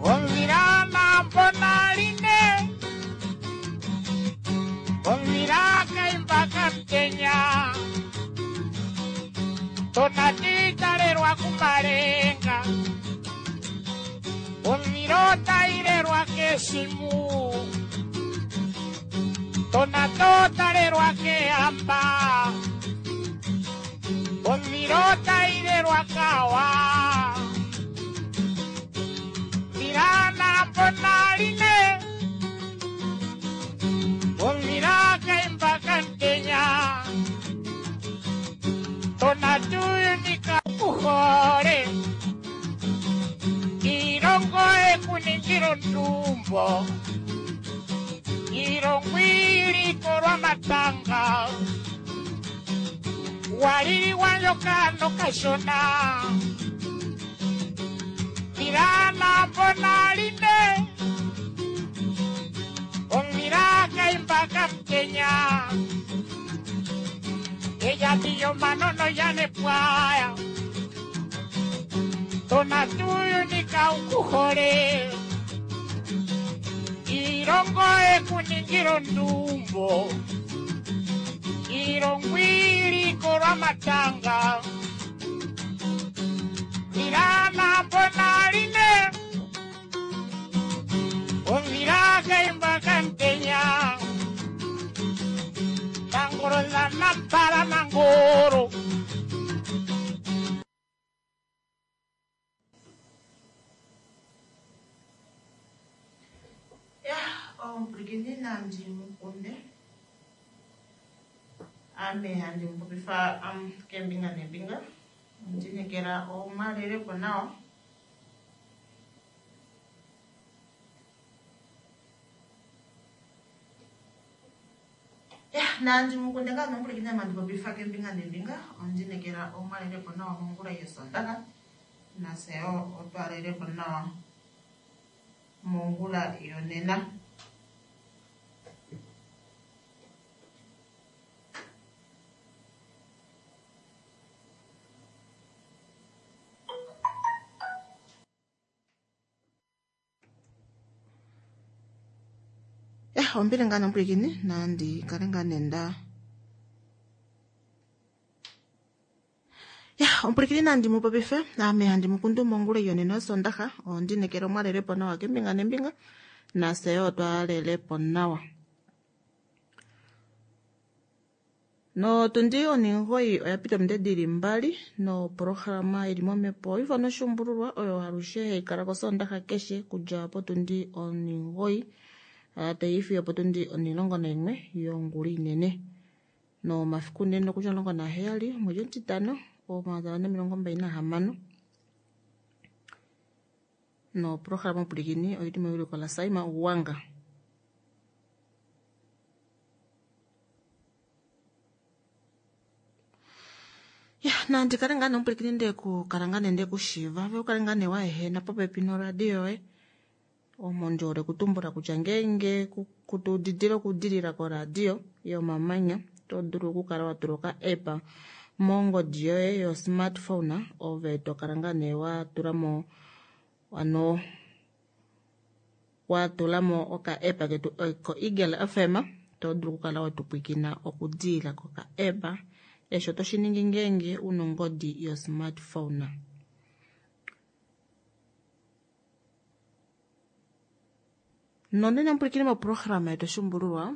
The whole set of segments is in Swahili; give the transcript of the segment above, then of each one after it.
Olvirana bonaline, olviraca imbacantenya, tonatita lero akumarenga, olvirota ilero akesimu, tonatota lero akeamba, olvirota ilero akawa. Mirana bonaline, olviraca imbacantenya, tonatunika ujore, irongo ekuningiro ndumbo, irongwiri korwa matanga, wariri wanyokano kashona. Mirana bonaline, olviraca imbacantenya, ella tío manono ya ne puaya, tona tuyo ni kaukujore, irongo ekuningiro ndumbo, irongwiri korwa matanga. Mirana bonaline, olviraca imbacantenya, nangoro la nampara nangoro. Brigidi Nandi Mukunde. Ame handi mpupifa kembinga nebinga. Njine kera o malere konao. Nandi Mukunde nga nombuli kina mandi mpupifa kembinga nebinga. Njine kera o malere konao mungura yesondaka. Naseo otwarere konao mungula yonena. Ombile ngana mplikini nandi karenga nenda omplikini nandi mupapife ame handi mukundu mongule yone no sondaka ondi nekero mwalele ponawa kembinga nembinga na seo twalele ponawa no tundi oningoi oyapita mdediri mbali no programa ilimo mepo ifa no shumbururwa oyo harushe heikara ko sondaka keshe kuja po tundi oningoi taifi yopo tundi onilongo na imwe yonguli nene no mafiku nene kuja longo na heyali mwezi ntitano o mazana milongo mbaina hamano no programa pulikini oyitime yuli kola saima uwanga nanti karengane umpulikini ndeku karangane ndeku shiva vyo karengane wa ehena pope pino radio omonjore kutumbura kuchangenge kutudidira kudirira ko radio yo mamanya toduru kukara waturoka epa mongo dio yo smartphone ove tokarangane wa turamo ano wa tulamo oka epa ketu ko igel afema toduru kukala watupikina okudira ko ka epa esho toshiningingenge unongodi yo smartphone nonene mplikini ma programa yetu shumburua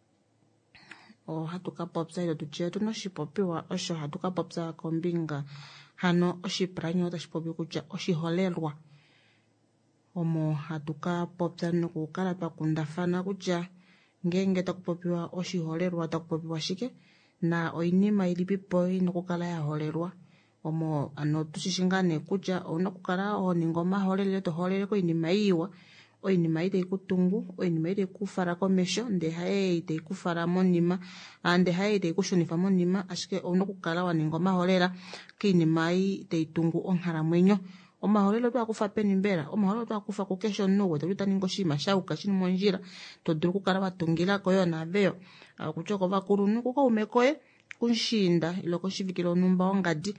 o hatuka popsa ilo tuchetu no shipopiwa osho hatuka popsa kombinga hano oshipranyo tashipopi kucha oshiholelwa omo hatuka popsa nokukala twakundafana kucha ngenge takupopiwa oshiholelwa takupopiwa shike na oinima ilipipo inokukala yaholelwa omo ano tushishingane kucha onokukala oninga omaholele toholele ko inima iiwa oinima ite kutungu oinima ite kufara komesho nde haye ite kufara monima ande haye ite kushonifa monima ashike onokukala waninga omaholela kinima ite tungu onhalamwenyo omaholelo twakufa penimbera omaholelo twakufa kukesho nuwe tolitaninga oshima shauka shini monjira todulu kukala watungila koyo naveyo akuchoko vakulunu kuko umekoye kunshinda iloko shivikilo numba ongadi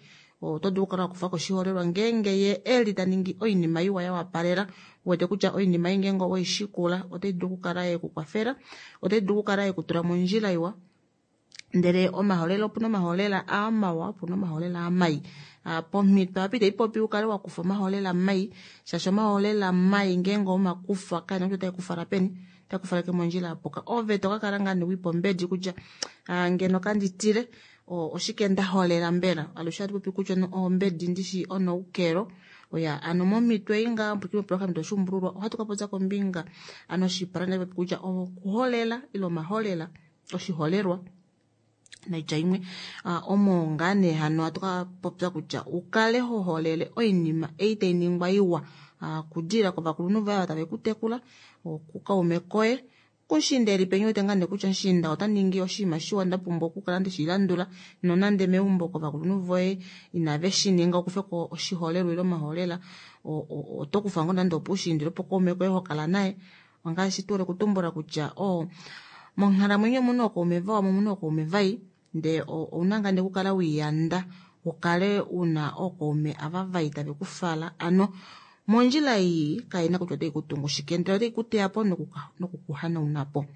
oto dulu kala wakufa koshiholelwa ngenge ye eli taningi oinima iwa ya wapalela wete kutya oinima yi ngenge oyishikula otayi dulu kukala yekukwathela otayi dulu kukala yekutula mondjila iwa ndele omaholela opuna omaholela amawa opuna omaholela amayi pompito apa itayi popi wukale wakufa omaholela amayi shaashi omaholela amayi ngenge omakufa kana kutya otayi kufala peni otayi kufaleke mondjila yapuka ove tokakala ngaa ne wipombedi kutya ngeno kanditile oshike ndaholela mbela alushe ati popi kutya ombedi ndishi ono ukelo oya ano momitwe inga mpukile program toshumbululwa ohatu kapotsa kombinga ano shipala popi kutya okuholela ilo maholela oshiholelwa naija imwe omo ngane hano atuka popya kutya ukale hoholele oinima eitayi ningwa iwa kudila kovakulunhu vaya tave kutekula okukaume koye kushindeli penyo tengane kutya nshinda otaningi oshinima shiwa ndapumbwa okukala ndeshilandula nonande megumbo kovakulunhu voye inave shininga okufeko oshiholelwa ilo maholela otokufa ngo nande opuushindile opo kaume koye hokala naye ongashi tuule kutumbula kutya monkalamwenyo omuna okaume vawa omuna okaume vayi nde ouna ngane kukala wiyanda ukale una okaume ava vayi tave kufala ano mondjila iyi kaina kutya otayi kutungu shike ndele otayi kuteyapo nokukuhanaunapo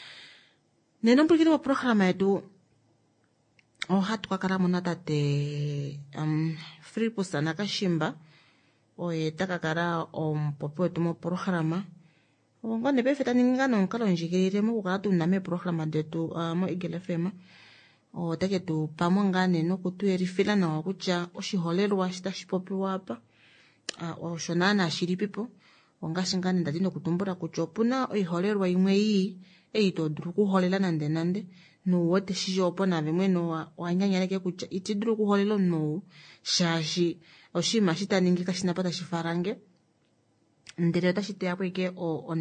neno mpulukile mo programa yetu ohatu kakala mona tate Philipus Nakashimba oye takakala omupopi wetu mo programa ngone pefe taningi ngano omukalo ndjigilile mokukala tuna meeprograma detu mo Eagle FM otake tupamo ngane nokutuyelithila nawa kutya oshiholelwa shitashi popiwa apa osho naana shili pipo ongashi ngane ndati nokutumbula kutya opuna oiholelwa yimwe yi eitodulu kuholela nande nuwete shijo opo nave mwene wanyanyaleke kutya itidulu kuholela omuntu shaashi oshinima shitaningi kashina pa tashi falange ndele otashi teyapo ike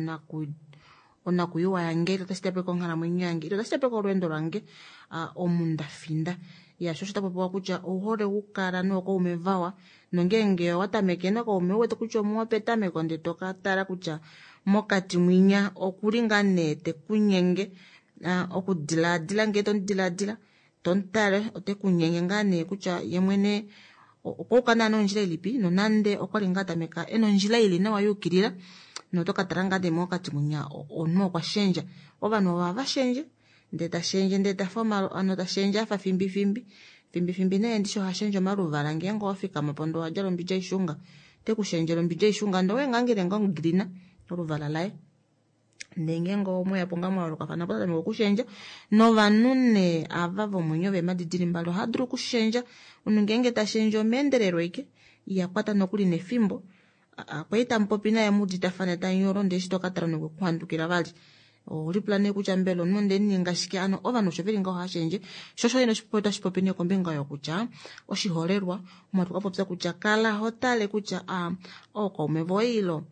onakuyiwa yange ilo tashi teyapo onkalamwenyo yange ilo tashi teyapo olweendo lwange omundafinda yasho shitapopiwa kutya ouhole gukala nookaume vawa nongenge watameke nokaume uwete kutya omuwa petameko nde tokatala kutya mokati mwinya okuli ngaa ne tekunyenge okudiladila ngele tomudiladila tomutale otekunyenge ngaa ne kutya ye mwene okwaukana nondjila ilipi nonande okwali ngaa tameka eno ndjila ili nawa yuukilila notokatala ngaa ne mokati mwinya omuntu okwashendja ovanhu ovashendje nde tashendje nde tafa ano tashendje afa fimbi naye ndisho hashendje omaluvala ngenge ofikama po ndo walya lombidja ishunga tekushendjela ombidja ishunga ndo wengangile nga ngilina oluvala laye ndenge ngo mweyapo nga mwalukafana po tatameka okushendja novanhu ne ava vomwenyo vemadidili mbali ohadulu kushendja omuntu ngenge tashendje omeendelelo ike iyakwata nokuli nefimbo kwali tamupopi naye muditafane tanyolo ndeshi tokatala nokwekuhandukila vali olipula ne kutya mbelo omuntu ndeninga shike ano ovanhu sho veli nga ohashendje shosho ino tashipopi ne kombinga yokutya oshiholelwa mwatuka popya kutya kala hotale kutya okaume voye ilo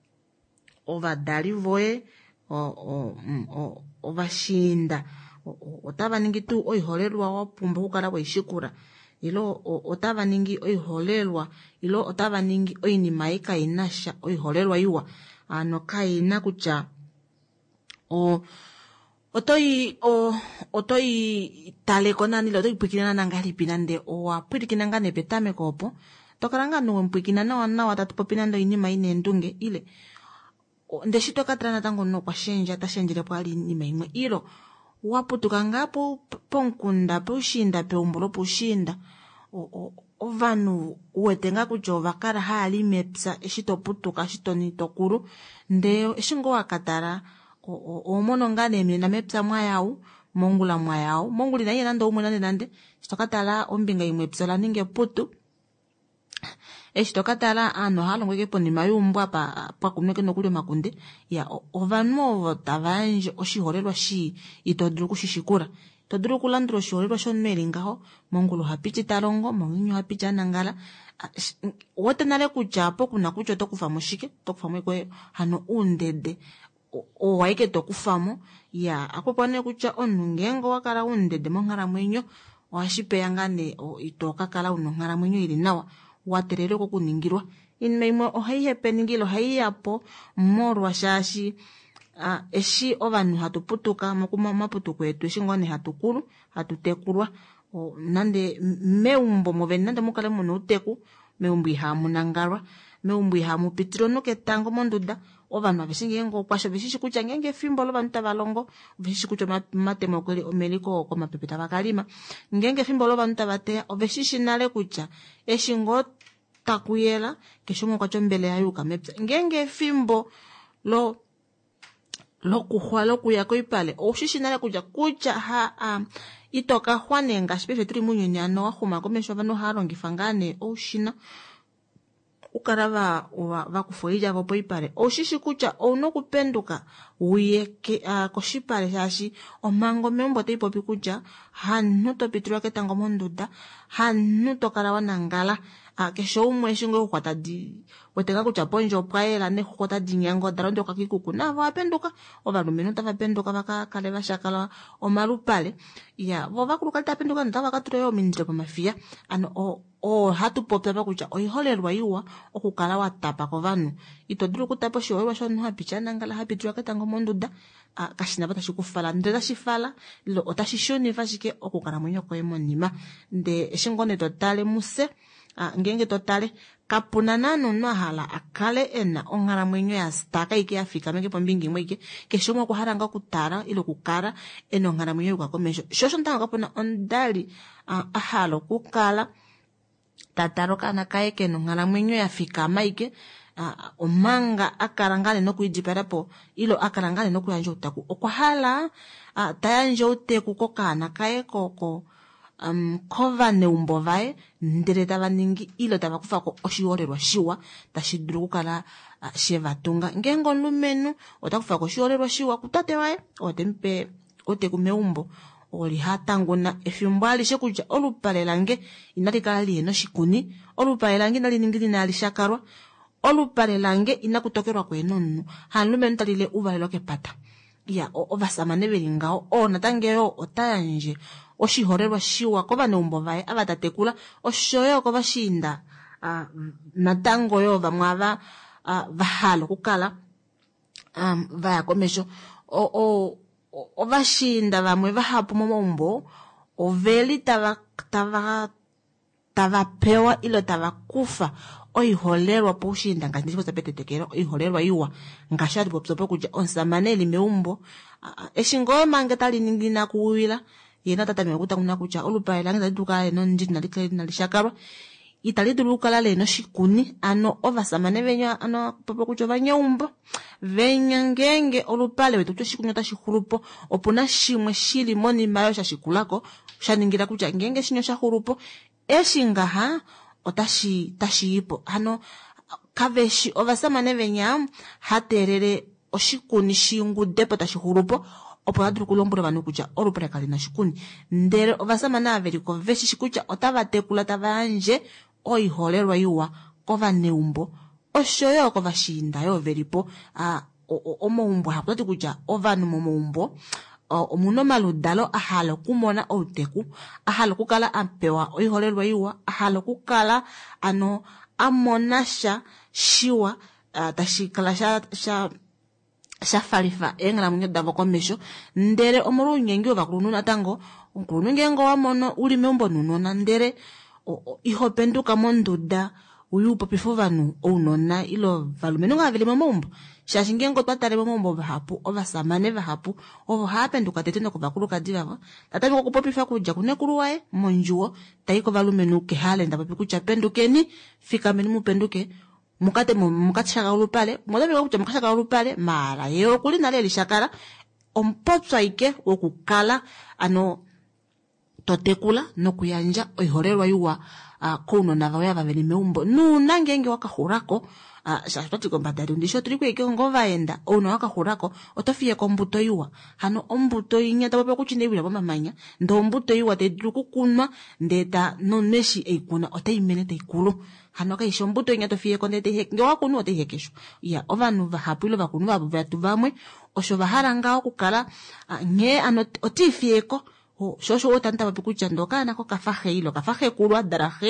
ovadali voye ovashinda otava ningi tu oiholelwa wapumbwa okukala weishikula ilo otava ningi oiholelwa ilo otava ningi oinima yi kainasha oiholelwa iwa ano kaina kutya otoyi taleko nanile otoyi pwikina nanga lipi nande owapwilikina nga nepetameko opo tokala nga nuwempwikina nawa tatu popi nande oinima ine ndunge ile ndeshi tokatala natango nokwashendja tashendjelepo ali inima imwe ilo waputuka nga pomukunda puushinda peumbo lopuushinda ovanhu uwete nga kutya ovakala hali mepya eshi toputuka eshi toni tokulu nde eshi ngo wakatala omono nga nemena mepya mwayawu mongula mwayawu mongulina iye nande umwe nande shitokatala ombinga yimwe epya laninge putu eshi tokatala aanhu halongweke ponima yuumbwa pakunweke nokuli omakunde ya ovanhu ovo tavayandje oshiholelwa shi itodulu kushishikula todulu kulandula oshiholelwa shomunhu eli ngaho mongulu hapiti talongo monginyo hapiti anangala wote nale kutya apo kuna kutya otokufamo shike tokufamo ike hano uundede owaike tokufamo ya akwepo ne kutya omuntu ngenge wakala uundede monkalamwenyo ohashipeya nga ne itokakala una onkalamwenyo ili nawa waterele kokuningilwa inima imwe ohayi hepeningila ohayi yapo molwa shaashi eshi ovanhu hatu putuka momaputuko yetu eshi ngone hatukulu hatutekulwa nande meumbo moveni nande mukale muna uteku meumbo ihamu nangalwa meumbo ihamu pitilo noketango mondunda ovanhu aveshi ngengo kwasho veshishi kutya ngenge efimbo lovanhu tavalongo veshishi kutya matemo kweli omeliko komapepe tavakalima ngenge efimbo lovanhu tavateya oveshishi nale kutya eshingo takuyela keshomo kwacho mbele yayuka mepya ngenge efimbo lokuhwa lokuya koipale oshishi nale kutya itoka hwane ngashi pefe tuli munyuni ano wahuma komesho vanhu halongifa ngane oushina ukala vakufoyilya vopo ipale oshishi kutya ouno kupenduka uye koshipale shashi omango meumbo tayi popi kutya hannu topitilwa ketango mondunda hannu tokala wanangala kesho umwe shingo ukwata weteka kutya ponjo pwayela nehuko tadi nyango darondo kakikuku navo apenduka ovalumenu tavapenduka vakakale vashakala omalupale ya vo vakuluka tapenduka ntava katule omindile pomafia ano hatu popya kutya oiholelwa iwa okukala watapa kovanhu itodulu kutapa oshiholelwa shonhu hapicha nangala hapitilwa ketango mondunda kashina vatashikufala nde tashifala lo otashishunifa shike okukalamwenyo koye monima nde eshingone totale muse ngenge totale kapuna nanu ahala akale ena onkalamwenyo yastaka ike yafika meke pombingi imwe ike kesho mwa kuhalanga kutala ilo kukala ena onkalamwenyo yuka komesho shosho ntanga kapuna ondali ahala okukala tatalo kana kaye kena onkalamwenyo yafika maike omanga akalangane nokuidiparapo ilo akalangane nokuyanja utaku okwahala tayanja uteku kokana kaye kovaneumbo vaye ndele tavaningi ilo tavakufako oshiholelwa shiwa tashidulu kukala shevatunga ngengo lumenu otakufako oshiholelwa shiwa kutate waye otempe uteku meumbo oli hatanguna efimbo alishe kutya olupale lange inalikala liyena oshikuni olupale lange inaliningi linalishakalwa olupale lange inakutokelwa kwenonnu hanlumenu talile uvalelwa kepata ya ovasamane veli ngao natangeyo otayanje oshiholelwa shiwa kovaneumbo vaye avatatekula oshoyo kovashinda natango yo vamwe vahala okukala vaya komesho ovashinda vamwe vahapu momombo oveli tavapewa ilo tavakufa oiholelwa poushinda ngati ndicho tapetetekelo oiholelwa iwa ngashi ati popsopo kutya onsamane eli meumbo eshingo mange taliningina kuwila yena tatameka kutanguna kutya olupale lange taliduka leno nditi nalishakalwa italidulukala leno shikuni ano ovasamane venya ano popo kutya vanyeumbo venya ngenge olupale wetu shikuni tashihulupo opuna shimwe shili monima yo shashikulako shaningira kutya ngenge shinyo shahulupo eshingaha otashiyipo ano kaveshi ovasamane venya haterere oshikuni shingudepo tashihulupo opo yadulu kulombula vanhu kutya olupale kalina shikuni ndele ovasamane aveliko veshishi kutya otavatekula tavayanje oiholelwa iwa kovaneumbo oshoyo kovashinda yo velipo omoumbo hakutati kutya ovanhu momoumbo omuna omaludalo ahala okumona outeku ahala okukala apewa oiholelwa iwa ahala okukala ano amonasha shiwa tashikala shafalifa eenkalamwenyo davo komesho ndele omolwa unyenge wovakulunhu natango omukulunhu ngenge wamono uli meumbo nuunona ndele iho penduka mondunda uyuupopifa vanhu ounona ilo valumenhu ngaveli momaumbo shashi ngenge twatale momaumbo vahapu ovasamane vahapu ovo haapenduka tete nokuvakulukadi vavo tatameka okupopifa kudya kunekulu waye monjuwo tayiko valumenhu kehalenda popi kutya pendukeni fikameni mupenduke mukashaka olupale motapeka kutya mukashaka olupale mara ye okuli nale elishakala ompopswa ike wokukala ano totekula nokuyanja oiholelwa iwa kounona vawe avaveli meumbo nuuna ngenge wakahulako shashi twati kombanda ndisho tuli kweke ngo vaenda uuna wakahulako otofiyeko ombuto iwa hano ombuto inya tapope kutya ndewila pomamanya ndo ombuto iwa taidulu kukunwa ndeta noneshi eikuna otaimene taikulu hano kaishi ombuto inya tofiyeko ndeta iheke nge wakunu otaihekesho ya ovanhu vahapu ilo vakunu vavo vatu vamwe osho vahala ngao okukala nge ano otifiyeko shosho otanta papi kutya ndoka nako kafahe ilo kafahe kulwa darahe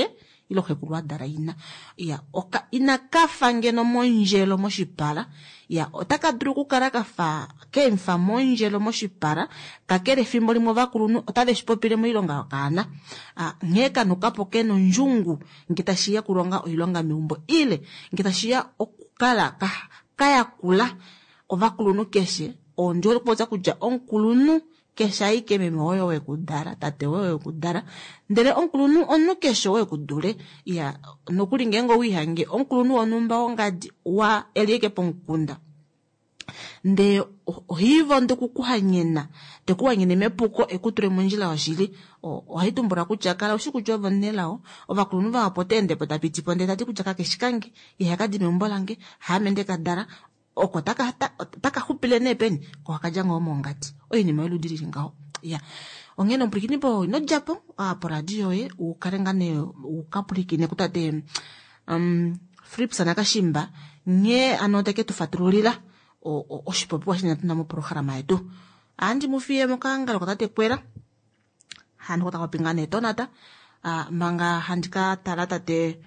ilo hekulwa dara ina ya oka ina kafa ngeno monjelo moshipala ya otaka duru kukala kafa kemfa monjelo moshipala kakele fimbo limwe vakulunu otadhe shipopile mo ilonga kana ngeka nukapo keno njungu ngitashiya kulonga oilonga miumbo ile ngitashiya okukala kaya kula ovakulunu keshe onjolo kupoza kuja onkulunu kesha ike meme oyo wekudara tate oyo wekudara ndele onkulunu onu kesho wekudule ya nokuli ngengo wihange onkulunu onumba ongadi wa elieke ponkunda nde hivo ndekukuhanyena tekuhanyene mepuko ekutule monjila washili ohitumbura kutya kala ushikutya ovonelao ovakulunu vawapotende potapitipo nde tati kutya kakeshikange ihakadi membolange hamende kadara oko taka hupile nepeni kwa kajanga omongati oyinima eludiri ngao ya ongeno mplikini po ino japo po radio ukarengane ukapulikine kutate Frips anakashimba nye anoteke tufaturulila oshipopi washina tuna mu programa yetu andi mufie mukangalo kutate kwera handi kutaka pingane tonata manga handika talata te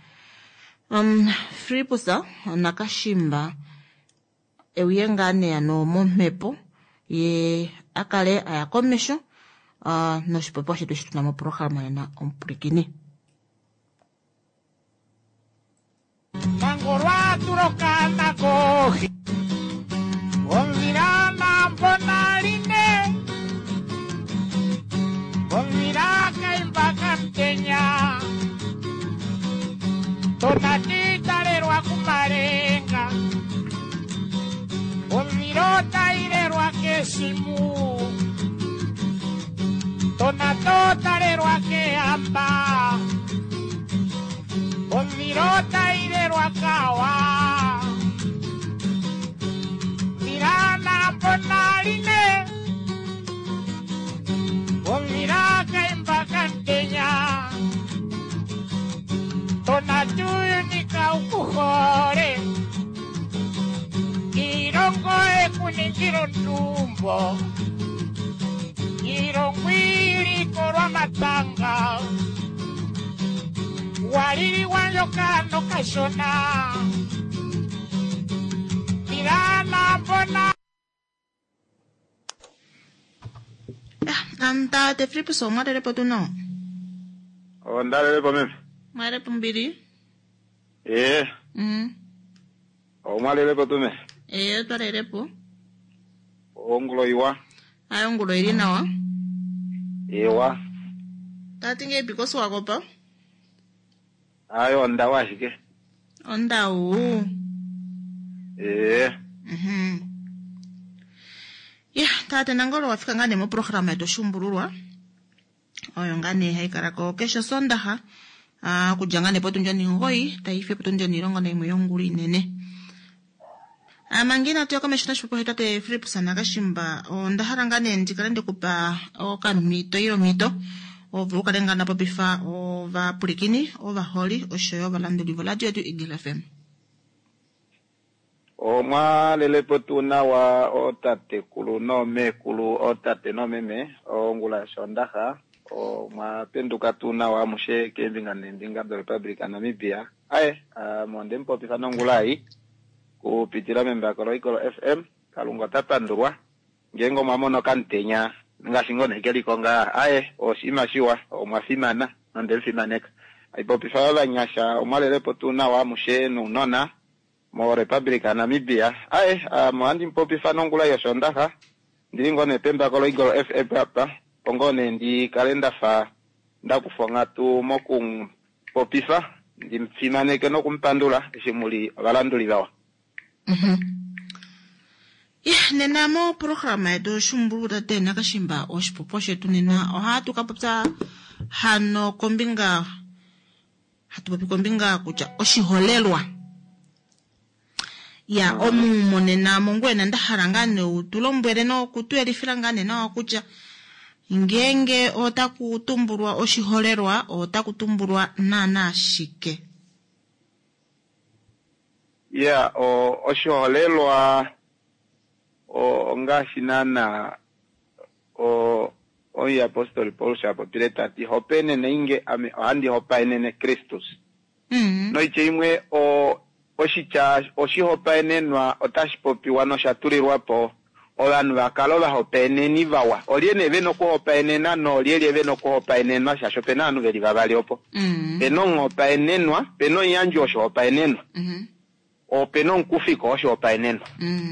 Frips anakashimba euyengane ano mompepo ye akale ayakomesho noshipopo shetu shituna mu programa yana ompulikini mangorwa turokana kohi Onvirana bonaline Onviraka imbakantenya Tonatita lerwa kumarenga Onvirota ilerwa kesimu Tonatota lerwa keamba Onvirota ilerwa kawa Mirana bonaline Onviraka imbakantenya Tonatuyu nikaukuhore Irongo ekuningiro ntumbo Irongwiri korwa matanga Wariri wanjokano kashona Mirana bona anta te Frips o madere po tu no Ondale po meme. madere po mbiri O malele po tu me. tuarere po Ongulo iwa. ayo ngulo iri nawa Iwa. tatinge because wakopa Ayo ondawa shike. ondawu ya tate nangolo wafika ngane mo programa yetu shumbururwa oyo ngane haikarako kesho sondaha kujangane po tunjani ngoi taife po tunjani rongo na imuyonguli nene mangina tuyo kama shuna shupo hitate Frips anakashimba ondahara ngane ndikalende kupa okanu mito iro mito ovuluka lengana po bifa ova pulikini ova holi oshoyo valanduli voladi yetu Igila FM O malele po tu na wa otate kulu no me kulu otate no meme. Ongula shondaha. O mapenduka tu na wa mushe kembinga nendinga do Republic Namibia. Monde mpo pisa nongulai. Kupitira memba Koloikolo FM. Kalunga tapandurwa. Ngengo mamono kantenya. Nga shingone keli konga. O shima shiwa. O mafimana. Nondel fimanek. Aipo pisa wala nyasha. O malele po tu na wa mushe nunona. Mo Republic Namibia. Mo andi mpo pisa nongula yoshondaha. Ndingo ne pemba Koloikolo FM hapa. Pongone ndi kalenda fa ndakufonga tu mokung popisa ndi mfimaneke no kumpandula shimuli abalanduli bawa nenamo programa yetu shumburura tena kashimba oshipopo shetu nena ohatu kapopsa hano kombinga hatu kombinga kucha oshiholelwa ya omumo nena mongwena ndaharangane utulombwere no kutuelifirangane no kucha ngenge otakutumburwa oshiholerwa otakutumburwa nana shike oshiholelwa ngashi nana oyi apostoli Paul shapopile tati hopene neinge andi hopa enene Kristus no ichimwe oshihopa enenwa otashipopiwa no shatulilwapo obantu bakalo bahopa eneni bawa oliene beno kuhopa enena no oliele beno kuhopa enenwa shasho pena anu beli babali opo peno ngopa enenwa peno yanji oshopa enenwa o peno nkufiko oshopa enenwa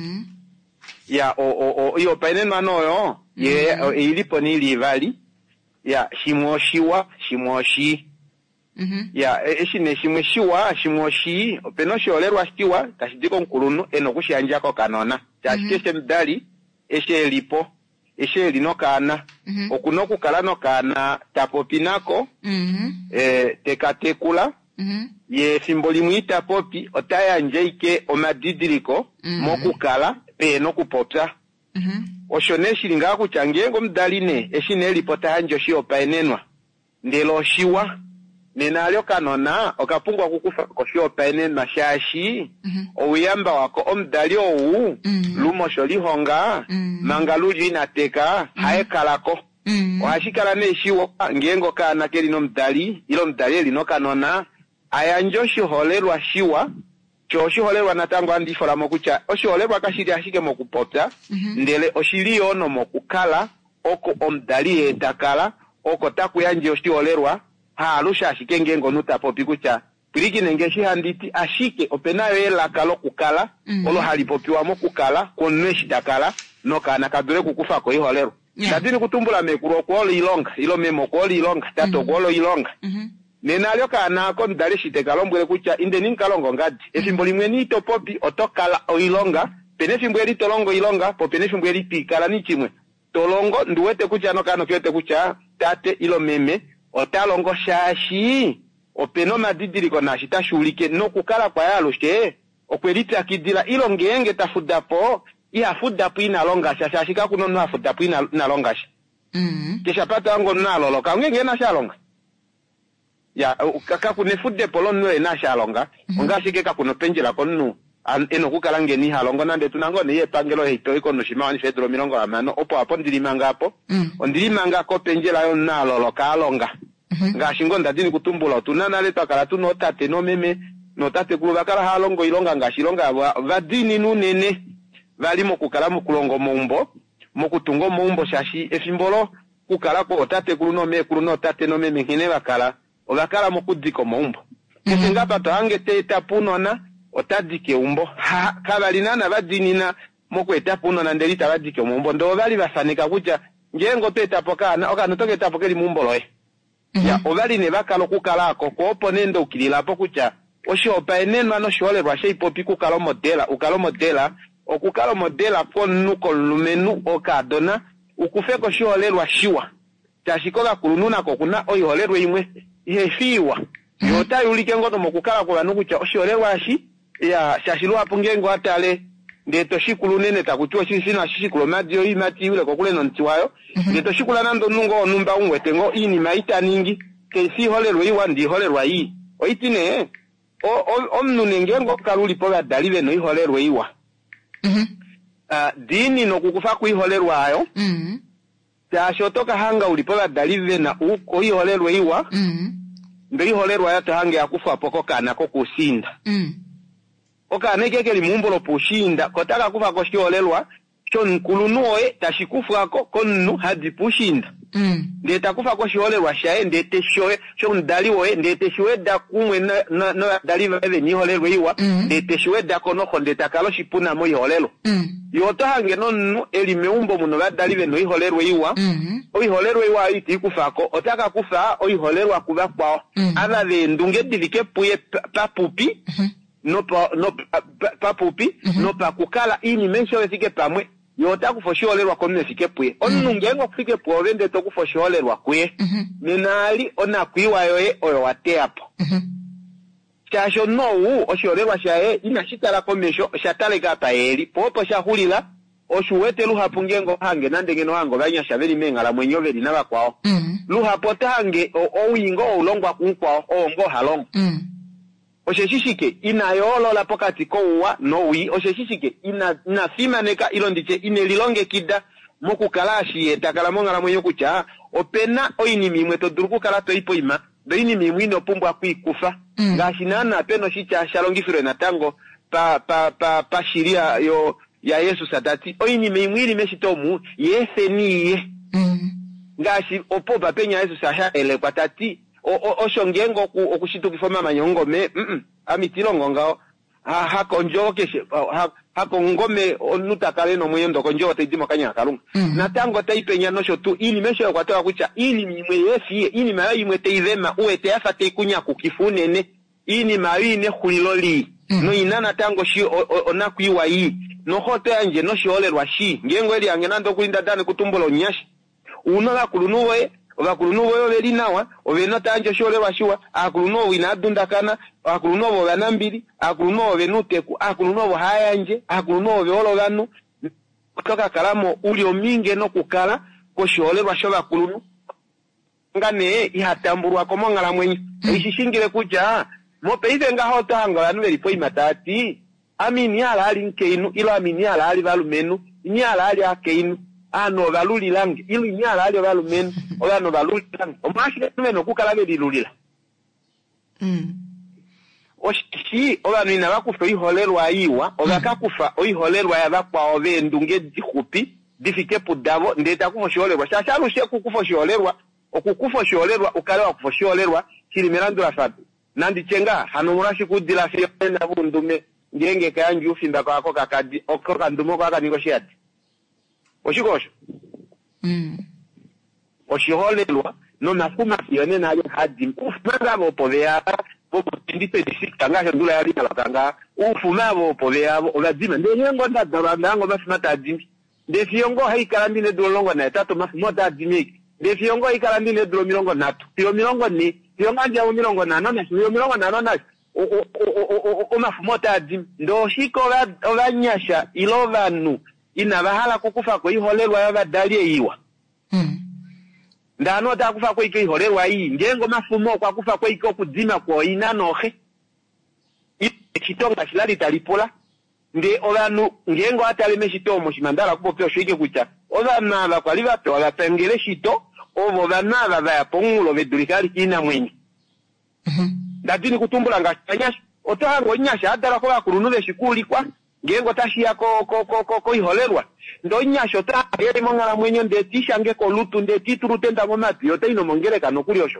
ya iyo pa enenwa noyo ye ilipo ni libali ya shimoshiwa shimoshi ya eshine shimoshiwa peno sholerwa shiwa tashidiko nkulunu eno kushanjako kanona chashike mdali eshe lipo eshe lino kana okunoku kala no kana tapopinako tekatekula ye simboli muita popi otaya njeike omadidiriko mokukala peno kupopsa oshone shilinga kuchangengo mdaline eshine lipo tahanjo shiopa enenwa ndelo shiwa nenalyo kanona okapungwa kukufa koshiopa enenwa shashi ouyamba wako omdali owu lumosho lihonga mangaluju inateka haekalako ohashikala neshiwa ngengo kana kelino mdali ilo mdali elino kanona ayanjo shiholerwa shiwa choshiholerwa natango andifolamo kucha oshiholerwa kashiri ashike mokupopsa ndele oshiliyo no mokukala oko omdali etakala oko takuyanje oshiholerwa halusha ashike ngengo nutapopi kucha piriki nenge shihanditi ashike openayo elakalo kukala olo halipopiwa mokukala konwe shitakala no kana kadure kukufa ko iholerwa nadini kutumbula mekuro kwolo ilonga ilo memo kwolo ilonga tato kwolo ilonga nenalyo kana ko mdali shitekalombwele kucha inde ninkalongo ngadi efimbo limwe ni topopi otokala oilonga penefimbo eli tolongo ilonga po penefimbo eli pikala ni chimwe tolongo nduwete kucha no kana kyote kucha tate ilo meme otalongo shashi openo madidiriko nashita shulike no kukala kwa yalushe okwelita kidila ilo ngenge tafudapo ihafudapo inalonga shashika kuno no afudapo inalonga kisha pata wango naloloka ngenge na shalonga ya kakune fudde polon no ena shalonga ngashike kakuno penjela konnu eno kukala ngeni halongo nande tunango ne yepangelo heito iko no shimani fedro milongo amano opo apo ndilimanga apo ondilimanga ko penjela yo naloloka alonga ngashingo ndadini kutumbula tunana leto kala tuno tate no meme no tate kuluba kala halongo ilonga ngashilonga vadini nunene valimo kukala mukulongo mumbo mukutungo mumbo shashi efimbolo kukala ko otate kuluno me kuluno tate no meme hine bakala obakala mukudiko mumbo kisingapa tohange teta punona otadike umbo kabalinana badinina mokweta punona ndelita badike mumbo ndo bali basanika kuja ngengo teta pokana okano toketa pokeli mumbo loye ya obali ne bakalo kukalako ko oponendo ukilila pokucha oshopa enenwa no sholerwa sheipopi kukalo modela ukalo modela okukalo modela konnuko lumenu okadona ukufeko sholerwa shiwa tashikola kulununa kokuna oyiholerwe imwe yefiwa yota yulike ngoto mokukala kwa nukucha osholerwa shi ya shashilwa pungengo atale ndeto shikulu nene takuchua shishina shishikulo madio imati yule kokule nontiwayo ndeto shikula nando nungo onumba unwetengo ini maita ningi keisi holerwa iwa ndi holerwa ii oitine omnune ngengo kaluli poga dalive no iholerwa iwa dini no kukufa kuiholerwa ayo tashotoka hanga ulipoga dalive na uko iholerwa iwa ndo iholerwa ya tahange akufa poko kana ko kusinda oka nekeke limumbolo pushinda kotaka kufa ko shiolelwa cho nkulunuoe tashikufa ko konnu hadi pushinda ndeta kufa ko shiolelwa shae ndete shoe cho ndaliwe ndete shweda kumwe no daliva eve ni holelwa iwa ndete shweda kono ndeta kalo shipuna mo iholelo yoto hange nonnu elimeumbo muno badalive no iholelwa iwa o iholelwa iwa iti kufa ko otaka kufa o iholelwa kuba kwao aba vendunge divike puye papupi no papupi no pa kukala ini mensho efike pamwe yota kufosholerwa konne fike pwe onungengo kufike pwe wende to kufosholerwa kwe nenali ona kwiwa yoye oyo wateapo chasho no osholerwa shae inashitala komesho shatale gapa eri popo shahulila oshuwete luhapungengo hange nandengeno hango banya shabeli mengala mwenyoveli nabakwao luhapota hange owingo ulongwa kunkwao ongo halongo osheshishike inayolola pokati kowa nowi osheshishike inafima neka ilondiche inelilonge kida moku kalashi etakala mongala mwenyo kucha opena oinimi mweto duruku kala toipo ima doini mimwino pumbwa kuikufa ngashinana peno shicha shalongifiro na tango pa shiria yo ya Yesu satati oini mimwili meshitomu yefeniye ngashi opopa penya Yesu sasha ele kwa tati oshongengo okushitukifoma manyongome amitilongo ngao hakonjo keshe hakongome onutakale no mwendo konjo tedimo kanya kalunga natango taipenya nosho tu ili mesho kwa toa kucha ili mimwe yefie ili mayi mwe teivema uete afate kunya kukifunene ini mawine khuliloli no inana tango shi onakuiwa yi no hote anje no shi olerwa shi ngengo eli angenando kulinda dane kutumbulo nyashi unola kulunuwe yo belinawa obeno tanje shi olerwa shiwa akulunuwe inadundakana akulunuwe banambiri akulunuwe benuteku akulunuwe hayanje akulunuwe beologanu kutoka kalamo uli ominge no kukala ko shi olerwa shoba kulunu ngane ihatamburwa komongala mwenye ishishingire kuja mope ize ngaho tanga anu belipo imatati amini ala ali nkeinu ilo amini ala ali balumenu inyala ali akeinu ano baluli langi ilo inyala ali balumenu oyano baluli langi omashile tumeno kukala belilulila oshi oyano ina bakufa iholerwa iwa obakakufa oiholerwa yabakwa obendunge dikupi difike pudavo ndeta kumosholerwa shashalushe kukufa sholerwa okukufa sholerwa ukalewa kufa sholerwa kili mirandula fatu nandi chenga hanumurashi kudila fiona bundume ngenge kanju ufinda kwako kakadi okoka ndumo kwa negotiate oshikosho oshiholelwa no nafuma fione na yo hadi ufuma bo povea bo tindipe disika ngaje ndula yali kalakanga ufuma bo povea olazima ndengo ndadabanga ngo bafuma tadimi de fiongo haikarandine dolongo na tato mafuma tadimi de fiongo haikarandine dolo milongo natu pio milongo ni yonganja umilongo nano na milongo nano na mafumota adim ndo shiko olanyasha ilovanu inabahala kukufa ko iholerwa yabadalie iwa ndano ta kufa ko iholerwa yi ngengo mafumo kwa kufa ko iko kudima ko inanohe ikitonga shilali talipola nde olanu ngengo atale meshitomo shimandala kupopyo shike kucha olana ba kwaliba to la pengele shito ovo banaba ba pongulo bedulikali kina mwenye ndadini kutumbula ngashanyasha otango nyasha adala ko bakurunube shikuli kwa ngengo tashi ko iholerwa ndo nyasho ta yeli mongala mwenye ndetisha ngeko lutu ndetiturutenda momati yote ino mongeleka nokuliosho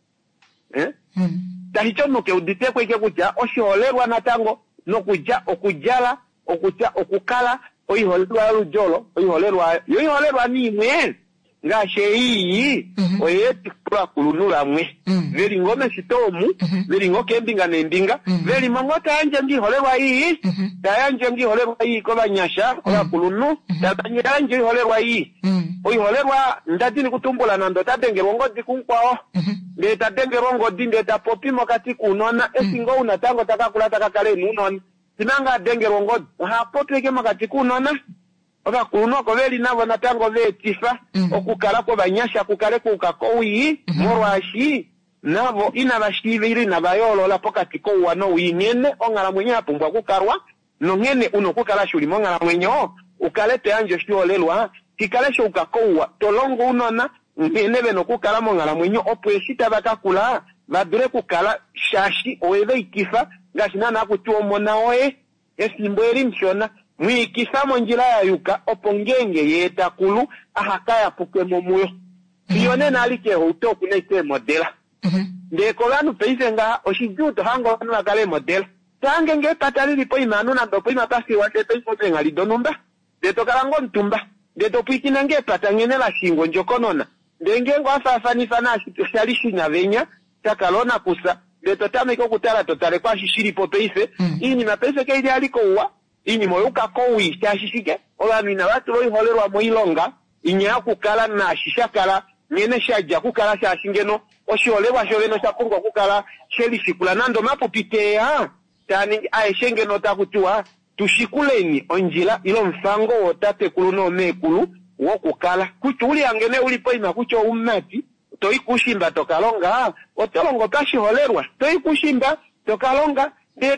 tahicho nuke udite ko ike kuja osholerwa natango nokuja okujala okukala oiholerwa lujolo oiholerwa ni mwe ngashe iyi oyeti kwa kulunula mwe veli ngome sitomu veli ngoke mbinga nendinga veli mangota anje ngiholerwa iyi tayanje ngiholerwa iyi ko banyasha kwa kulunu tabanyanje iholerwa iyi oiholerwa ndadini kutumbula nando tadengerwa ngodi kunkwao ndeta dengerwa ngodi ndeta popimo kati kunona esingo unatango takakula takakale nunona sinanga dengerwa ngodi ha popike makati kunona oba kunoko veli nabo natango vetifa okukala ko banyasha kukale kukakowi morwashi nabo inabashiviri nabayolo la pokati ko wano winene ongala mwenye apumbwa kukarwa nongene unokukala shuli mongala mwenyo ukalete anje sholelwa kikalesho ukakowa tolongo unona ngene beno kukala mongala mwenyo opweshita bakakula badure kukala shashi oebe ikifa gashinana kutuo mona oe esimbweri mshona mwikisamo njila ya yuka opongenge yetakulu ahakaya pukemo muyo fione nalike hutoku neite modela ndeko lanu peise nga oshijuto hango wanu wakale modela tange nge patalili po imanu na dopo imapasi wate peise ngali donumba deto kalango ntumba deto puikina nge patangene la shingo njokonona denge ngo afafanifana shalishi nyavenya takalona kusa deto tame kutala totale kwa shishiri po peise ini mapeise ke ili aliko uwa ini moyuka kowi shashishike ola mina watu loi holerwa moilonga inya kukala na shishakala nyene shaja kukala shashingeno osholewa sholeno shakungo kukala sheli shikula nando mapupite tani aeshengeno takutua tushikuleni onjila ilo mfango wotate kuluno mekulu wokukala kuchuli angene ulipo imakucho umati toi kushimba tokalonga otolongo kashi holerwa toi kushimba tokalonga de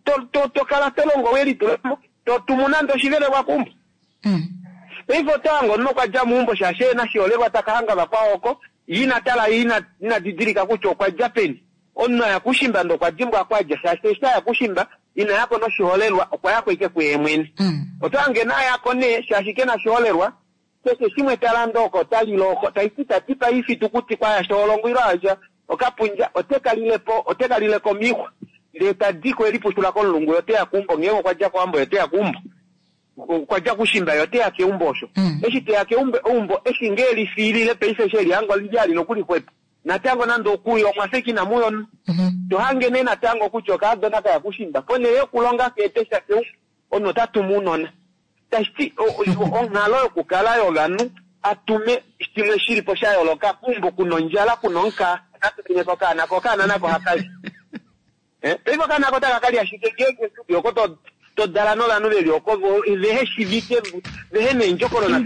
to kala telongo weli to tumunando shivele wakumbu hivyo tango no kwa jamu umbo shashe na shiolewa takahanga bakwako inatala inadirika kucho kwa Japani onna ya kushimba ndo kwa jimbo kwa jasha ya kushimba ina yako no shiholelwa kwa yako ike kwemweni otange na yako ne shashike na shiholerwa sese simwe talando ko taliloko taisita tipa ifi tukuti kwa ya sholongwiraja okapunja oteka lileko miwa leta diko elipo tulako lungu yote ya kumbo ngego kwa jako ambo yote ya kumbo kwa jako shimba yote ya keumbosho eshite ya keumbo eshingeli filile peise sheli ango lijali nokuli kwetu natango nando kuyo mwaseki na muyo tohange nena tango kuchoka adona ka kushimba pone yo kulonga ketesha ke ono tatu munona tasti ongalo kukala yo ganu atume istimwe shiri posha yo loka kumbo kunonjala kunonka natu kinetoka na kokana nako hakazi pevo kana kota kakali ashikegege yokoto to dala no la no le yokovo ile shivike le ne njokolo na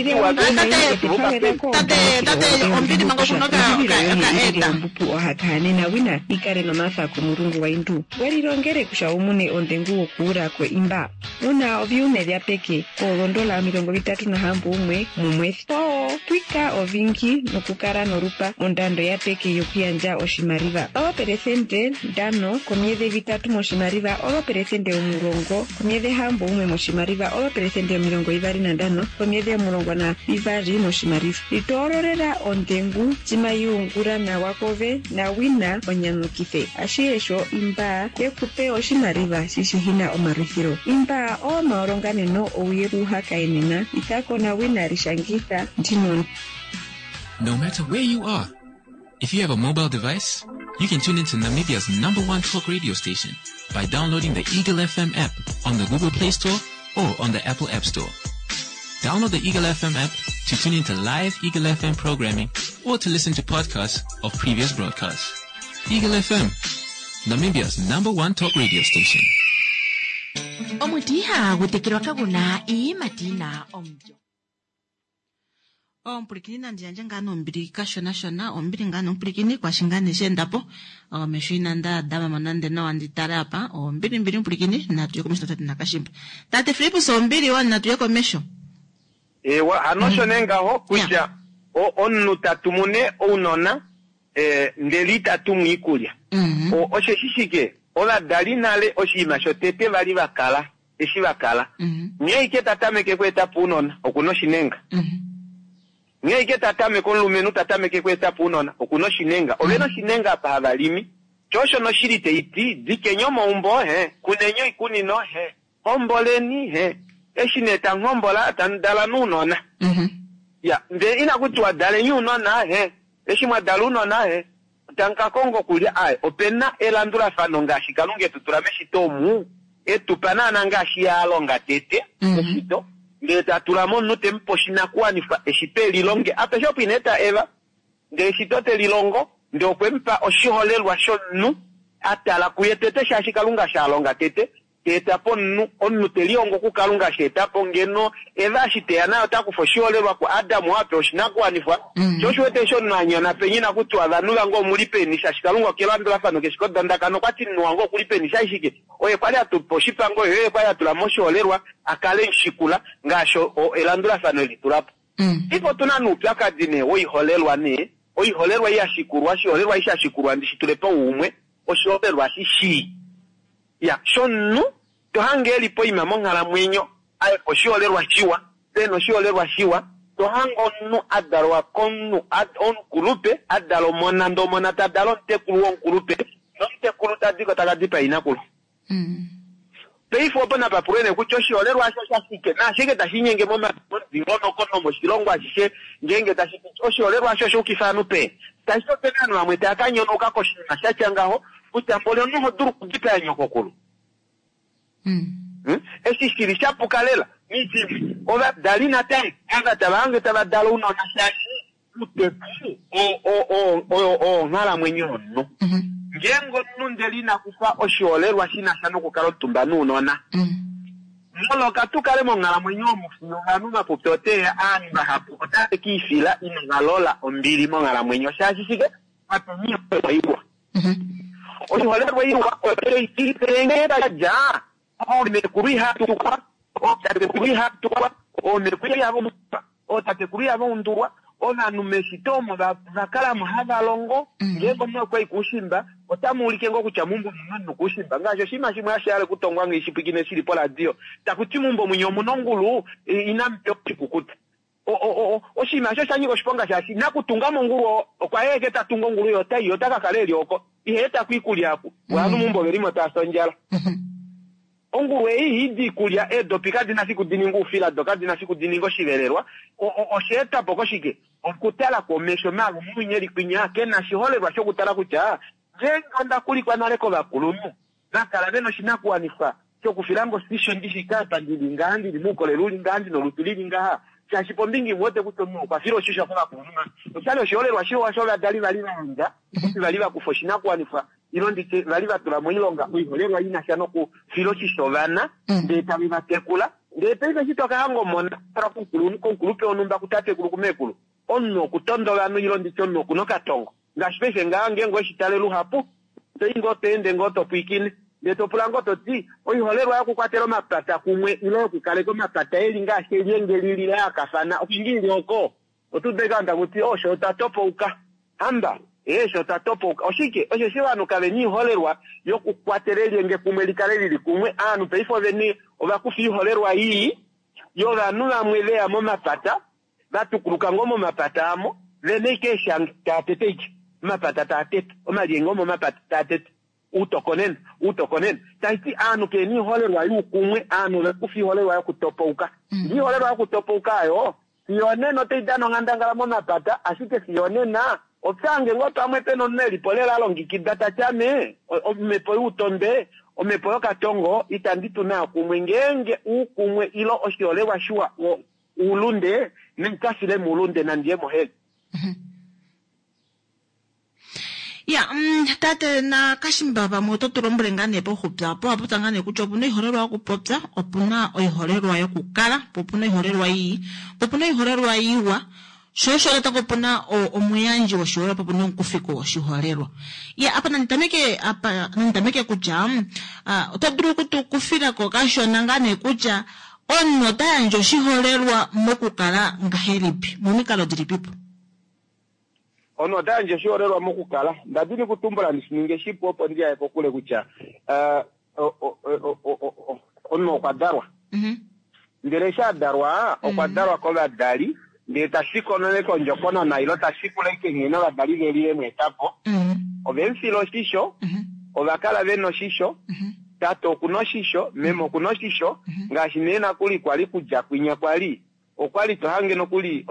tate ombidi mango kunoka ka eta mbupu ohatane na wina ikare no masa ku murungu wa indu walirongere kushaumune ondengu okura ko imba una oviune vya peke ko rondola 31 mumwezi twika ovinki nokukara norupa ondando ya peke yokuanja oshimariva o peresente dano komiede vitatu moshimariva o peresente umurongo komiede hambo umwe moshimariva o peresente mirongo ivari na dano komiede murongo na ivari moshimariva litororera ondengu chimayungura na wakove na wina onyanukife ashiesho imba yekupe oshimariva shishihina omarihiro imba o maorongane no oyeru hakainena itako na wina rishangita ndinon. No matter where you are, if you have a mobile device, you can tune into Namibia's #1 talk radio station by downloading the Eagle FM app on the Google Play Store or on the Apple App Store. Download the Eagle FM app to tune into live Eagle FM programming or to listen to podcasts of previous broadcasts. Eagle FM, Namibia's #1 talk radio station. Omutiha gutekirwa kaguna matina omjo. Mplikini na njanja ngano mbiri kashona ombiri ngano mplikini kwa shingane shendapo meshina nda dama manande na wanditara hapa mbiri mplikini na tuyeko mesho tatu na kashimba tate Filipu so mbiri wani na tuyeko mesho wa anosho nenga ho kuja onu tatumune unona ndelita tumu ikulia oshe shishike ola dalinale oshima shotete bali bakala eshi bakala nye ike tatameke kweta punona okunoshinenga nye ike tatameke olumenu tatameke kweta punona okunoshinenga oleno shinenga pa abalimi chosho no shirite iti dikenyomo umbo kunenyo ikunino omboleni eshineta ngombola tandala nunona ya nde inakutwa dale nyunona eshimwa dalunona tanka kongo kulia opena elandura fano ngashi kalunge tuturameshi tomu etupana nangashi yalonga tete eshito ngeta tulamo nute mposhina kwanifa eshipeli longe apesho pineta eva nde eshitote lilongo nde okwempa oshiholelwa shonu atala kuyetete shashi kalunga shalonga tete tetapo onu teliongo kukalunga shetapo ngeno eva shitea nayo takufoshiolelwa ku Adamu wape oshinakwanifa choshwete shonu nanyona penyina kutwa dhanula ngo mulipeni shashikalunga kilandula fano keshikoda ndakano kwati nuwango kulipeni shashike oye kwali atuposhipa ngo yoye kwali atulamoshiolerwa akale nshikula ngasho elandula fano elitulapo ipo tunanupya kadine oyiholelwa oyiholelwa yashikurwa shiholelwa ishashikurwa ndishitulepo umwe oshiholelwa shishi ya shonu tohangeli po imamo ngala mwenyo oshiolelwa shiwa teno oshiolelwa shiwa tohango nu adalwa konu on kulupe adalo mona ndo mona tadalo tekulu on kulupe no tekulu tadiko takadipa inakulu peifo bona papurene kuchoshiolelwa shashike na shike tashinyenge moma ngono kono moshilongo ashishe ngenge tashike oshiolelwa shosho ukifanu pe tasho tenano amwete akanyono kakoshina shachangaho utambole no duru kudipa yanyokokulu eshishiri shapukalela miti oba dalina tai anga tabange tabadala uno na shashi utepu ngala mwenyo no ngengo nundelina kufa osholerwa shina shano kukalo tumba nunona molo katukale mo ngala mwenyo mufino ganuma putotea anga hapu otate kifila ino ngalola ombili mo ngala mwenyo shashi shige atomio kwa iwa osholerwa iwa oteitengera ja mekuriha tukwa o tate kuriha tukwa o mekuriha abo o tate kuriha abo ndurwa ona numesitomo vakala muhava longo ngego mwa kwa ikushimba otamulike ngo kucha mumbo munno kushimba ngajo shima shimwe ashale kutongwanga ishipikine sili pola dio takuti mumbo munyomo nongulu inampe kukuta oshima sho shanyiko shiponga shashi nakutunga mongulu kwa yeke tatunga ngulu yotaka kaleli oko iheta kwikulia hapo wanu mumbo verimo tasonjala ongulu hidi kulia edo pikadi na siku diningu fila dokadi na siku diningo shivererwa osheta pokoshike okutala komesho magu munyeri kwinya kena shiholerwa sho kutala kucha ngenga kuli kwa naleko bakulumu nakala beno shinakuwa nifa cyo kufilango station ndishikata ndilingandi limukole lulingandi no lutulilinga chashipo mbingi mwote kutomo kwa filo shisha kwa kuluma osalo shiholerwa sho washola dali balibanga baliba kufoshina kwa nifa ilondi baliba tulamwilonga uiholerwa ina shano ku filo shishovana ndeta bibatekula ndeta ibe shitoka hango mona para kunkulupe onumba kutate kulukumekulu onno kutondola no ilondi chonno kunoka tongo ngashipeshe ngange ngweshitale luhapu teingo tende ngoto pikini ndeto pulango toti oiholerwa yakukwatero mapata kumwe ilo kukaleko mapata elinga shelyengelilila akafana okingili oko otudega ndakuti osho tatopo uka amba esho tatopo uka oshike osho shibanu kabeni holerwa yokukwatera nge kumwe likaleli kumwe anu peifo beni obakufi holerwa hii yo banula mwelea mo mapata batukuruka ngomo mapata amo veneke shang tateteji mapata tatete omaliengo mo mapata tatete utokonen taiti anu keni holerwa yukumwe anu lekufi holerwa yakutopouka ndi holerwa yakutopouka yo sione no teidano ngandangala mo mapata ashike sione na otsange ngoto amwe peno neli polela longikidata chame omepo utombe omepo katongo itanditu na kumwe ngenge ukumwe ilo osholewa shua ulunde nenkasile mulunde na ndiye moheli ya tate na kashimbaba moto tulombulengane po hupza po aputangane kucho puna ihorerwa kupopza opuna ihorerwa yokukala popuna ihorerwa yi popuna ihorerwa yiwa shosho letako puna omuyanje woshora popuna nkufiko woshihorerwa ya apa nantameke kucha otaduru kutukufira ko kashona ngane kucha onno tayanje oshihorerwa mokukala ngahelipi mumikalo dilipipo ono danje shorerwa mukukala ndabini kutumbula nishinge shipo opo ndiya eko kule kucha ono kwadarwa ndiresha darwa okwadarwa kola dali ndeta shiko noleko njokono na ilo tashiko leke ngena la dali leliye mwetapo obenfilo shisho obakala beno shisho tato kuno shisho memo kuno shisho ngashinena kuli kwali kuja kwinya kwali okwali tohange no kuli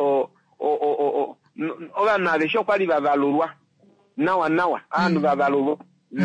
oba nabesho kwali babalulwa nawa anu babalulwa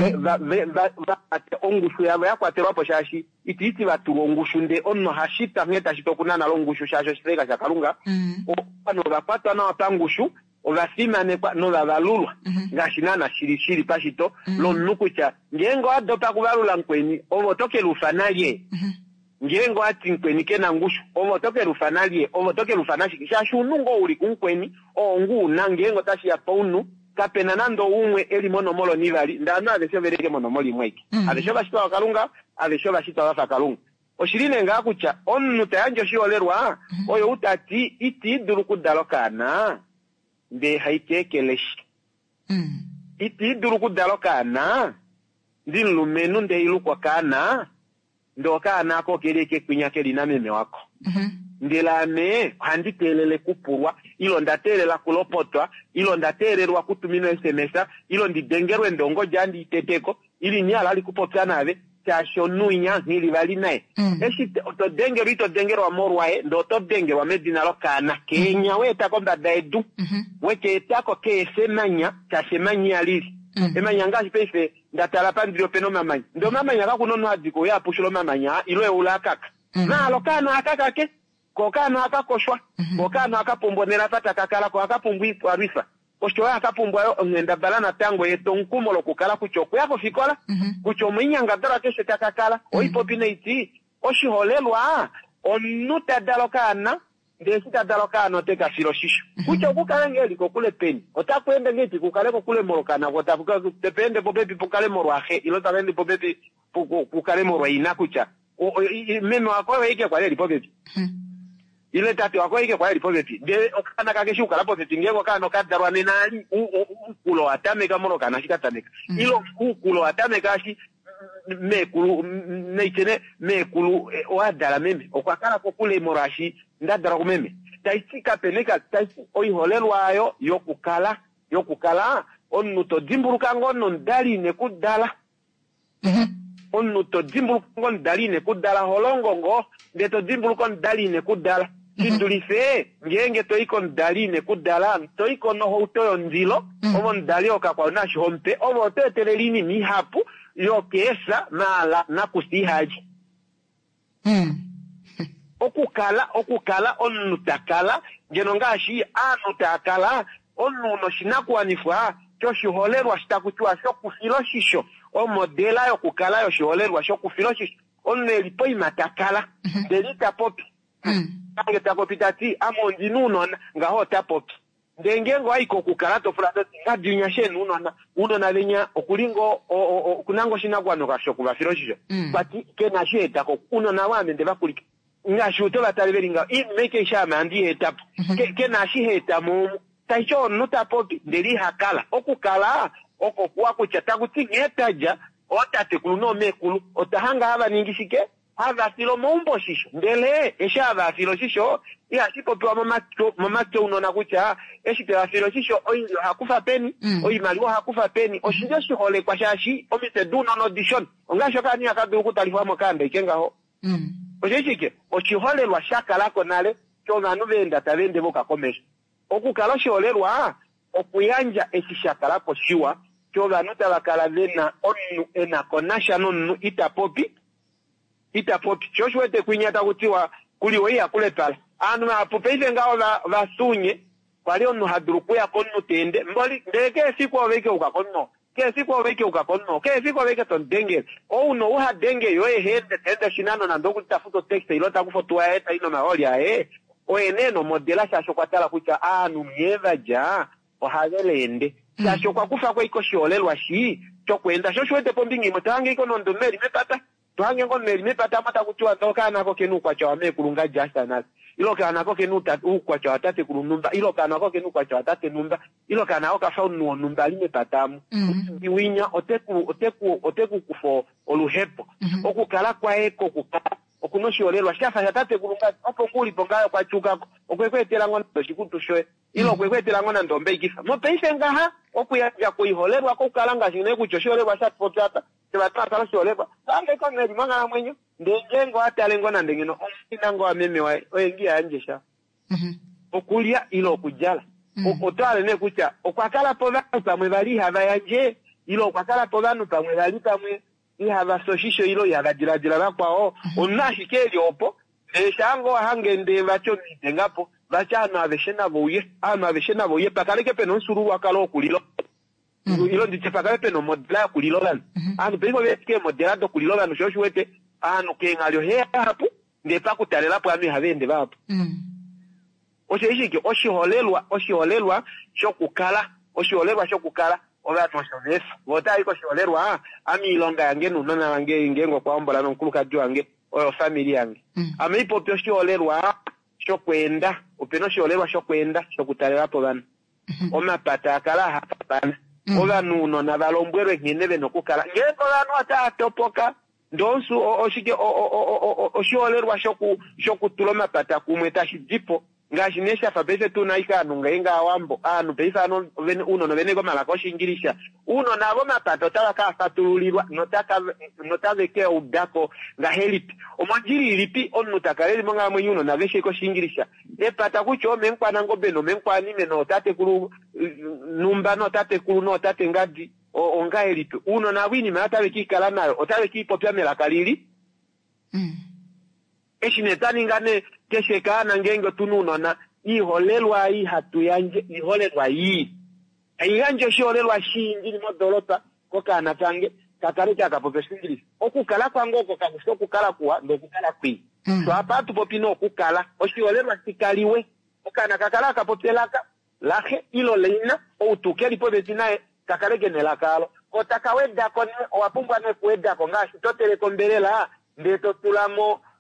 ongushu yabo yakwaterwa po shashi iti batulongushu nde onno hashita ngeta shitokunana longushu shasho shireka shakalunga ono bakwatwa na watangushu obasimane kwa no babalulwa ngashinana shiri pashito lonnukucha ngengo adopa kubalula nkweni obotoke lufanalye ngengo ati nkweni kena ngushu obotoke lufanalye obotoke lufanashi shashunungo uli kunkweni ongu na ngengo tashi ya paunu kapena nando umwe eli monomolo nivali ndano abesho bereke monomoli mweki abesho bashita wakalunga abesho bashita wafakalunga oshirine ngakucha onnu tayanjo shiolerwa oyo utati iti duru kudalokana nde haikekeleshi iti duru kudalokana ndinlumenu nde ilukwa kana ndokana ako keleke kwinyake lina meme wako ndelame handitelele kupurwa ilo ndatelela kulopotwa ilo ndatererwa kutumino SMS ilo ndidengerwe ndongo jandi iteteko ili nyala likupopya nabe chashonuinya hili bali nae eshi to dengeru ito dengerwa morwae ndo to dengerwa medina lokana Kenya weta komba daidu weke etako ke semanya chasemanya lili emanya ngashi pefe ndatala pandiro peno mamanya ndo mamanya kakunono adiko ya pushilo mamanya ilo ulakaka na lokana akaka ke kokana akakoshwa kokana akapombonera pata kakala ko akapumbwi arisa oshoya akapumbwa ngenda balana tango yeto nkumo lokukala kuchoko yako fikola kuchomo inyanga dara keshe takakala oipopine iti oshiholelwa onuta dalokana ndesita dalokana teka filoshisho kuchoko kalengeli kokule peni otakwende ngeti kukaleko kule morokana kotafuka depende popepi pokale morwahe ilo takendi popepi pokale morwa inakucha meme wako weke kwa leli popepi ile tate wako ike kwa lipo beti de okana kakeshuka lapo beti ngengo kana kadarwa nenali ukulo atameka mono kana shikatameka ilo ukulo atameka shi mekulu neitene mekulu wadala meme okwakala ko kule morashi ndadara ko meme taisika peneka taisi oiholelwayo yokukala onnu to dimburuka ngono ndali ne kudala onnu to dimburuka ngono ndali ne kudala holongongo de to dimburuka ndali ne kudala Sindulife ngenge to iko ndali ne kudala to iko no hoto ndilo omo ndali okakwa na shompe omo tetelelini ni hapu yo kesa na kusihaji okukala onnu takala ngeno ngashi anu takala onnu no shinakuanifwa kyo shiholerwa shitakuchwa shokufilo shisho o modela yo kukala yo shiholerwa shokufilo shisho onnu elipo imatakala delita popi kange takopitati amondi nunona ngaho tapopi ndengengo aiko kukala to fulano ngadinya shenu unona lenya okulingo kunango shinakwano kashokuba filo shisho bati kena sheta ko unona wame ndeba kulika ngashuto bataliberinga imeke shama ndi etapu kena shiheta mu taicho nuta popi ndeli hakala okukala okokwa kuchata kuti ngetaja otate kuluno mekulu otahanga aba ningishike hava filo mombo shisho ndele eshava filo shisho ya sipo tuwa mamacho unona kucha eshite filo shisho oindio hakufa peni oimaliwa hakufa peni oshinjo shihole kwa shashi omise do non audition ongasho kani akadu kutalifa mokanda ikenga ho oshishike oshiholelwa shaka lako nale chona nuvenda tabende boka komesha okukala shiholerwa okuyanja ekishaka lako shiwa choba nuta bakala vena onu enakonasha nonu itapopi choshwete kwinyata kutiwa kuli weya kule pala anu apupeise ngao vasunye kwali onu hadurukuya konnu tende mboli ndeke siku weke ukakonno ke siku weke ukakonno ke siku weke tondenge uno uha denge yoe hende shinano na ndoku tafuto tekste ilota kufotua eta ino maholi oeneno modela shasho kwa tala kucha anu mieva ja ohagelende shasho kwa kufa kwa iko shiolelwa shi chokwenda shoshwete pombingi mutange iko nondo meri mepata tuhange ngo meri mepata mata kuchwa toka nako kenu kwa chawa me kulunga jasta nasi ilo kana ko kenu kwa chawa tate kulunumba ilo kana ko kenu kwa chawa tate numba ilo kana ko kafa nu numba lime patamu iwinya oteku kufo oluhepo okukala kwa eko kukala okunoshiyolelwa shafa tate kulunga opo kuli pongayo kwa chukako okwekwetela ngona shikutu shoe ilo okwekwetela ngona ndombe ikifa mopeise ngaha okuya kuiholerwa kokalanga shine kuchosholelwa shatpotata tebatata losholelwa sange koneri mangana mwenyo ndengengo atale ngona ndengeno omusinango ameme wae oyengia anjesha okulia ilo okujala okotwale ne kucha okwakala povanu pamwe bali hava yanje ilo okwakala povanu pamwe bali pamwe ihava soshisho ilo yagajirajira bakwao onashikeli opo eshango hangende bacho nitengapo bachano abeshena boye pakaleke peno nsuru wakalo kulilo ilo ndichepakale peno modela kulilo lanu anu pego beke modela do kulilo lanu shoshwete anu kengalyo he hapo ndepa kutalela po ami havende bapo oshishike oshiholelwa shokukala oba toshovefa wota iko sholerwa ami ilonga yange nunona wange ngengo kwa ombola nonkuluka wange oyo family yange ami ipo pyo sholerwa shokwenda openo sholerwa shokwenda shokutalela po bana omapata akala hapana oba nuno na balombwerwe nginebe nokukala ngeko bano atatopoka ndonsu oshike osholerwa shokutula mapata kumwe tashijipo ngashinesha fabese tunaika nunga inga awambo anu peisa ano uno no veneko malako shingirisha uno nabo mapato tabaka fatululirwa notaveke udako nga helipi omonjiri ilipi onu takaleli monga mwenyuno na veshe ko shingirisha epata kucho menkwa nango beno menkwa nime no tate kulu numba no tate kulu no tate ngadi onga helipi uno na wini mata kikala nayo otave kipopya melakalili eshinetani ngane keshekana ngengo tununona iholelwa hatu yanje iholelwa ayanje shiholelwa shingi ni modolota kokana tange kakareka akapopesingiri okukala kwango kokanisa okukala kuwa ndokukala kwi so apatu popino okukala oshiholelwa sikaliwe okana kakala akapopelaka lahe ilo leina outukeli pobetinae kakareke nelakalo kotakaweda kone owapumbwa ne kueda kongashi totele kombelela ndeto tulamo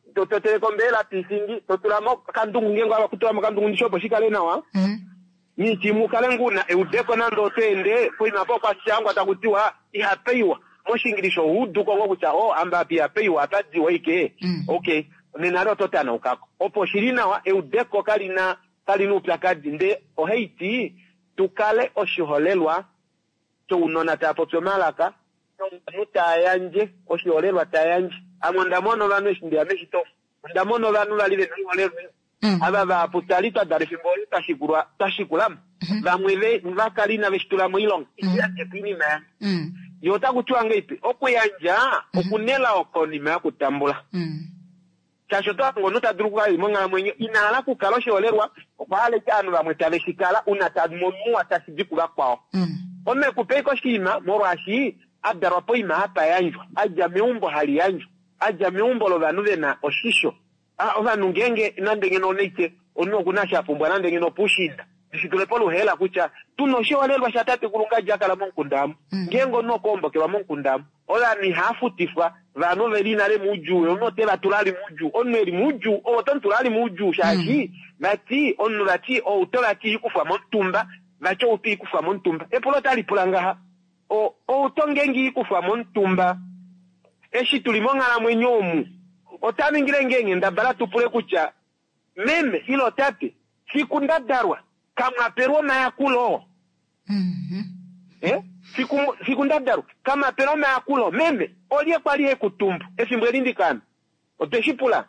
tototekombela tisingi totulamo kandungu ngengo aba kutulamo kandungu nishopo shikale nawa ni timu kale nguna eudeko nando tende kwa imapo kwa shangu atakutiwa ihapeiwa moshingilisho hudu kwa wakucha amba pia peiwa atajiwa ike okay nenaro totana ukako opo shirina wa eudeko kalinu plakadi nde oheiti tukale oshiholelwa to unona tapo tsomalaka mutayanje oshiholelwa tayanje amondamono vanu eshindi ameshito ndamono vanu valive niholelwa aba baputalita darifimbo tashikulamu vamweve vakalina veshitulamu ilonga iyaje kwinima yota kutuanga ipi okuyanja okunela okonima ya kutambula chashoto ngono tadruka imonga mwenye inala kukala oshiholelwa okwale cyanu bamwetale shikala unatadmomu atasidiku bakwao ome kupeiko shima morwashi adarwapo ima hapa yanjwa aja meumbo hali yanjwa aja meumbo lo vanu vena oshisho ovanu ngenge nandenge noneite ono kunasha pumbwa nandenge no pushinda dishitulepo luhela kucha tunoshiholelwa shatate kulunga jakala monkundamu ngengo no kombo ke bamonkundamu ola ni hafutifwa vanu velina le muju ono te batulali muju oneri muju o tontulali muju shashi bati onu bati o utolati ikufa montumba bacho upi ikufa montumba epolo tali pulanga o tongengi ikufa montumba eshi tulimonga la mwenyomu otabingire ngenge ndabala tupule kucha meme ilo tate sikunda darwa kama peroma ya kulo sikunda darwa kama peroma ya kulo meme olie kwali kutumbu efimbwe lindikana oteshipula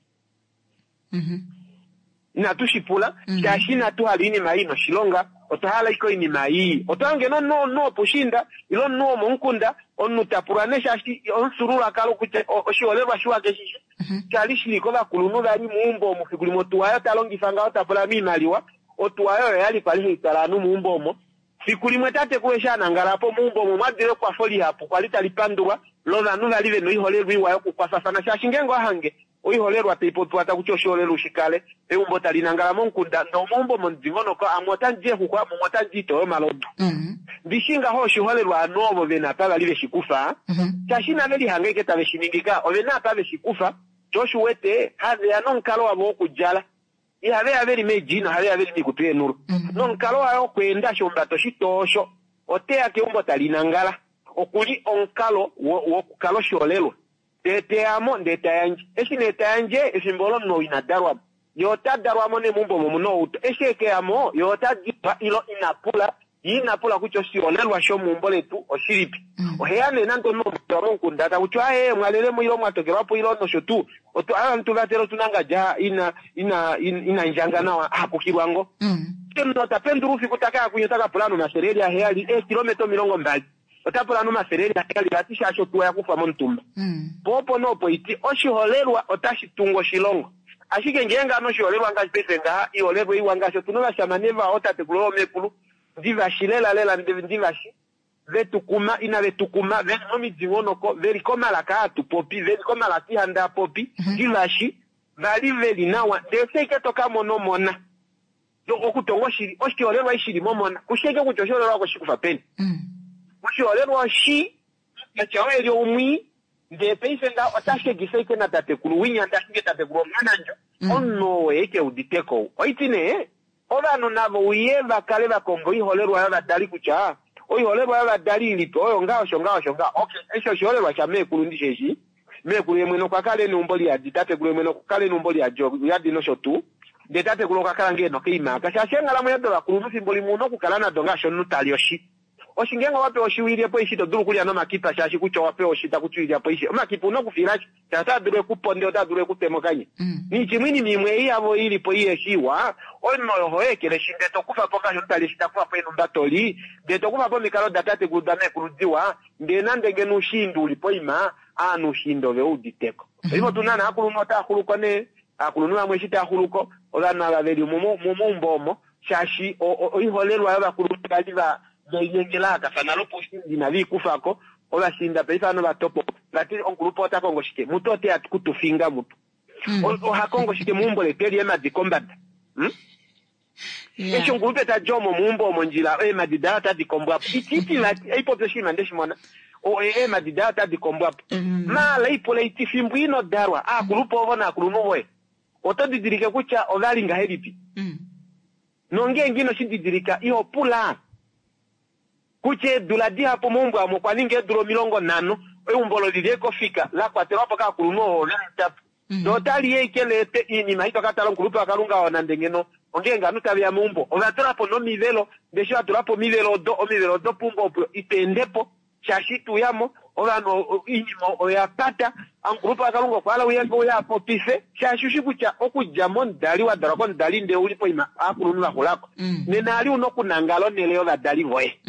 na tushipula shashina tu halini maino shilonga otahala iko ini mai otange no pushinda ilo no monkunda onu tapurane shashi onsurura kalo kuche oshiolelwa shiwake shishi chalishi ko bakulunu bali muumbo mufikuli motuwayo talongifanga otapula mimaliwa otuwayo yali pali hitalanu muumbo mo fikuli mwetate kuweshana ngalapo muumbo mo madire kwa foli hapo kwalita lipandwa loza nula live no iholelwa iwayo kukwasa sana shashi ngengo hange oiholerwa teipotu atakuchosholera ushikale eumbo talinangala monkunda ndo mumbo mondingono ko amotanje hukwa momotanjito malodo bishinga ho shiholerwa anobo vena pala live shikufa chashina veli hangeke tabe shiningika ovena tabe shikufa joshu wete have anonkalo abo kujala ihave averi mejino have averi mikutwe nuru nonkalo ayo kwenda shombato shitosho otea ke umbo talinangala okuli onkalo wo kalo sholelwa teamo ndetayanje esinetayanje esimbolo no inadarwa yota darwa mone mumbo muno uto esheke amo yota dipa ilo inapula kucho sionelwa sho mumbo letu oshiripi oheyane nanto no mutoro kundata kucho mwalele mu ilo mwatokera po ilo no shotu oto abantu batero tunanga ja ina njanga nawa akukirwango teno tapenduru kutaka kunyotaka plano na sereri ya heyali kilometro milongo mbali otapula no masereri akali batisha asho tuwa kufa montumba popo nopo iti oshiholerwa otashitungo shilongo ashike ngenga no shiholerwa ngazipesenga iholerwa iwangasho tunola shamaneva otate kulo mekulu ndiva shilela lela ndiva shi vetukuma ina vetukuma venomi dingonoko veri koma la katu popi veri koma la tihanda popi ndiva shi vali veli nawa deseke toka monomona okutongo shiri oshiholerwa ishiri momona kusheke kuchosholerwa ko shikufa peni oshiholerwa shi yachawe umwi ndepeisenga otashe giseke na tatekulu winya ndashinge tatekulu mwananjo ono eke uditeko oitine ovano navo uyeva kale bakombo iholerwa yabadali kucha oiholerwa yabadali ilipo oyo ngao shonga okay esho shiholerwa cha mekulu ndisheshi mekulu yemweno kakale numboli ya ditatekulu yemweno kakale numboli ya jogu ya dinosho tu detatekulu kakala ngeno keima kashashenga la mwedo bakulu simboli muno kukalana donga shonu talioshi oshingenga wape oshiwirie po ishito duru kulia no makipa shashi kucho wape oshita kuchiwiria po ishi makipa no kufirachi tata dure kuponde ota dure kutemokanye ni chimwini mimwe yabo ili po yeshiwa ono hoekele shinde tokufa poka shotali shita kwa po inumbatoli de tokufa po mikalo datate kudame kurudiwa ndena ndenge nushindu ulipo ima anu shindo ve uditeko hivyo tunana akulu nota akuluko ne akulu nwa mweshita akuluko olana la veli mumumbomo shashi oiholerwa yaba kulukaliva yengelaka sana lopo shindi na vikufako ola shinda pesa no batopo ngati ongrupo atakongo shike mutote atikutufinga mutu o hakongo shike mumbo le teli ema di combat esho ngrupe ta jomo mumbo monjila ema di data di combat ititi la ipo peshima ndeshimona o madidata di kombwapo ma la ipoliti fimbuino darwa kulupo bona kulunowe otodirike kucha ogalinga hedipi nonge ngino shidirika iho pula kuche duladi hapo mumbu amo kwa ninge duro milongo nano umbolo lideko fika la kwa teropo ka kuluno na tapu dotali yekelete ini mahito katalo kulupo akalunga wanandengeno ongenga nutabya mumbo ogatolapo no mivelo desho atolapo mivelo do pumbo itendepo chashitu yamo olano inimo oyapata angrupo akalunga kwala uyengo yapo pise chashushibucha okujamon dali wa dragon dali nde ulipo ima akulunula kulako nenali unokunangalo neleo la dali voye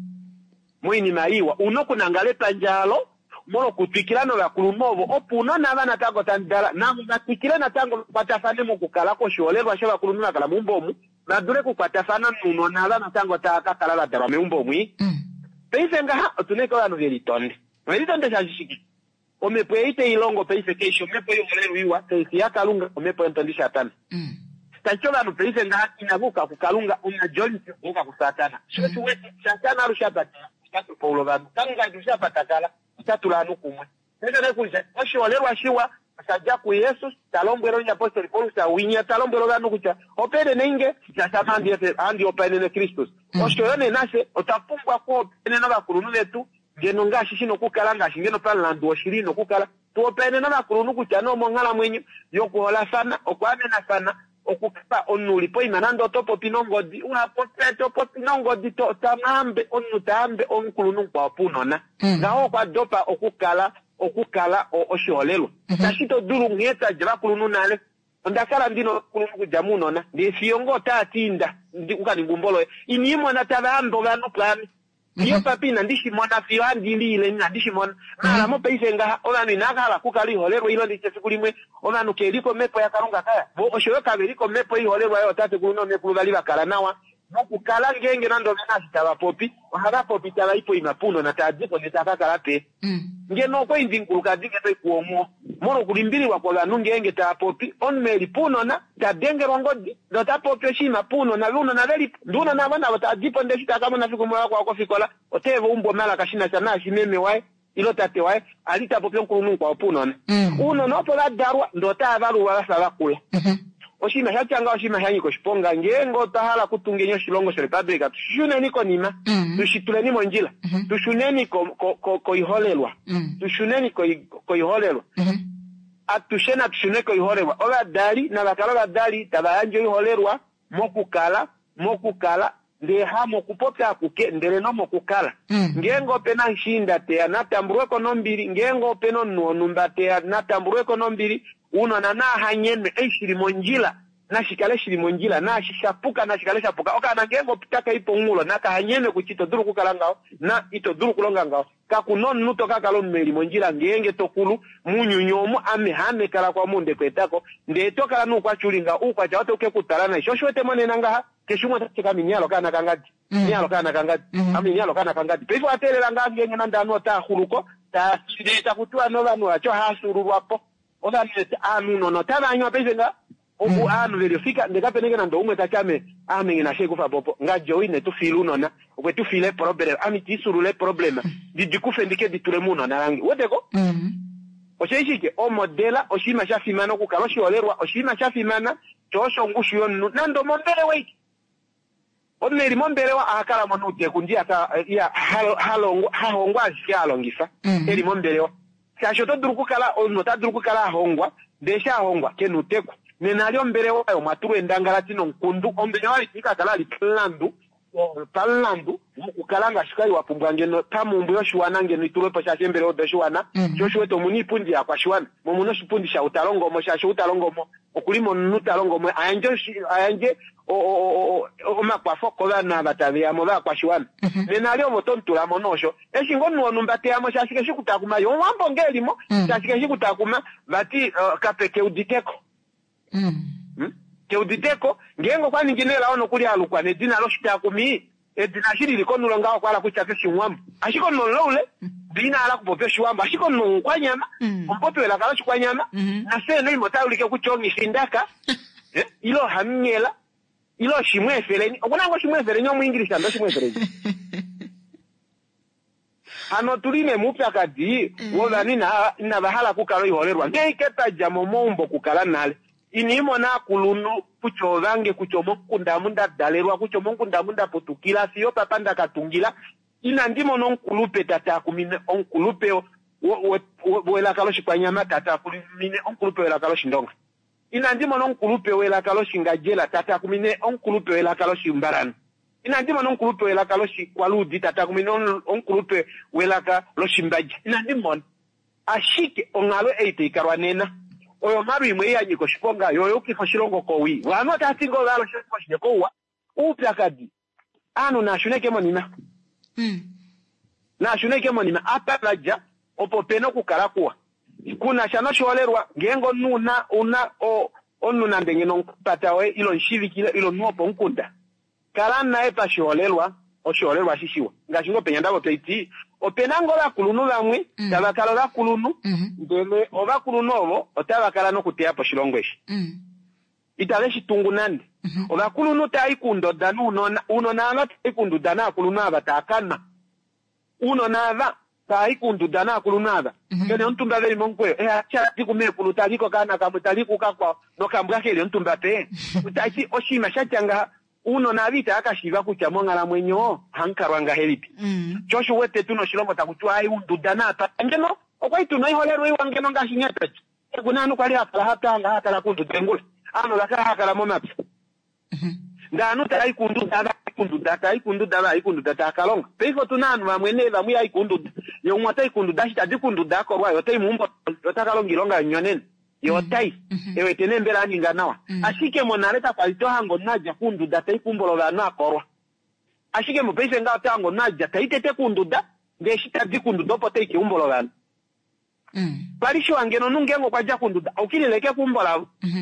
mwini maiwa unokunangale panjalo molo kutikilano ya kulunovo opuno na bana tango tandala na kutikilana tango patafane mu kukalako sholerwa shaba kulununa kala mumbomu na dure ku patafana nuno na bana tango takakala la dara mumbomu peise nga tuneko ya novelitonde novelitonde shashiki omepoite ilongo peise kesho mepo yoleruiwa peise yakalunga omepo entondisha tana tachola no peise nga inabuka kukalunga una joli kuka kusatana shotu wetu satana rushabata tatu paulo banu tanga rushapatakala tatulanu kumwe ndio nekulisa osholerwa shiwa saja ku Yesu talombero nya apostoli Paul sa winya talombero banu kucha opere nenge chasamandi ete andi opene ne Kristus oshone nase otapungwa ko opene na bakulunu betu ngeno ngashi shino kukalanga shingeno pala lando oshirino kukala tu opene na bakulunu kucha no mongala mwenyu yokuhola sana okwamena sana okupa onuli po imanando topo pinongodi una poteto po pinongodi to tamambe onutambe onkulunu kwa punona ngao kwa dopa okukala osholelo tashito duru ngeta jira kulunu nale ndakala ndino kulunu kujamuno na ndifiongo tatinda ndikukani ngumbolo inimo na tabambo bano plani iyo papina ndishi mwana fiwandi lile ndishi mwana mara mo peise nga onani nakala kukali holero ilo ndiche sikulimwe onanu keliko mepo ya karunga kaya bo oshoka beliko mepo iyo holero ayo tate kuno mepo baliba kala nawa mokukala ngenge nando bena sitaba popi ohaga popi tala ipo imapuno na tajipo netakakala pe ngeno ko indinkuluka dinge to kuomo moro kulimbiri wakola nungenge ta popi onmeli puno na tadenge rongodi do ta popi shima puno na luno na veli nduna na bana batajipo ndeshita kama na fiku mwa kwa fikola otevo umbo mala kashina sana shimeme wae ilo tate wae alita popi nkulunu kwa puno na uno no pola darwa ndo ta abalu wala sala kula oshima shachanga oshima shanyiko shiponga ngengo tahala kutungenyo shilongo shele pabrika tushune niko nima tushituleni monjila tushuneni ko iholelwa tushuneni ko iholelwa atushena tushune ko iholelwa ola dali na bakala dali tabayanjo iholerwa mokukala nde hamo kupopya kuke ndele no mokukala ngengo pena nshinda te anatamburwe ko nombiri ngengo peno numba te anatamburwe ko nombiri uno na hanyeme eshiri monjila na shikale shiri monjila na shishapuka na shikale shapuka oka na ngengo pitaka ipo ngulo na ka hanyeme kuchito duru kukalangao na ito duru kulongangao ka kunon nuto kakalo meli monjila ngenge tokulu munyunyomu hame kala kwa munde kwetako nde toka lanu kwa chulinga ukwa chawote uke kutalana shoshwete mwane nangaha keshumo tachika minyalo kana kangadi minyalo kana kangadi minyalo kana kangadi pefo atele langa ngenge nandano ta huluko ta sideta kutua no banu acho hasuru wapo oda nete anuno no tabanyo pezenga obu anu verifika ndekapenenge nando umwe takame amengi na sheku fa popo nga joine tu filuno na okwe tu file problem ami tisuru le problema dikufendike ditulemuno na rangi woteko osheshike o modela oshima shafimana ku kaloshi olerwa oshima shafimana chosho ngushu yonu nando mondele wait oneri mombere wa akala monute kunjia ta ya hahongwa shalongisa eri mombere wa kashoto durukukala onota durukukala hongwa desha hongwa kenuteku nenalyo mbere wayo maturu endangala tino nkundu ombere wali tikakala li palandu mukukalanga shikali wapumbwa ngeno tamumbu yoshuwana ngeno itulepo shashe mbere odoshuwana joshuweto munipundi ya kwa shuwana mumuno shipundi sha utalongomo shashe utalongomo okulimo nutalongomo ayanje omakwafo kola na bataviyamo kwa shuwana nenalyo motontula monosho eshingo nuonumbate yamo shashike shikutakuma yo wambo ngelimo shashike shikutakuma bati kapeke uditeko keuditeko ngengo kwa ninginela ono kuli alukwa nedina lo shitakumi edina shiri likonulonga ngawa kwala kuchake shimwambo ashiko nolole dina ala kupopyo shiwambo ashiko kwa nyama mpopyo la kala kwa nyama na sene imotayo like kuchongi shindaka ilo hamnyela ilo shimwefereni okunango shimwefereni omu English ando shimwefereni Hano tuline mupyakadi wola nina bahala kukalo iholerwa ngeiketa jamo mombo kukala nale inimo na kulunu kuchovange kuchomo kundamunda dalerwa kuchomo kundamunda potukila siyo papanda katungila ina ndimo nonkulupe tata kumine onkulupe wela kaloshi kwa nyama tata kumine onkulupe wela kaloshi ndonga ina ndimo nonkulupe wela kaloshi ngajela tata kumine onkulupe wela kaloshi mbarani ina ndimo nonkulupe wela kaloshi kwaludi tata kumine onkulupe wela kaloshi mbaji ina ndimo ashike ongalo eite ikarwa nena oyo maru imwe yanyiko shiponga yoyo kifo shilongo kowi wano tatingo galo shiko shiko wa upyakadi anu na shuneke monina na shuneke monina apalaja opopeno kukala kuwa kuna shano sholerwa ngengo nuna onuna ndengeno patawe ilo nshirikile ilo nuopo nkunda kala nae pa sholerwa o sholerwa shishiwa ngashingo penyandabo teiti openango la kulunu bamwe tabakala la kulunu ndele oba kulunu obo otabakala no kutea po shilongweshi itale shitungu nande oba kulunu taikundo danu uno na taikundo dana kulunu abatakana uno na taikundo dana kulunu aba ngene ontumba beli monkwe acha tikume kulutaliko kana kamutaliku kakwa no kambwake ile ontumba pe utachi oshima shachanga uno na vita akashiva kucha mongala mwenyo hankarwanga helipi chosho wete tuno shilombo takuchwa ai undudana ata ngeno okwaitu no iholero iwangeno ngashinyata kunanu kwali hata la kundu tengula ano la haka la momapi ndanu tai kundu data kalonga peifo tunanu bamwene bamwe ai kundu yo mwata ikundu dashi tadi kundu dako rwa yotai mumbo yotakalongilonga nyonene yotai ewe tenembera aninga nawa ashike monaleta palito hango naja kundu data ikumbolo la nakorwa ashike mupese nga tango naja taitete kundu da ndeshita dikundu dopo take umbolo la palisho angeno nungengo kwa ja kundu da ukileleke kumbola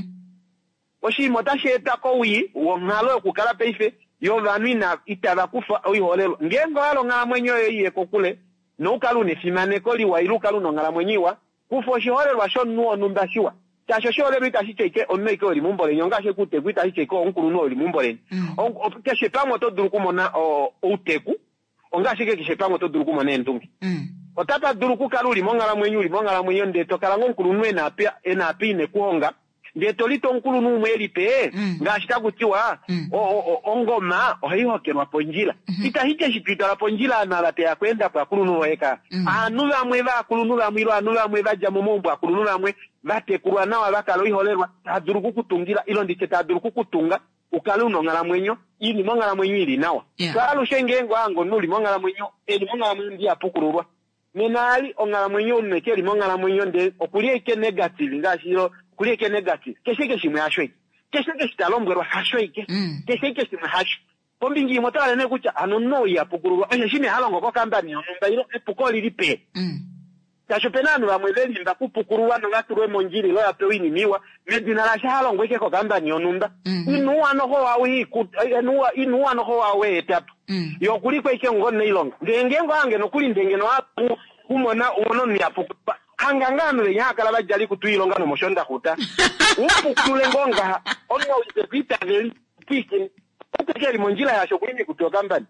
oshi motasheta ko wi wongalo kukala peife yo vanwina itaba kufa oyiholelo ngengo alo ngala mwenyo yiye kokule no kalune fimane koli wa iluka luno ngala mwenyiwa kufo shiholelwa sho nuo numbashiwa tasho shole bitashike onmeke oli mumbole nyonga shekute kwitashike onkulu no oli mumbole keshe pamo to duruku mona uteku onga shike keshe pamo to duruku mona ndungi otata duruku kaluli mongala mwenyo ndeto kala ngonkulu nwe na apia ena apine kuonga ndeto lito onkulu nu mweli pe ngashita kutiwa ongoma ohihokerwa ponjila itahite shipita ponjila na late ya kwenda kwa kulunu weka anuva mwe ba kulunu la mwiro anuva mwe baja momombo akulunu la mwe bate kurwa nawa bakalo iholerwa taduruku kutungira ilo ndiche taduruku kutunga ukaluno ngala mwenyo ili mongala mwenyo ili nawa kalu shengengo ango nuli mongala mwenyo eli mongala mwenyo ndi apukururwa menali ongala mwenyo unekeli mongala mwenyo nde okulie ke negative ngashiro kulieke negative kesheke shimwe hashweke kesheke shitalombwerwa hashweke kesheke shimwe hashu pombingi motala ne kucha anono ya pukururwa shime halongo ko kambani onumba ilo epukoli lipe tasho penanu bamwe beli mba kupukururwa no gaturwe monjiri lo yapewini miwa medina la halongo ke ko kambani onumba inuwa no ho wawi inuwa no ho wawe etatu yo kuliko ike ngonne ilonga ngengo ange no kuli ndengeno apu kumona uno ni apukurwa angangano yakala bajali kutuyilonga no moshonda kuta upukule ngonga onno izebita veli pike otekeli monjila ya shokulini kutoka mbani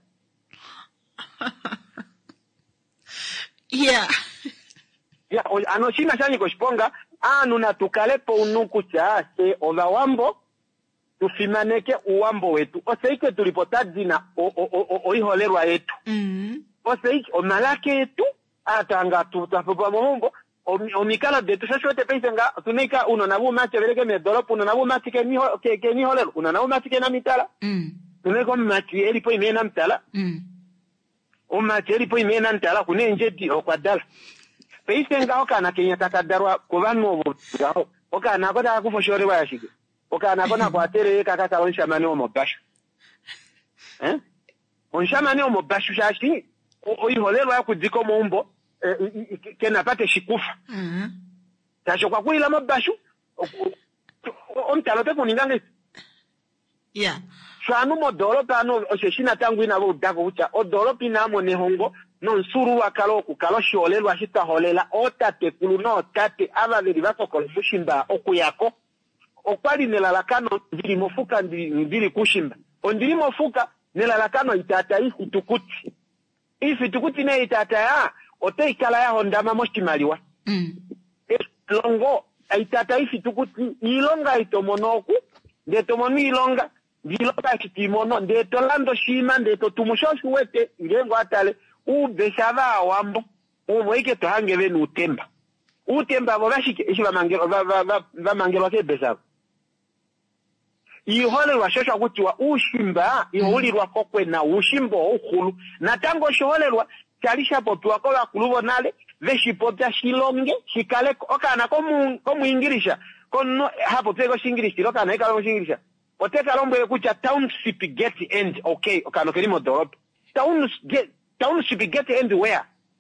anoshina shani koshiponga anu na tukalepo unuku chaase ola wambo tufimaneke uwambo wetu oseike tulipotadina oiholerwa yetu oseike omalake yetu atanga tutapopa mombo omikala detu shashote peise nga tunika uno nabu mache veleke medolopu uno nabu mache ke niholelo uno nabu mache ke na mitala tuneko mache elipo imena mtala mache elipo imena mtala kune njeti okwadala peise nga okana kenya takadarwa kubanu obo okana kota kufoshore wa yashike okana kona kwa tere kakaka onshamani omobashu onshamani omobashu shashi oyiholelo ya kudiko mombo kena pate shikufa tasho kwa kulila mabashu omtalo te kuningange shanu modoropa no osheshina tangu inabo udako ucha odoropi namo nehongo no nsuru wakalo kukalo sholelwa shita holela otate kulu no tate ababiri basokolo mushimba okuyako okwali nelalakano ndiri mofuka ndiri kushimba ondiri mofuka nelalakano itata isi tukuti ne itata ya ote ikala ya hondama moshimaliwa longo aitata ifitukuti ilonga itomonoku nde tomonu ilonga ndilonga kitimono nde tolando shima nde totumushoshi wete ngengo atale ubeshava awambo umweke tohangeve nutemba utemba bobashike ishi bamangelo ke besava iholerwa shosha kutiwa ushimba ihulirwa kokwe na ushimbo ukhulu natango sholerwa chalisha popiwa ko bakulu bonale veshipota shilonge shikale okana ko muingilisha kono hapo pego shingilishi lokana ikalo shingilishi oteka lombe kucha township get end okay okano kelimo doropo township get end where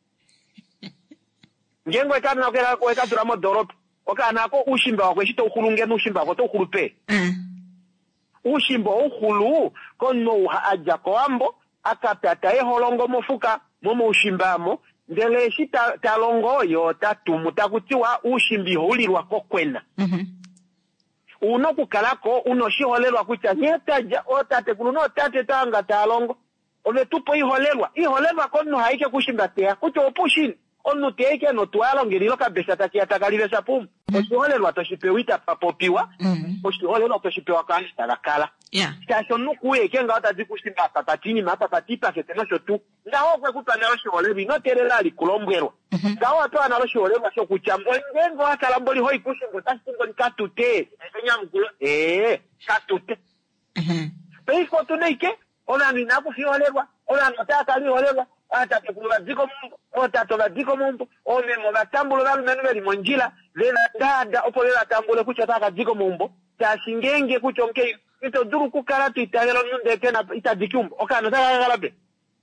ngengo ikana okela ko ekatura mo doropo okana ko ushimba wakweshito ukhulunge nushimba ko to ukhulupe ushimbo ukhulu kono aja koambo akatata eholongo mofuka momo ushimbamo ndele shita talongo yo tatumu takutiwa ushimbi hulirwa kokwena unokukalako unoshiholerwa kucha nyetaja otate kuno tate tanga talongo ove tupo iholerwa kono haike kushimba tea kucho opushini onu teke no twalo ngirilo kabesa takia takalivesa pum oshiholerwa toshipewita papopiwa oshiholerwa toshipewa kanisa lakala sasa nukuye kenga otati kushimba patatini mapa patipa keteno shotu ndaho kwe kupanelo shiholerwa no terela likulombwerwa ndaho atwa nalo shiholerwa sho kuchambo ngengo akalamboli hoi kushimbo tashingo nikatute nyamgulo katute peiko tuneike ona ninaku shiholerwa ona notaka liholerwa atate kulaziko mumbo otato baziko mumbo omemo batambulo balumenu bali monjila lela dada opolela tambulo kucha taka ziko mumbo tashingenge kuchonke ito duru kukala tu italelo nunde tena itadikumbo okano takagalabe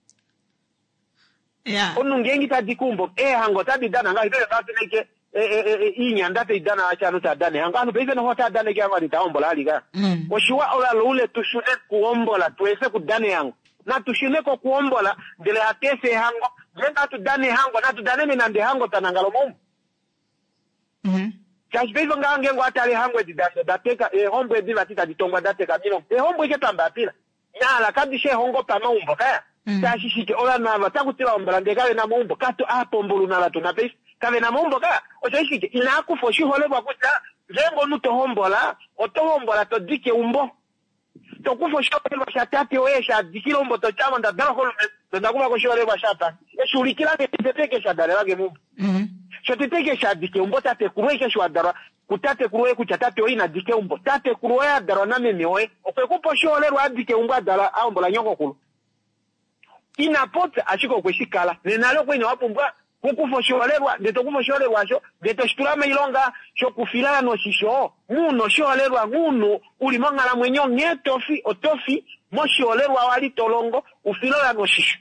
onu ngengi tadikumbo hango tadidana nga itele batuneke inyandate idana achano tadane hangano beize no hota dane kya ngari taombola aliga oshiwa ola lule tushune kuombola tuweze kudane yango na tushine ko kuombola dele atese hango jenga tu dane hango na tu dane minande hango tanangalo mumu kashbezo ngange ngwatale hango didande dateka hombo diva tita ditongwa dateka mino hombo iketamba pila nyala kadishe hongo pa maumbo kaya tashishike ola na batakutira ombola ndekawe na maumbo kato apombulu na latu na pesi kave na maumbo kaya oshishike inakufa shiholebwa kuta jengo nutohombola otohombola to dike umbo tokufa shiholebwa shatate oesha dikilombo to chama ndadala holume ndakuba ko shiholebwa shata eshulikila keteke shadale lage mumbo shotiteke shadike umbo tate kuruwe kesho adara kutate kuruwe kuchatate oina dike umbo tate kuruwe adara na memewe okwekupo shiholerwa adike umbo adara aombola nyoko kulu inapota ashiko kweshikala nenalo kwenye wapumbwa kukufa shiholerwa ndeto kufa shiholerwa sho ndeto shitulama ilonga sho kufilala no shisho muno shiholerwa muno ulimangala mwenyo ngetofi otofi mo shiholerwa wali tolongo ufilola no shisho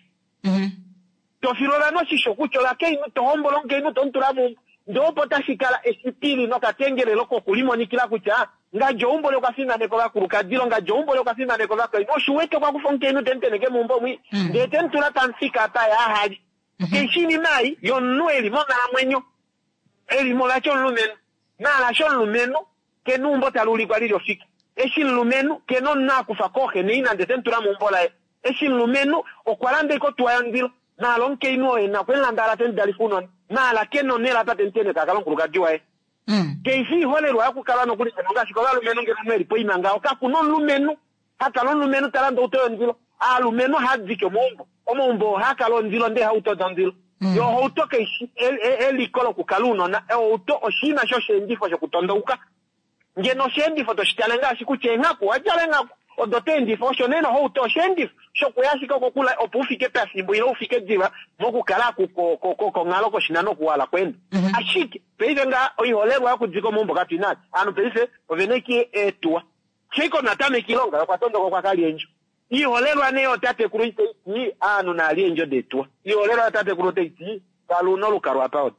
tofilola no shisho kuchola keinu tohombolo keinu tontulamu ndopo tashikala esipili no katengele loko kulimo nikila kucha nga jombo loko fina neko bakuruka dilo nga jombo loko fina neko bakoi no shuwete kwa kufonkenu tenteneke mumbo mwi ndetentula tanfika ata ya haji keshini mai yonu elimo na mwenyo elimo la chon lumenu na la chon lumenu ke numbo taluli kwa lilio fiki eshin lumenu ke non na kufa kohe ne ina ndetentula mumbola eshin lumenu okwalande ko tuwayandilo na lonke ino na kwela ndala ten dalifuno na la keno nela patentene kakalon kurugajiwa keifi holerwa yakukala no kuli senonga shikola lumenu ngemeri poina nga okakuno lumenu hata lon lumenu talando uto ndilo alumenu hadike mumbo omumbo hakalo ndilo nde hauto dandilo yo hauto ke elikolo kukaluno na auto oshina shoshe ndifo shokutondouka ngeno shendifo to shitalenga shikuchenga ko ajalenga odote ndifo shoneno hauto shendifo shokuyashika kokula opufike pasimbo ilo ufike diva mokukala ko ngalo ko shinano kuwala kwenda ashike peize nga oiholerwa kujiko mumbo katinati anu peize oveneki etua chiko natame kilonga kwa tondo kwa kali enjo iholerwa neyo tate kuruite iti anu na alienjo detua iholerwa tate kuruite iti kaluno lukaru apaot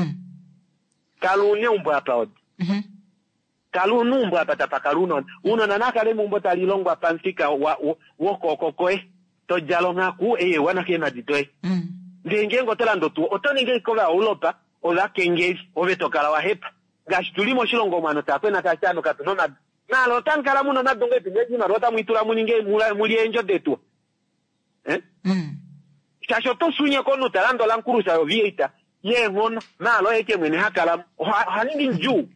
kalunye umbo apaot kalunu umbo apatapa kaluno uno nanaka le mumbo talilongwa pansika woko kokoe to jalonga ku wana kena ditoe ndengengo tolando tu otonenge kola ulopa ola kengezi ovetokala wa hepa gashitulimo shilongo mano takwena tachano katunona na lotankala muno na donge pingeji na rota muitula muninge muli enjo detu Chachoto sunye kono talando lankuru sa vieta. Ye ngono na lo eke mwene hakala haningi njuu.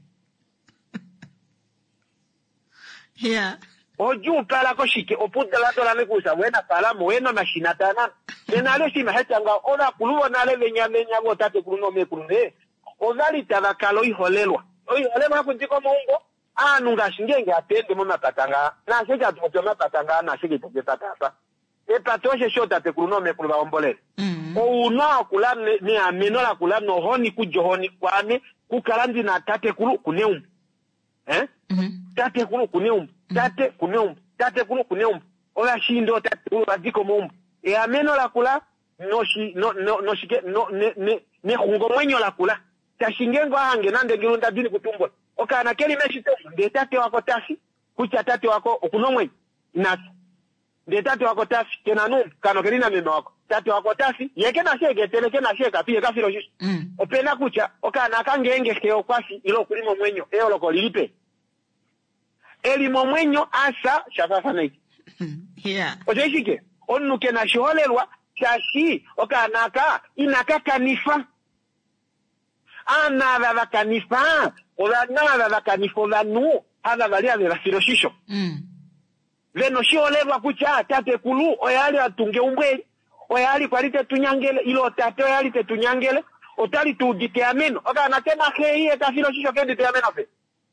Yeah. Oju pala ko shike oputa la tola nekusa wena pala mweno na shinatana. Enale si mahechanga ona kuluwa nale lenya wotate kuluno mekurune. Ozali tabakalo iholelwa. Iholelwa kuntiko mungo. Nunga shingenge atende mama patanga. Na shika tumotoma patanga na shike tuketata. Patoshe shota te kuluno mekuluwa ombolele. Una kula ne ameno la kula no honi kujohoni kwane kukalandi na tate kulu kuneum. Tate kulu kuneum. Tate kuneum. Ola shindo tate kulu baziko mumbu. Ameno la kula no shike ne hungo mwenyo la kula. Tashingengo hange nande ngirunda dini kutumbwa. Oka na keli meshito de tate wako tasi kucha tate wako okunomwe nasi. De tate wako tasi kenanu kano kelina meno wako. Tate wako tasi yeke na sheke teleke na sheka pie kafiro jisu. Opena kucha oka na kangenge keo kwasi ilo kulimo mwenyo eo loko lilipe. Elimo mwenyo asa shafafa naiki. Yeah. Ojeishike onuke na shiholelwa chashi oka naka inaka kanifa. Nada la canifa, o la nada la canifo la nu, ada valia de la filoshisho. Veno shio lewa kucha, tate kulu, oyali atunge umbwe, oyali kwalite tunyangele, ilo tate oyali te tunyangele, otali tu dite ameno, oka natena hei eta filoshisho ke dite ameno pe.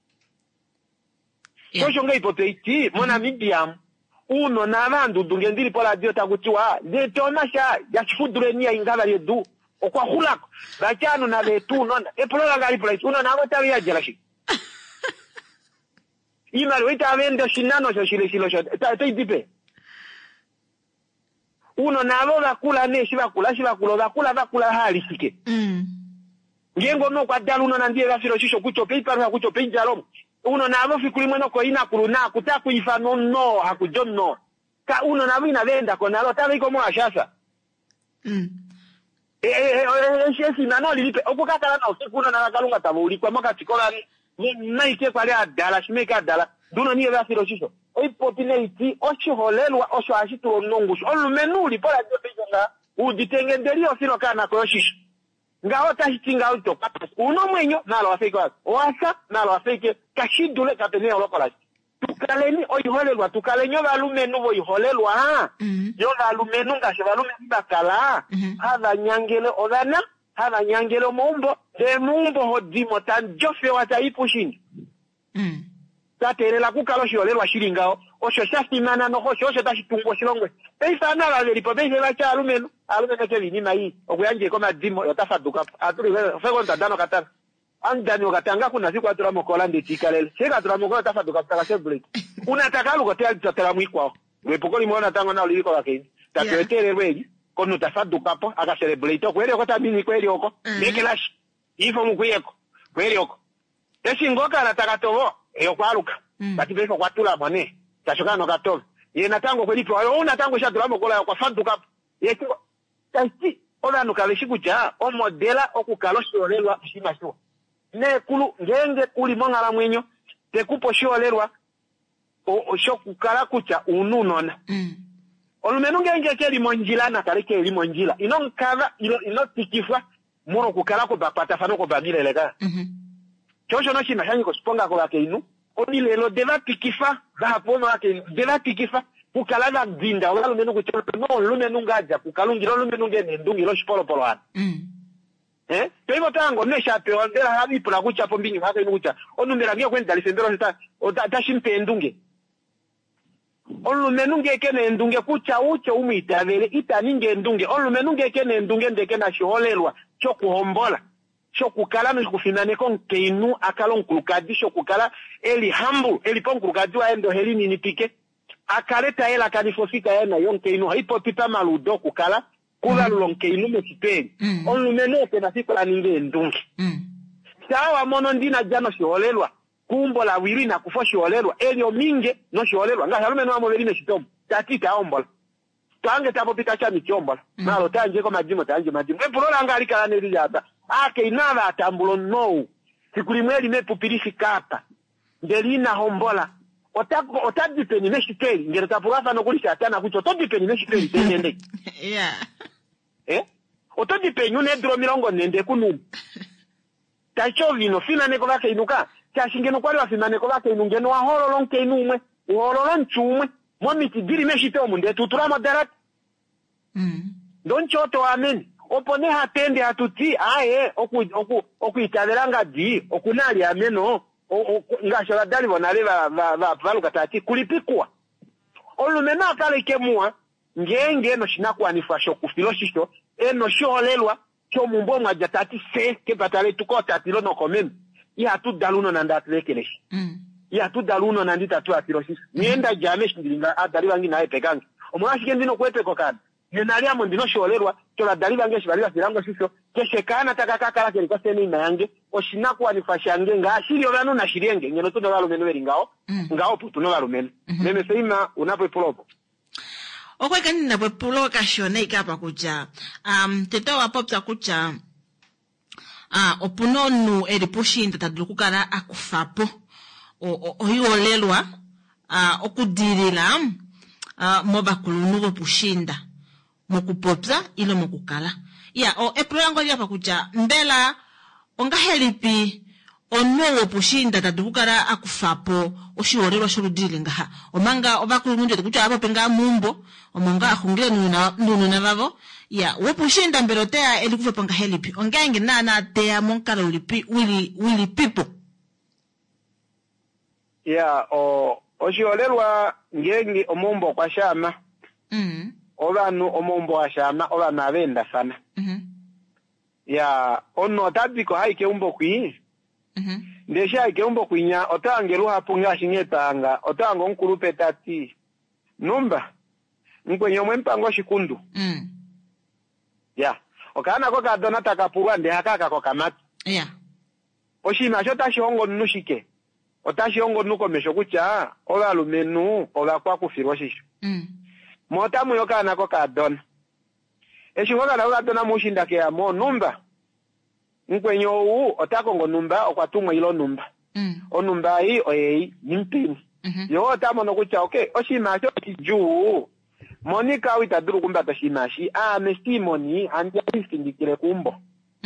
So shonga ipoteiti, mona midiam, uno na vandu dungendiri pola diota kuchua, de tonasha, ya chifudure niya ingala yedu, okwa hulako bachano na letu nona epolola gali place uno na wata ya jelashi imalo ita vende shinano sho shilo sho ta dipe uno na lola kula ne shiba kula hali sike ngengo no kwa dalu no ndie la filo shisho kuchope ipa kuchope njalo uno na avo fikuli mweno ko ina kuluna kutaku ifa no hakujonno ka uno na vina venda ko nalo tawe ko mwa shasa Shesi nano lilipe okukakala na usiku na kalunga tabuli kwa mwaka tikola na ike kwa lea dala shimeka dala duno niye vya filoshisho oipotine iti oshiholelwa osho ashituro nongusho olumenu lipola jote jonga uditengenderi osino kana koloshisho nga ota hitinga uto uno mwenyo nalo wafeke wako wasa nalo wafeke kashidule kapene olokolashi tukaleni oiholelwa tukalenyo valumenu voiholelwa yo valumenu ngashe valumenu bakala hava nyangele odana hava nyangele mumbo de mumbo hodimo tan jofe wata ipushini taterela kukalo shiolelwa shilingao osho shasimana no hosho osho tashitungo shilongwe peisana la lipo peise bacha alumenu ke vinima hii okuyanje koma dimo yotafaduka aturi fego ntadano katana andani wakatanga kuna siku atura mokola ndichikalele sheka atura mokola tafaduka kutaka shebreak unataka luko tatela mwikwa wepokoli muona tango na uliko wakeni takwetele weji kono tafaduka hapo aka celebrate kweli okota mini kweli oko mekelash ifo mukuyeko kweli oko esi ngoka anataka tovo eyokwaluka bati befo kwatula mwane tashokano katova yena tango kweli po una tango shatura mokola kwa faduka hapo yeko tachi ona nukaleshikuja o modela okukalosholelwa shimasho ne kulu ngenge kuli mongala mwenyo tekupo sholerwa o shokukala kucha ununona olumenu ngenge keli monjila na kaleke eli monjila inonkava ino tikifwa muro kukala ko bapata fano ko bagile lega chosho no shima shanyi ko sponga ko bakeinu oni lelo deva tikifa za pono ake deva tikifa kukala na dinda olumenu kucha no lumenu ngaja kukalungiro lumenu ngene ndungiro shipolo polo ana Pego tango nesha pewa ndela habi pula kucha po mbingi haka inucha. Onumera ngiyo kwenda lisendero sita otashimpe ndunge. Olumenunge kene ndunge kucha uche umitavele ita ninge ndunge. Olumenunge kene ndunge ndeke na shiholelwa choku hombola. Choku kala nukufinane kon keinu akalon kulukadi choku kala eli hambu eli pon kulukadi wa endo helini nipike. Akaleta ela kanifosika ena yon keinu haipotipa maludo kukala. Kula lulonke ilume sipeli. Olumenu tena sikola ninge ndungi. Sawa mono ndina jano shiolelwa. Kumbo la wiri na kufo shiolelwa. Elio minge no shiolelwa. Nga halumenu wa moverine shitomu. Tatita ombola. Tange tapo pita cha michombola. Nalo tanje ko majimo tanje majimo. Epulola anga alikala nelijata. Ake inava atambulo nou. Sikulimweli mepupirisi kata. Ngelina hombola. Otadipeni meshiteli. Ngere tapurafa no kulisha atana kucho. Otadipeni meshiteli. Tenende. Yeah. Otodi penyu ne dro milongo nende kunu. Tacho vino fina neko bake inuka. Chashingeno kwali wa fina neko bake inungeno wa hololon ke inumwe. Hololon chumwe. Mwami tidiri meshite omunde tutura moderat. Don choto amen. Opone hatende hatuti aye oku itaveranga di okunali ameno ngashola dali bonale ba valuka tati kulipikwa. Olumena akale kemua ngenge no shinakuwa nifasho kufiloshisho eno shoholelwa kyo mumbo mwaja tati se ke batale tuko tatilo no komem ya tu daluno nanda atlekeneshi ya tu daluno nandi tatu atiroshisho nienda jame shindilinga adali wangi nae pegangi omwashi kendino kwete kokana nenali amo ndino shoholelwa chola dali wangi shibaliwa sirango shisho keshekana takakakala keliko seni na yange oshinakuwa nifashange ngashiri obanu na shirienge ngeno tuno balumeno beringao ngao putuno balumeno meme seima unapo ipulopo. Okwe kanina bwe pulo kashone ikapa kucha. Teto wa popsa kucha. Opunonu eripushinda tadulukukara akufapo. Ohiolelwa. Okudirila. Moba kulunugo pushinda. Mokupopsa ilo mokukala. Ya, epulo yango yapa kucha. Mbela, onga helipi. Ono pushinda tadukukara akufapo oshiorelwa shorudile ngaha omanga obakulunje tukucha aba penga mumbo omonga ahungire nuna babo ya wopushinda mbelotea elikufa panga helipi ongange nana tea monkala wili people ya oshiorelwa ngenge omumbo kwa shama obanu omumbo ashama obana abenda sana ya ono tabiko haike umbo kwi ndesha ikeumbo kwinya otangeru hapunga shingetanga otango nkulupe tati numba nkwenyo mwempango shikundu ya okana ko kadona takapurwa nde hakaka ko kamati oshima shota shongo nushike otashiongo nuko mesho kucha ola lumenu ola kwa kufirwa shisho mota muyo kana ko kadona eshingo kana ko kadona mushinda ke amo numba nkwenyo u otakongo numba okwatumwa ilo numba onumba hii oyei nimpini yo otamono kucha okay oshima sho kijuu monika witaduru kumba toshimashi mestimoni andi isindikire kumbo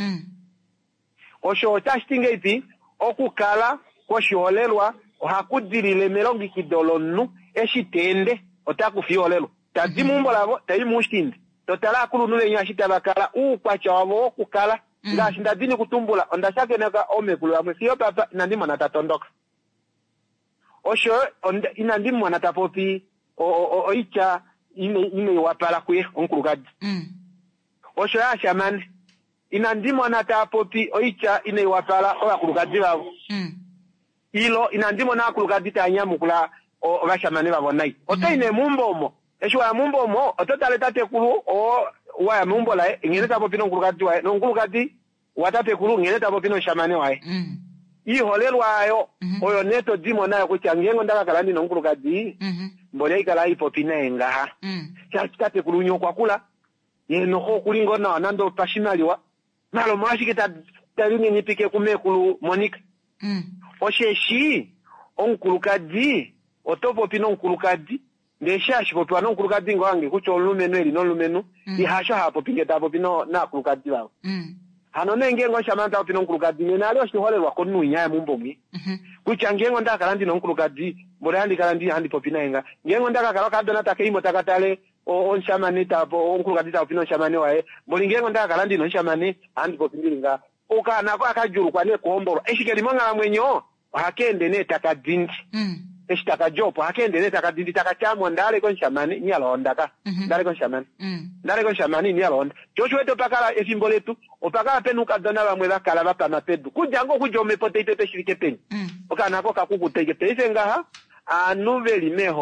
osho tashinge ipi okukala koshiolelwa hakudirile melongi kidolonu eshitende otakufiolelo tadimumbo labo tayimushinde totala kulunule nyashita bakala ukwacha wabo okukala ngashinda dini kutumbula ondashake neka omekulu amwe siyo papa inandimo natatondoka osho inandimo natapopi oicha ine wapala kuye onkulukaji osho ya shamane inandimo natapopi oicha ine wapala okulukaji babo ilo inandimo na okulukaji tanyamukula obashamane babo nai otaine mumbomo esho ya mumbomo ototale tatekulu waya mumbo lae ngene tapo pino nkulukaji wae no nkulukaji watape kulu ngene tapo pino shamane wae iholelwa ayo oyo neto dimo nayo kucha ngengo ndaka kalandi no nkulukaji mbole ikala ipo pinenga ha chatate kulunyo kwa kula yeno ho kulingo na nando pashinaliwa nalo mwashikita talingi nipike kumekulu Monica osheshi onkulukaji otopo pino nkulukaji ndesha shipotwa no nkulukaji ngwange kucho lumenu eli no lumenu ihasho hapo pingeta hapo pino na nkulukaji bawo hano nengengo shamanta pino nkulukaji nalo shiholelwa konu nyaya mumbomwi kucha ngengo ndaka kalandi no nkulukaji mbole kalandi handi popina enga ngengo ndaka kaloka dona takeimo takatale on shamane tapo nkulukaji tapo pino shamane wae mbole ngengo ndaka kalandi no shamane handi popingiringa okana kwa akajuru kwa ne kuomboro eshikeli mwanga mwenyo hakende ne takadindi eshitaka jopo hakende ne takadindi takachamwa ndale kon shamane nyalondaka ndale kon shamane ndale kon shamane nyalonda chochweto pakala efimbo letu opakala penuka dona bamwe bakala bapa mapedu kujango kujome pote itepe shirike peni okana ko kakukuteke pese ngaha anuveli meho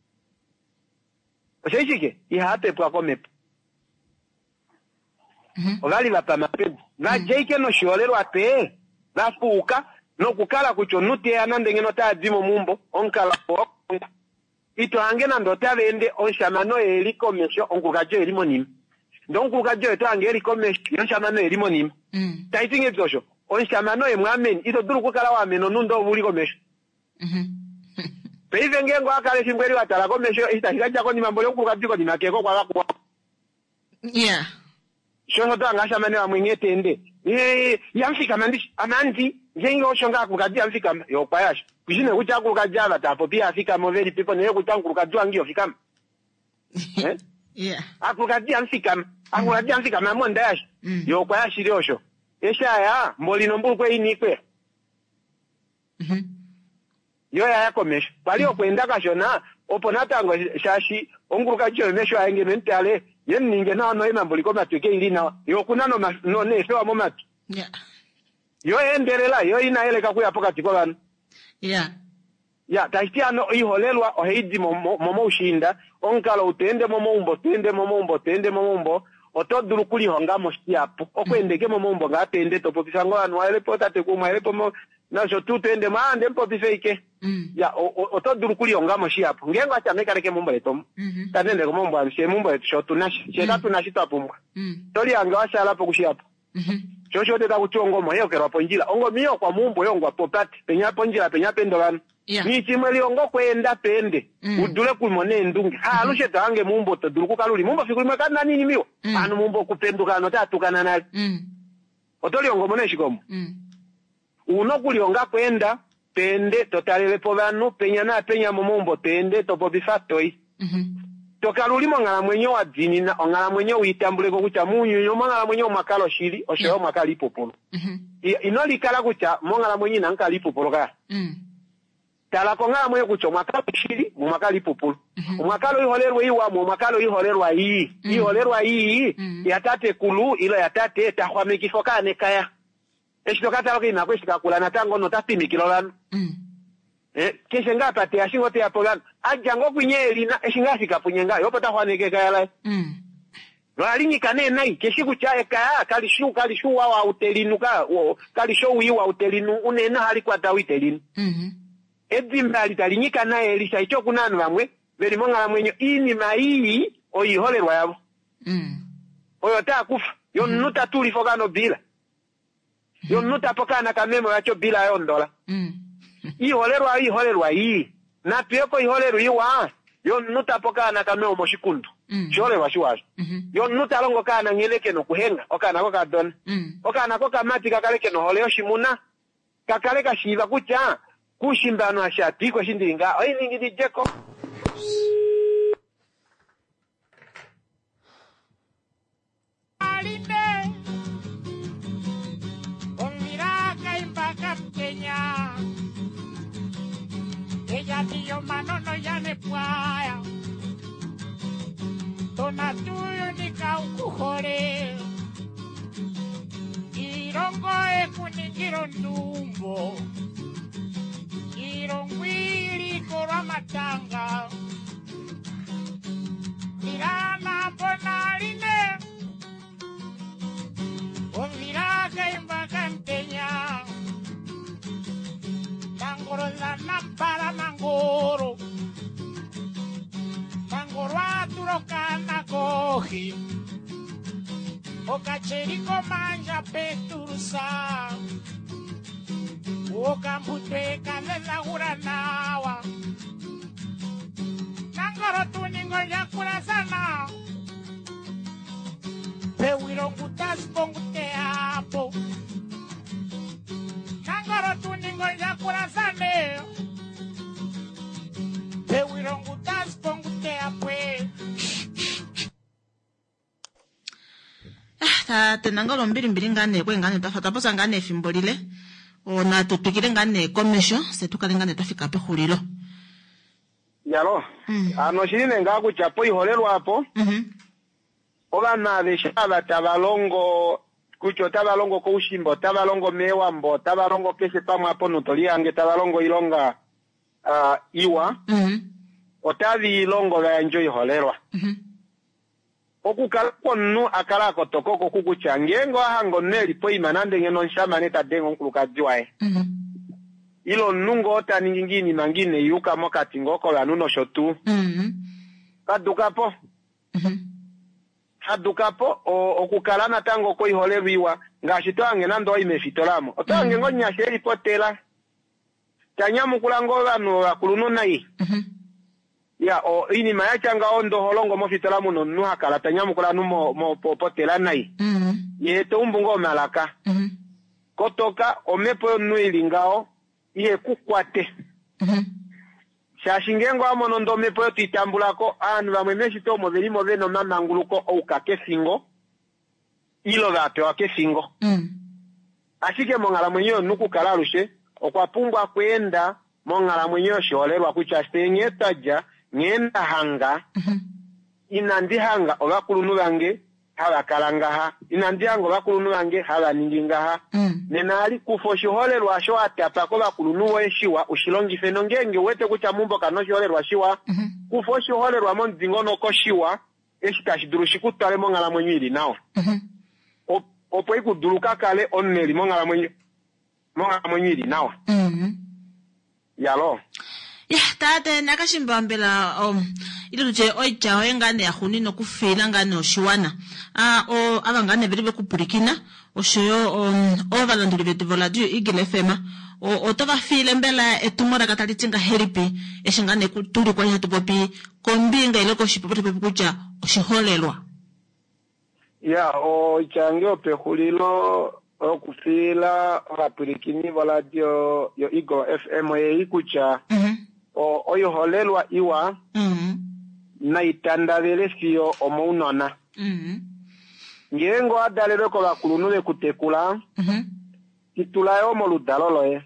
oshishike ihate kwa komepo ogali bapa mapedu na jeike no shiolero ate bafuka no kukala kucho nuti anande ngeno tadimo mumbo onkala ito angena ndo tabende onshamano eliko mesho onkukajo elimo nim ndo onkukajo eto ange eliko mesho onshamano elimo nim taitinge bizosho onshamano emwamen ito duru kukala wa meno nundo buliko mesho peive ngengo akale shingweli watala ko mesho itahikaja ko nimambole onkukajo ko nimakeko kwa bakwa Shosho tangasha mane wa mwenye tende. Yamfika amanzi. Ngengo shonga kukadi yamfika yokwayasha. Kujine kucha kukajava tapo pia afika moveli people ne kutangu kukajua ngio fikam. Yeah. Akukadi yamfika. Akukadi yamfika mamonda yash. Yokwayashi ryosho. Esha ya mbolino mbukwe inikwe. Yo ya yakomesha. Palio kwenda kashona oponata ngo shashi onguruka jo mesho ayenge mentale yen ninge na no imambo likoma tweke ilina yo kunano no ne fewa momatu. Yeah. Yo enderela yo inaeleka kuya pokati kwa bana. Yeah. Ya taitiano iholelwa oheidi momo ushinda onkalo utende momo umbo tende momo umbo otoduru kuli honga mostiapo okwendeke momo umbo ngatende topo bisango anu ale potate kuma ele pomo na so tutende mande mpo bifeike. Ya otoduru kuli honga mostiapo ngengo acha mekareke mumbo letom. Tanende mumbo amshe mumbo shotu nashi cheta tunashita pumba. Tori anga washala po kushiapo. Chocho teta kuchongo moyo kero ponjila ongo miyo kwa mumbo yongo popati penya ponjila penya pendolano. Yeah. Ni chimweli ongo kwenda pende udule kulmone ndungi alushe tange mumbo taduru kaluli mumbo fikulima kana nini miyo anu mumbo kupenduka no tatukana nali otoli ongo mone shikomo uno kulionga kwenda pende totalele povanu penya mumbo tende topo bifatoi tokalulimo ngala mwenye wa dini na ngala mwenye uitambuleko kucha munyu nyoma ngala mwenye makalo shiri osho makali popolo inoli kala kucha ngala mwenye nankali popolo ka tala konga mwe kucho makalo shiri mu makali popolo makalo iholerwa iwa mu makalo iholerwa yi yatate kulu ilo yatate tahwa mikifokane kaya eshitokata lokina kweshika kula natango no tapimi kilolano keshe ngapate ashingote yapolan ajango kwinyeli na eshingafika punyenga yopo tahwaneke kaya la Walingi kane nai keshiku chae kaya kalishu wa utelinuka kalisho wiwa utelinu unena hali kwa tawitelinu Edimba litalinyika naye elisha icho kunanu bamwe beli monga mwenyo ini mai oyiholerwa yabo oyo ta kufa yo nuta tuli fogano bila yo nuta pokana kamemo yacho bila yo ndola iholerwa yi na pieko iholeru yiwa yo nuta pokana kamemo moshikundu chole washiwaje yo nuta longo kana ngeleke no kuhenga okana ko kadon okana ko kamati kakaleke no holeo shimuna kakaleka shiva kucha Kushimbano ashati kwa shindiringa oyi ningi jeko Alinde Omiraka imbaka Kenya Ella tío manono ya ne puaya Tona tuyo ni kaukujore Irongo kuningiro ndumbo Irongwiri kora matanga Mirana bonaline O miraga imbagantenya Mangoro la nampara mangoro Mangoro aturo kana kohi O kachiriko manja peturusa Okambutwe kalela uranawa Nangoro tuningo yakura sana Pewiro kutas pongute apo Nangoro tuningo yakura sana Pewiro kutas pongute apwe Tenangolo mbili ngane kwe ngane tafata posa ngane fimbolile Ona tupikile ngane komesho setukale ngane tafika pe khulilo Yalo ano shine ngaku chapo iholelwa hapo Obana beshala tabalongo kucho tabalongo ko ushimbo tabalongo mewambo tabalongo kese pamwe hapo nutoliange tabalongo ilonga iwa otavi ilongo ga enjoy iholelwa okukala konnu akala kotokoko kukuchangengo ahango neli po imanande ngeno nshamane tadengo nkuluka jwae ilo nungo ota ningini mangine yuka mokati ngoko la nuno shotu kadukapo okukala na tango ko iholewiwa ngashitoange nando imefitolamo otange ngonya sheri potela tanyamu kulango bano bakulunu nai ya o ini mayachanga ondo holongo mo fitala muno nu hakala tanyamu kula nu mo popotela nai ye to umbungo malaka kotoka omepo nu ilingao ye kukwate shashingengo amono ndo mepo titambulako anu bamwemeshi to movelimo beno mamanguluko au kakesingo ilo gape wa kesingo ashike mongala mwenyewe nuku kalarushe okwapumbwa kwenda mongala mwenyewe sholerwa kucha stenye taja ngenda hanga inandi hanga obakulunu bange hala kalangaha inandi hanga obakulunu bange hala ningingaha nenali kufo sholerwa sho atapa ko bakulunu weshiwa ushilongi fenongenge wete kucha mumbo kano sholerwa shiwa kufo sholerwa mondingono ko shiwa eshikashidurushi kutale mongala mwenyewe nawo opo ikuduluka kale onneli mongala mwenyewe nawa yalo ya tate nakashimbambela ile tuje oija wengane yahuni nokufela ngane oshiwana o abangane belibe kupulikina oshoyo ovalanduli betu voladio igile fema o tova file mbela etumora katalitinga heripi eshingane kutuli kwa hatu popi kombinga ile ko shipopote pepe kuja oshiholelwa ya o ichange opehulilo okufila orapulikini voladio yo igo FM ikucha oyo holelwa iwa na itandavele siyo omounona ngengo adalelo ko bakulunule kutekula kitulayo mo ludalolo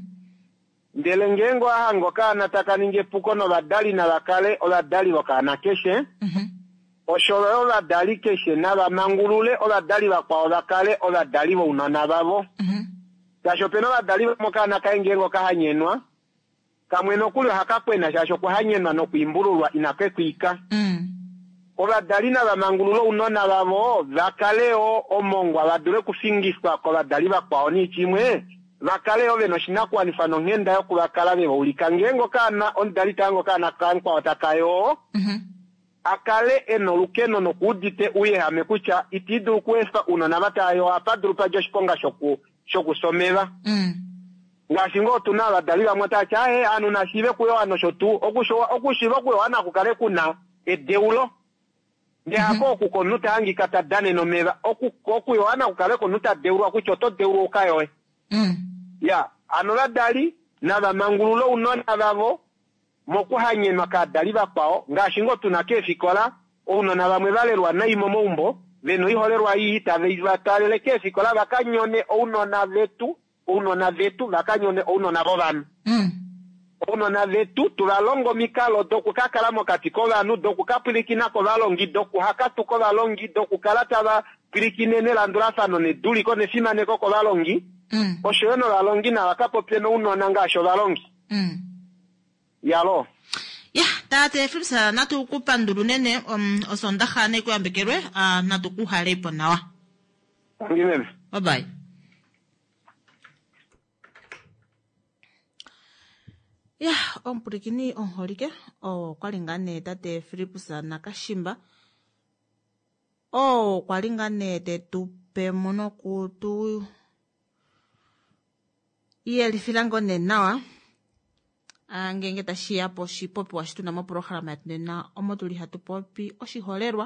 ndele ngengo ahango kana takaninge pukono badali na bakale obadali bakana keshe osholo obadali keshe na bamangulule obadali bakwa bakale obadali bo unona babo kashopeno badali mokana kaingengo kahanyenwa kamweno kuli hakakwena shasho kuhanyenwa no kuimbululwa inakekwika obadali na bamangululo unona babo bakaleo omongwa badule kufingiswa ko badali bakwa ni chimwe bakaleo beno shinakwa nifano ngenda yo kubakala bebo ulikangengo kana ondali tango kana kankwa watakayo akale eno lukeno no kudite uye hamekucha itidu kwesa unona batayo apadru pa josponga shoku someva ngashingo tuna badali bamwata chae anu nashibe kuyo anoshotu okushiba kuyo ana kukale kuna edeulo ndihako kukonuta hangi kata dane no meva okuyo ana kukale konuta deuro kuchoto deuro kayo ya anola dali na bamangululo unona babo mokuhanye makadali bakwao ngashingo tunakefikola unona bamwe balerwa naimo mumbo beno iholerwa yita beizbatale kefikola bakanyone unona vetu bakanyone unona bobanu unona vetu tulalongo mikalo doku kakalamo katiko banu doku kapulikina ko balongi doku hakatu ko balongi doku kalata ba pilikinene landura sano ne duli ko ne simane ko balongi oshono balongi na bakapo peno unona ngasho balongi yalo ya tate filsa natu kupandulu nene osonda khane ko ambekerwe natu kuhale ipo nawa ngimeme bye bye ya ompurikini onholike kwalingane tate Philipsa nakashimba kwalingane tetupe mono kutu iyelifilango nenawa ngenge tashiya po shipopi washituna mo programa yatuna omotuli hatu popi oshiholerwa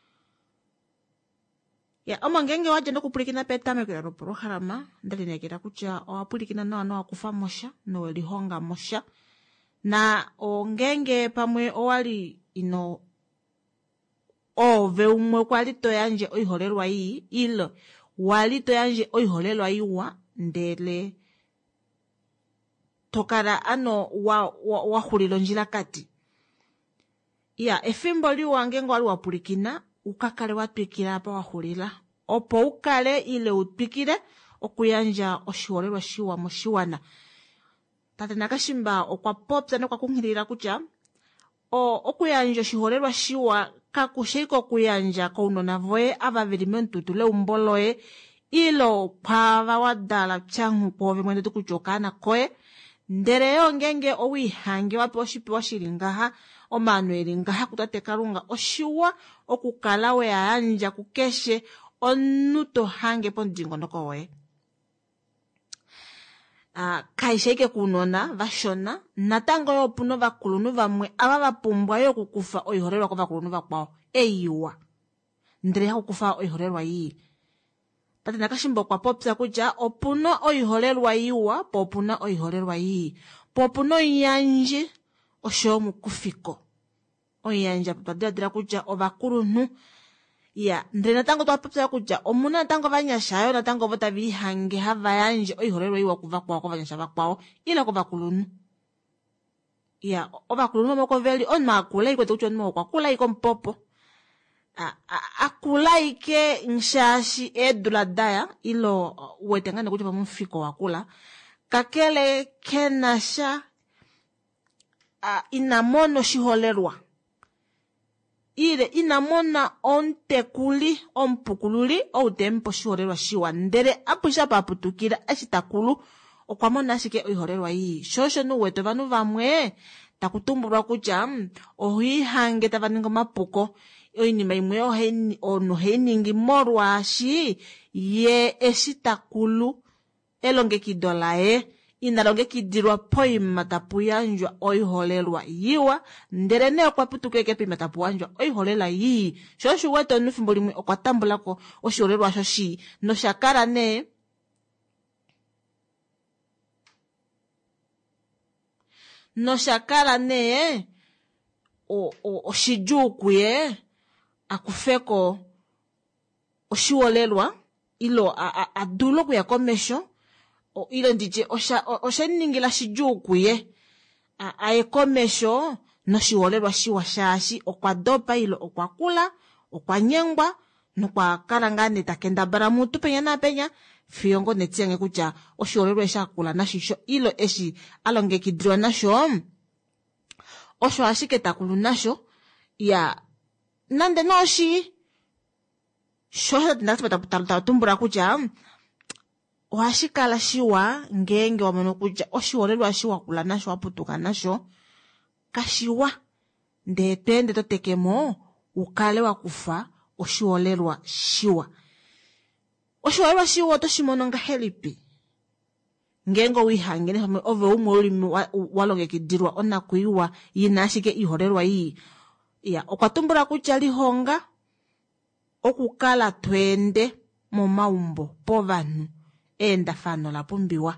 ya ngenge waje nokupulikina petamekela no programa ndalinekera kutya owapulikina no akufa mosha no welihonga mosha na ngenge pamwe owali ino ove umwe kwali toyanje oiholerwa iyi ilo wali toyanje oiholerwa iwa ndele tokara ano wa hulilo njila kati ya efimbo liwa ngengo wali wapulikina ukakale watwikila apa wahulila opo ukale ile utwikile okuyanja oshiholerwa shiwa moshiwana tate nakashimba okwapopya nokwakunkhilila kutya okuyanja oshiholerwa shiwa kakusheiko okuyanja kounona voye avavili mentutule umboloye ilo phava wadala changu pove mwende tukuchokana koye ndereyo ngenge owihange wape oshipiwa shilingaha omanu elingaha kutate Kalunga oshiwa okukala weyaanja kukeshe onuto hange pondingonoko we kaisheke kunona vashona natango yo puno vakulunu vamwe ava vapumbwa yo kukufa oihorelwa kwa vakulunu vakwao eiwa ndele ya kukufa oihorelwa iyi tate nakashimbo kwa popsa kuja opuno oihorelwa iwa po opuna oihorelwa iyi po opuno yanje osho mukufiko oyanja twadira kuja ovakulunu ya ndele natango twapopsa kuja omuna natango vanyashayo natango vota vihange hava yanje oihorelwa iwa kuva kwao vanyasha vakwao ila kwa vakulunu ya ovakulunu moko veli ono akula ikwete kucho nimo kwakula iko mpopo akula ike nshashi edula daya ilo wetengane kucho pamufiko wakula kakele kenasha inamono shiholerwa ile inamona ontekuli ompukululi outempo shiholerwa shiwa ndele apusha paputukila ashitakulu okwamona ashike oihorelwa iyi shosho nuweto vanu vamwe takutumbulwa kuja ohihange tavaninga mapuko oinima imwe ono heiningi molwashi ye eshitakulu elongekido laye inalongekidilwa poima tapuyanjwa oihorelwa yiwa ndele ne okwaputukeke pima tapuyanjwa oihorelwa yi shosho weto nufimbo limwe okwatambulako oshihorelwa shoshi noshakala ne noshakala ne oshijukuye akufeko oshiholelwa ilo adulo kuya komesho ilo ndije osheningila shijukuye aye komesho noshiholelwa shiwa shashi okwadopa ilo okwakula okwanyengwa nokwakala ngane takendabala mutu penya na penya fiyongo netiyange kuja oshiholelwa shakula nashisho ilo eshi alongekidilwa nasho osho ashike takulu nasho ya nande noshi shosho tatumbura kuja ohashikala shiwa ngenge wamono kuja oshiholelwa shiwa kula nasho waputuka nasho kashiwa nde twende totekemo ukale wakufa oshiholelwa shiwa oshiholelwa shiwa otoshimono ngahelipi ngengo wihangene hamwe ove umwe ulimi walongekidilwa onakuiwa yina ashike iholelwa iyi ya okwatumbula kutya lihonga okukala twende momaumbo povanhu endafano lapumbiwa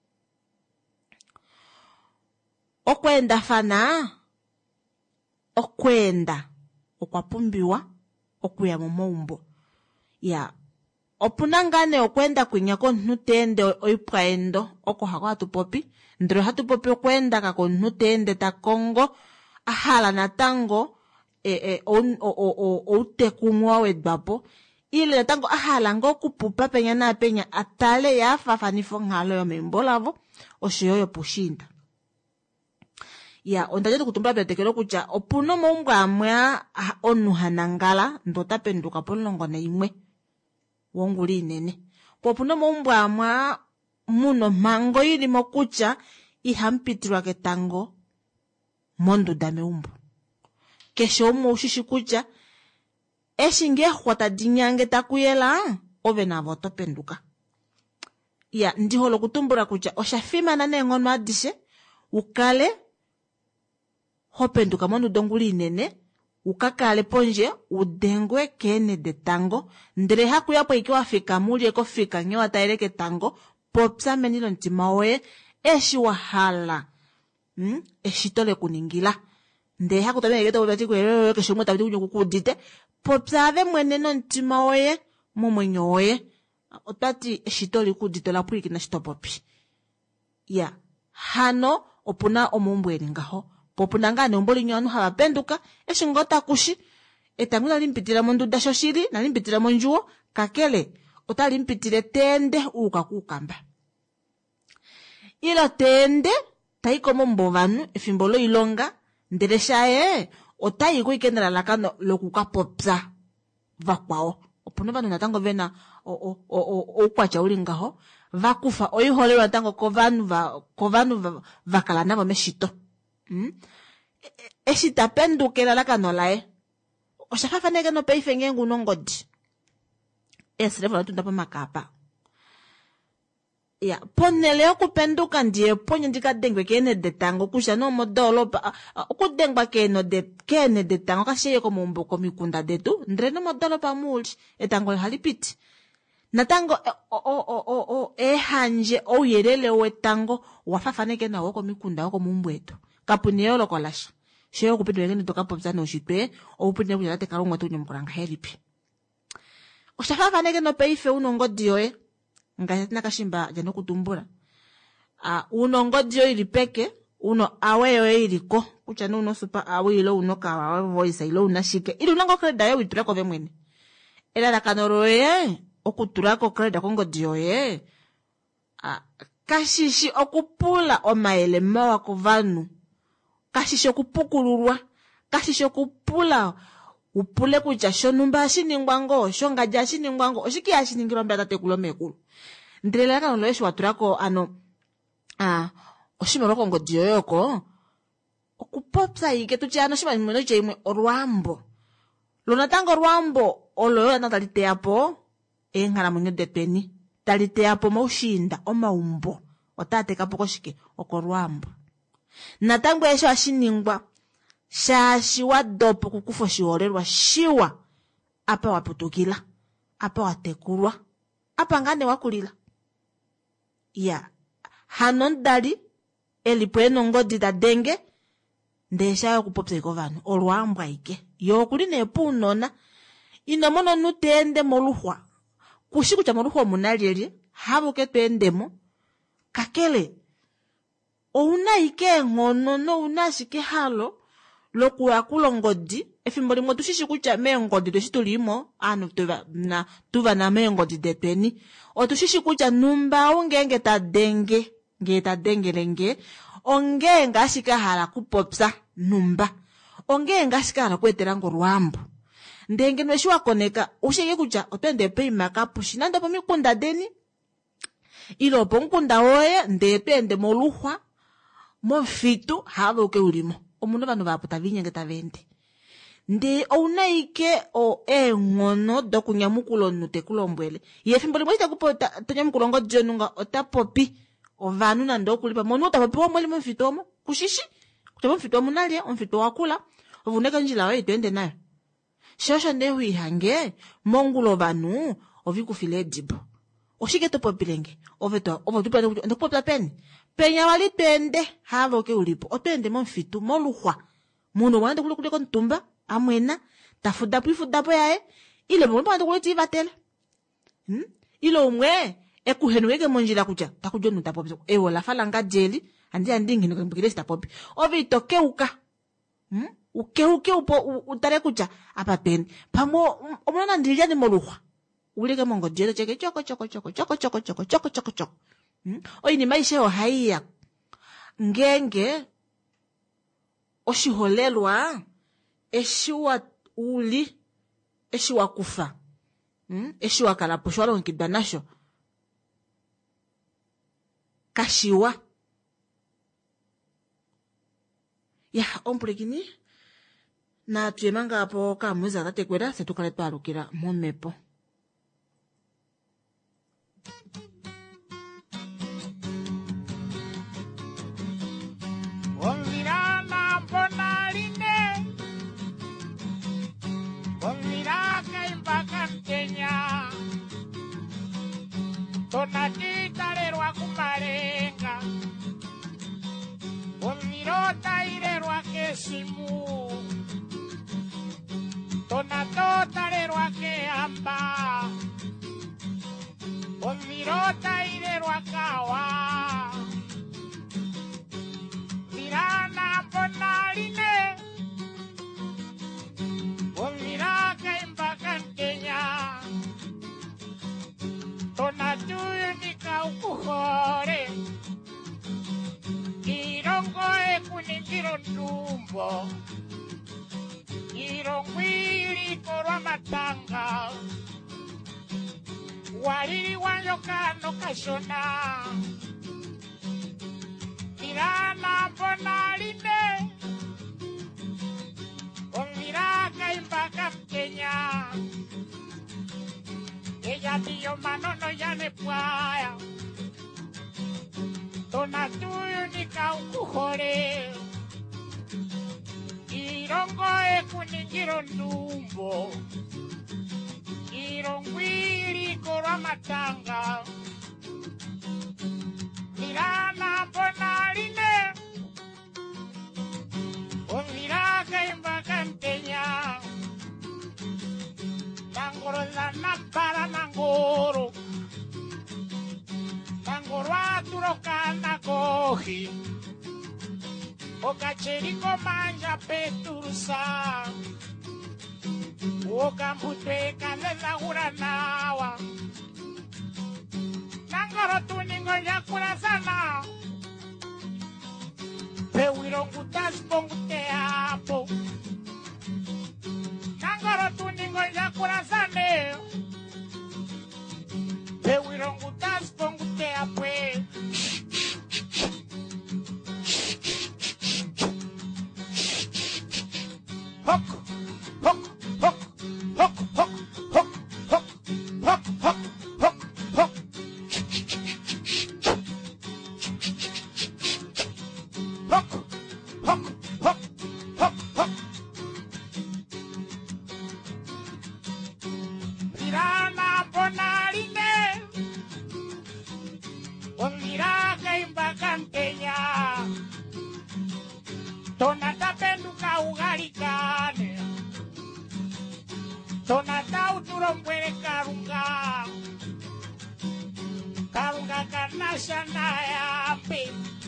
okwendafana okwenda okwapumbiwa okuya momaumbo ya opuna ngane okwenda kwinya komuntu tende oipwaendo oko hako hatupopi ndero hatupopi okwenda kakomuntu tende takongo ahala natango outekumwa wedwapo ile natango ahala ngokupupa penya na penya atale yafafanifo ngalo yomembolavo oshiyoyo pushinda ya ondaje tukutumbula petekelo kuja opuno moumbwa amwe onuhanangala ndotapenduka polongo neimwe wonguli inene popuna moumbwa amwe muno mpango yilimo kuja ihampitilwa ketango mondunda meumbo keshe umwe ushishi kuja eshinge hwata dinyange takuyela ove navo topenduka ya ndiholo kutumbula kuja oshafimana nengono adishe ukale hopenduka mondunda nguli inene ukakale ponje udengwe kene detango ndele hakuyapo iki wafika mulye kofika nye wataeleke tango popsa menilo ntima oye eshi wahala eshitole kuningila ndele hakutamene geto wabati kuelewe keshomwe tabiti kunyo kukudite popsa ave mwene no ntima oye momwenyo oye otati eshitole kudite la puiki na shitopopi ya hano opuna omumbweni ngaho popuna ngane omboli nyono hawapenduka eshingota kushi etangu nalimpitila mondunda shoshili nalimpitila monjuo kakele otalimpitile tende uka kukamba ilo tende taikomo mbovanu efimbolo ilonga ndele shaye otayiko ikendela lakano lokuka popsa vakwao opuna vanu natango vena ukwacha uli ngaho vakufa oiholelwa natango kovanu vakala navo meshito eshitapendukela lakano lae oshafafaneke no peife ngengu no ngodi eselevo natunda pa makapa ilo tende taikomo mbovanu efimbolo ilonga ndele shaye otayiko ikendela lakano lokuka popsa vakwao opuna vanu natango vena ukwacha uli ngaho vakufa oiholelwa natango kovanu vakala navo meshito eshitapendukela lakano lae oshafafaneke no peife ngengu no ngodi eselevo natunda pa makapa ya ponele okupenduka ndiye ponye ndikadengwe kene detango kusha no modolopa okudengwa kene detango kashiye komumbo komikunda detu ndre no modolopa muli etango halipiti natango ehanje oyelele wetango wafafaneke nawo komikunda wako mumbwetu kapuni yolo kolasha sheyo kupindwe kene tokapopza no shitwe opune kujala tekalongwa tu nyomkulanga helipi oshafafaneke no peife unongodi yoye ngatina kashimba jano kutumbula unongodi yo ili peke uno awe yo iliko kucha no uno super awe ilo uno kawa voice ilo unashike ili unango kreda yo witura ko vemwene ela la kanoro ye okutura ko kreda ko ngodi yo ye kashishi okupula omaele mawa ko vanu kashishi okupukululwa kashishi okupula upule kucha shonumba shiningwango shongaja shiningwango oshiki ashiningirwa mbya tatekulu mekulu ndrela kana loesho waturako oshimero ngodi yoyoko okupopsa ike tuchano shimano chimwe orwambo lona tango rwambo oloyo natalite yapo engala munyo depeni talite yapo maushinda omaumbo otate kapoko shike okorwambo natango esho ashiningwa shashi wadopo kukufo shiolelwa shiwa apa waputukila apa watekulwa apa ngane wakulila ya hanondali elipweno ngodi da denge ndesha okupopsa iko vanu olwambwa ike yokuli nepunona inomono nutende moluhwa kushiku cha moluhwa munalyelie habuke twendemo kakele ouna ike ngono no una shike halo lokuya kulongodi efimbo limwe tushishi kucha mengodi tweshitulimo tuva na mengodi detweni otushishi kucha numba ungenge tadenge nge ongenga shika hala kupopsa numba ongenga shika hala kuetera ngorwambo ndenge nweshiwa koneka ushike kucha otwende peima kapushi nando pomikunda deni ilopo nkunda woye ndetwende moluhwa mofitu hava uke ulimo omuno vanu vaputa vinyengeta vende ndi ouna ike ngono dokunyamukulo nutekulo mbwele yefimbo limwe itakupota tonyamukulo ngodi jonunga otapopi ovanu nando okulipa monu otapopi womwele mfitu omo kushishi kutama mfitu omo nalye omfitu wakula ovuneka njila we itwende nayo shosho ndehu ihange mongulo vanu ovikufile dibo oshike topopilenge ovo tupande ndokupopla peni penya wali twende hava uke ulipo otwende momfitu moluhwa muno wande kuliko ntumba amwena tafudapo yae ile mumwe wande kuliti ivatele ilo umwe ekuhenuweke monjila kucha takujonu tapopi ewo la falanga jeli andi ngino kambikile tapopi ovi tokeuka ukeuke upo utare kucha apa peni pamo omwana ndilijani moluhwa ulike mongo jelo cheke choko oyini maisha yo haiya ngenge oshiholelwa eshiwa uli eshiwa kufa eshiwa kalapo shwalo nkidwa nasho kashiwa ya ompulekini na tuyemanga apo kamuza tatekwera setukale twalukira momepo Olvirana bonaline, olviraca imbacanteña, tonatita lero akumarenga, olvirota irero akesimu, tonatota lero akeamba, olvirota irero akawa. Mirana bonaline, olviraca imbacanteña, tonatunika ukuhore, irongo ekuningiro ntumbo, irongwili korwa matanga, waliri wanyokano kashona. Mirana bonaline, olviraca imbacanteña, ella tío mano no ya ne puaya, tona tuyu nikaukuhole irongo ekuningiro ndumbo irongwili korwa matanga mirana mbona line omiraka imbakantenya nangoro la napara nangoro nangoro aturokana kohi okacheriko manja peturusa okambutweka lelahuranawa nangoro tuningo yakurasana pewirongutaspongteapo nangoro tuningo yakurasane pewirongutaspongteapwe hok hok hok hok hok hok hok hok hok hok hok hok hok hok hok hok mirana bonaline oniraka imbakantenya tonata penduka ugarikane tonata uturombwere karunga karunga kanashana yambe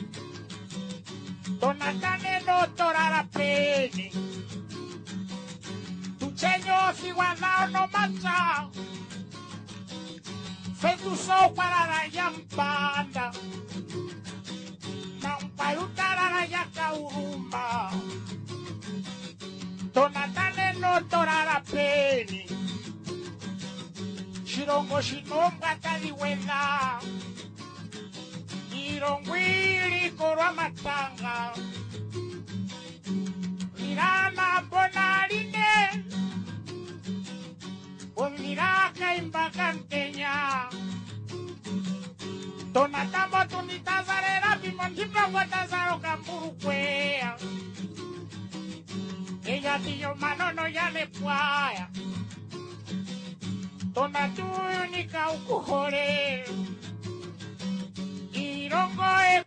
tonata neno torara peni tuchenyo siwanao no macha fetu so para la yampanda nampayutara ya kaurumba tonatane no torara peni shirongo shinomba taliwela irongwili korwa matanga mirana bonaline omiraka imbakantenya tonatamo tunitazarera pimondiprongotazaro kamburukwea ella tiyo manono yalepwaya tonatuyu nikaukuhole irongo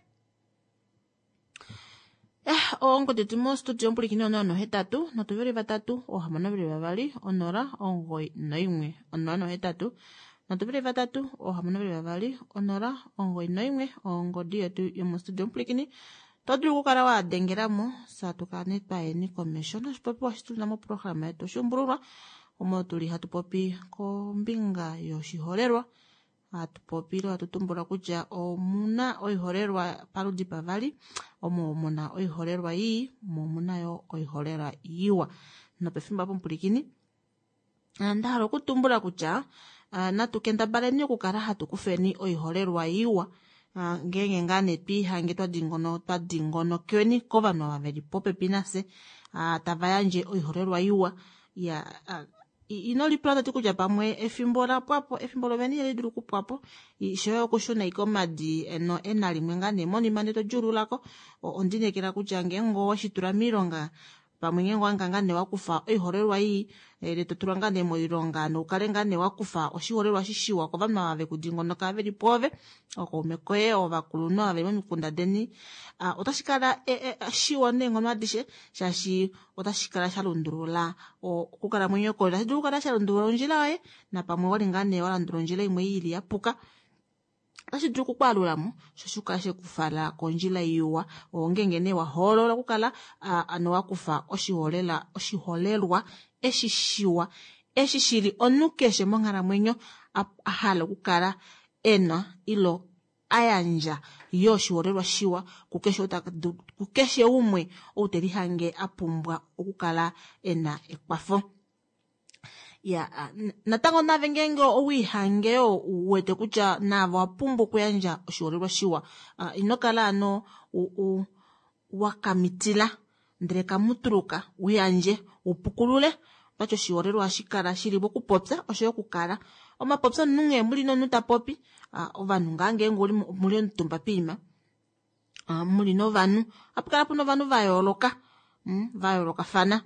ongo tetimo studio mpulikini ono hetatu notuviri vatatu ohamano vili vavali onora ongoyi noimwe ono hetatu notuviri vatatu ohamano vili vavali onora ongoyi noimwe ongodi yetu yomustudio mpulikini todulu kukala wadengelamo satukane twaeni komesho noshipopi washitulilamo programa yetu shumbululwa omo tuli hatu popi kombinga yoshiholelwa hatu popile hatu tumbula kutya omuna oiholelwa paludi pavali omo muna oiholelwa iyi mo munayo oiholelwa iyiwa nopefimba pompulikini ndahala okutumbula kutya natukendambaleni okukala hatu kufeni oiholelwa iyiwa ngenge ngane twihange twadingonokweni kovanhu vaveli popepi nase tavayandje oiholelwa iyiwa ya inolipulata tikutya pamwe efimbo lapwapo efimbo loveni yelidulu kupwapo ishoyo okushuna ikomadi eno ena limwe ngane monima nde tojululako ondinekela kutya ngengo washitula miilonga pamwe ngengo wanga ngane wakufa oiholelwa iyi leto tulwa ngane moilonga nukale ngane wakufa oshiholelwa shishiwa kovanhu vave kudingonoka veli pove okaume koye ovakulunhu aveli momikunda deni otashikala shiwa neengono adishe shashi otashikala shalundulula okukalamwenyo koye tashidulu kukala shalundulula ondjila yoye na pamwe wali ngane walandula ondjila imwe yili yapuka tashidulu kukwalulamo shoshukala shekufala kondjila yiwa ongenge ne waholola kukala ano wakufa oshiholelwa eshishiwa eshishili omuntu keshe monkalamwenyo ahala okukala ena ilo ayanja yoshiholelwa shiwa kukeshe umwe outelihange apumbwa okukala ena ekwafo ya natango nave ngenge owihangeyo uwete kutya navo wapumbwa okuyanja oshiholelwa shiwa inokala ano wakamitila ndele kamutuluka uyanje upukulule pacho oshiholelwa shikala shili bokupopya oshoyo okukala omapopya nunge muli nonu tapopi ovanhu ngange nguli muli omutumba piima muli no vanhu apukala puno vanhu vayoloka fana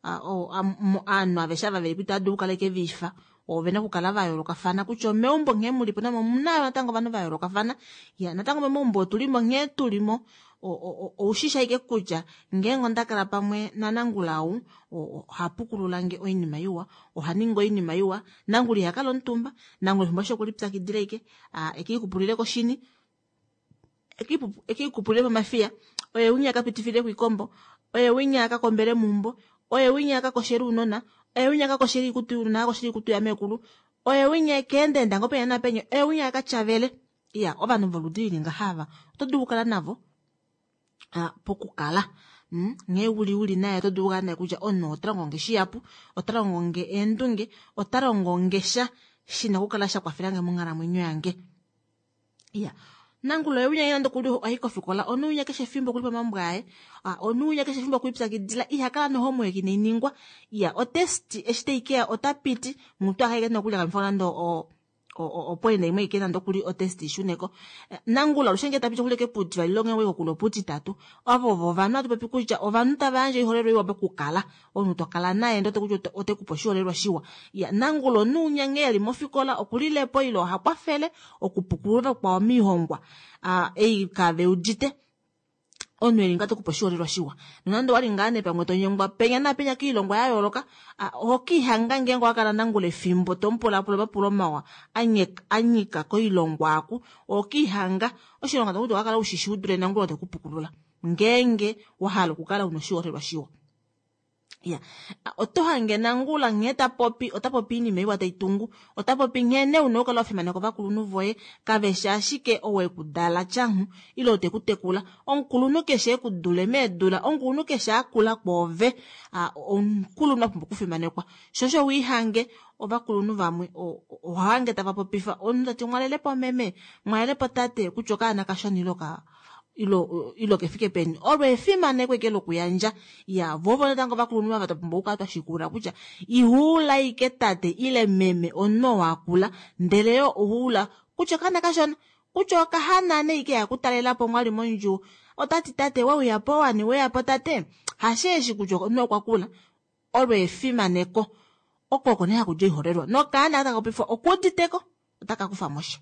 anhu avesha vaveli kuti adukaleke vifa ovena kukala vayoloka fana kucho meumbo nge muli puna munayo natango vanhu vayoloka fana ya natango meumbo tulimo nge tulimo ushisha ike kuja ngengo ndakala pamwe nanangulawu hapukululange oinima yiwa ohaningo oinima yiwa nanguli yakalo ntumba nanguli mbasho kulipsakidile ike ekikupulile koshini ekikupulile pamafia oye winya kapitifile kuikombo oye winya kakombele mumbo oye winya kakosheri unona oye winya kakosheri ikutu unona kosheri ikutu ya mekulu oye winya kende ndango penya na penye oye winya kachavele ya ovanu voludili nga hava otodukala navo pokukala nge uli naye toduka naye kuja ono otarongo ngeshiyapu otarongo nge endunge otarongo ngesha shina kukala sha kwafilange mungara mwenyo yange ya nangulo yunya yando kuli ahiko fikola onu yunya keshe fimbo kuli pamambwaye onu yunya keshe fimbo kulipsa kidila ihakala no homework niningwa ya o test eshiteikea otapiti muntu akake no kuli kamfona ndo o poenda imwe ikena ndo kuli o test ishuneko nangula lushenge tapiti kuli ke puti valilonge weko kulo puti tatu avo vanu atupepi kuja ovanu tabanje ihorero iwa bekukala onu tokala naye ndo tekujo otekuposhorerwa shiwa ya nangulo nunya ngeli mofikola okulilepo ilo hakwafele okupukuluva kwa mihongwa kave ujite onweli ngate kuposhorerwa shiwa nonando wali ngane pamwe tonyongwa penya na penya kilongwa yayoloka hokihanga ngengo akala nangule fimbo tompola bapulo mawa anyika ko ilongwa aku okihanga oshilonga tokuto akala ushishudure nangulo tekupukulula ngenge wahala kukala unoshorerwa shiwa ya otohange nangula ngeta popi otapopi ni mewa taitungu otapopi ngene unokala ofimane ko bakulunu voye kavesha shike owe kudala changu ilo tekutekula onkulunu keshe kudule medula onkulunu keshe akula kwove onkulunu kufimane kwa shosho wihange obakulunu vamwe ohange tapapopifa onutati mwalelepo meme mwalelepo tate kuchoka na kashonilo ka ilo kefike peni orwe fimane kwekelo kuyanja ya vovo netango bakulunuma vatapumbuka atashikura kucha ihula ike tate ile meme ono wakula ndeleyo uhula kuchoka na kashona kuchoka hanane ike yakutalelapo mwali monju otati tate wewe yapo wani we yapo tate hasheshi kuchoka ono kwakula orwe fimaneko okoko ne hakujo ihorerwa no kana atakopifwa okuditeko otakakufa mosha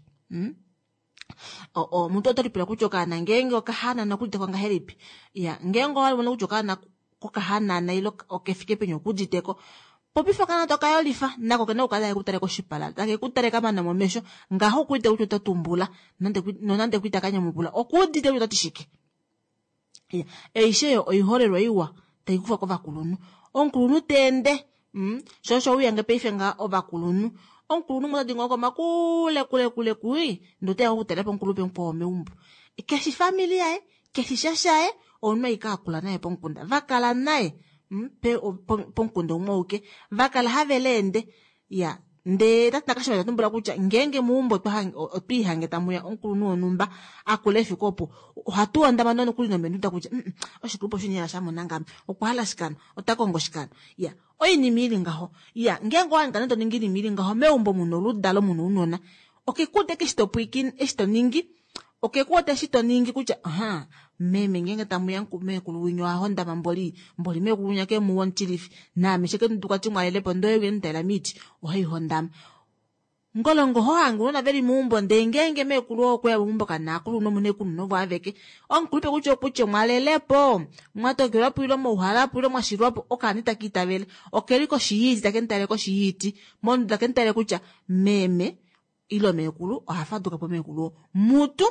muntu otalipira kuchokana ngenge okahana na kulite kwanga heripi ya ngengo wali mwana kuchokana kokahana na ilo okefike penyo kuditeko popifa kana toka yolifa nako kana ukala yakutare ko shipala take kutare kama na momesho ngaho kuite ucho tatumbula nande kuita kanya mubula okudite ucho tatishike ya eisheyo oihorerwa iwa taikufa kwa vakulunu onkulunu tende shosho uyange peifenga ovakulunu onkulunu mutadingo kwa makule kui ndote ya utelepo nkulupe mpo meumbu keshi familia keshi shashae onwa ikakula nae ponkunda vakala nae ponkunda umouke vakala havelende ya nde tatakashima tumbula kucha ngenge muumbo twihange tamuya onkulunu onumba akulefi kopo hatuwa ndamanono kuli nomenduta kucha oshikupo shinyela shamonangame okuhala shikana otakongo shikana ya oyi ni mili ngaho ya ngengo wani kanento ningi ni mili ngaho meumbo muno ludalo muno unona okekute kishito puikin eshito ningi okekute shito ningi kucha meme ngenge tamuya nkume kuluwinyo ahonda mboli mekulunya ke muwon tilifi na misheke ntuka chimwalelepo ndoye ntela miti ohi hondam ngolongo hohangu nona veri muumbo ndengenge mekulu okwe muumbo kana akulu no mune kunu no vaveke onkulupe kucho puche mwalelepo mwatokera puilo muhala puilo mwashirwapo okanita kitavele okeriko shiyiti takentale ko shiyiti mondo takentale kucha meme ilo mekulu ohafaduka po mekulu mutu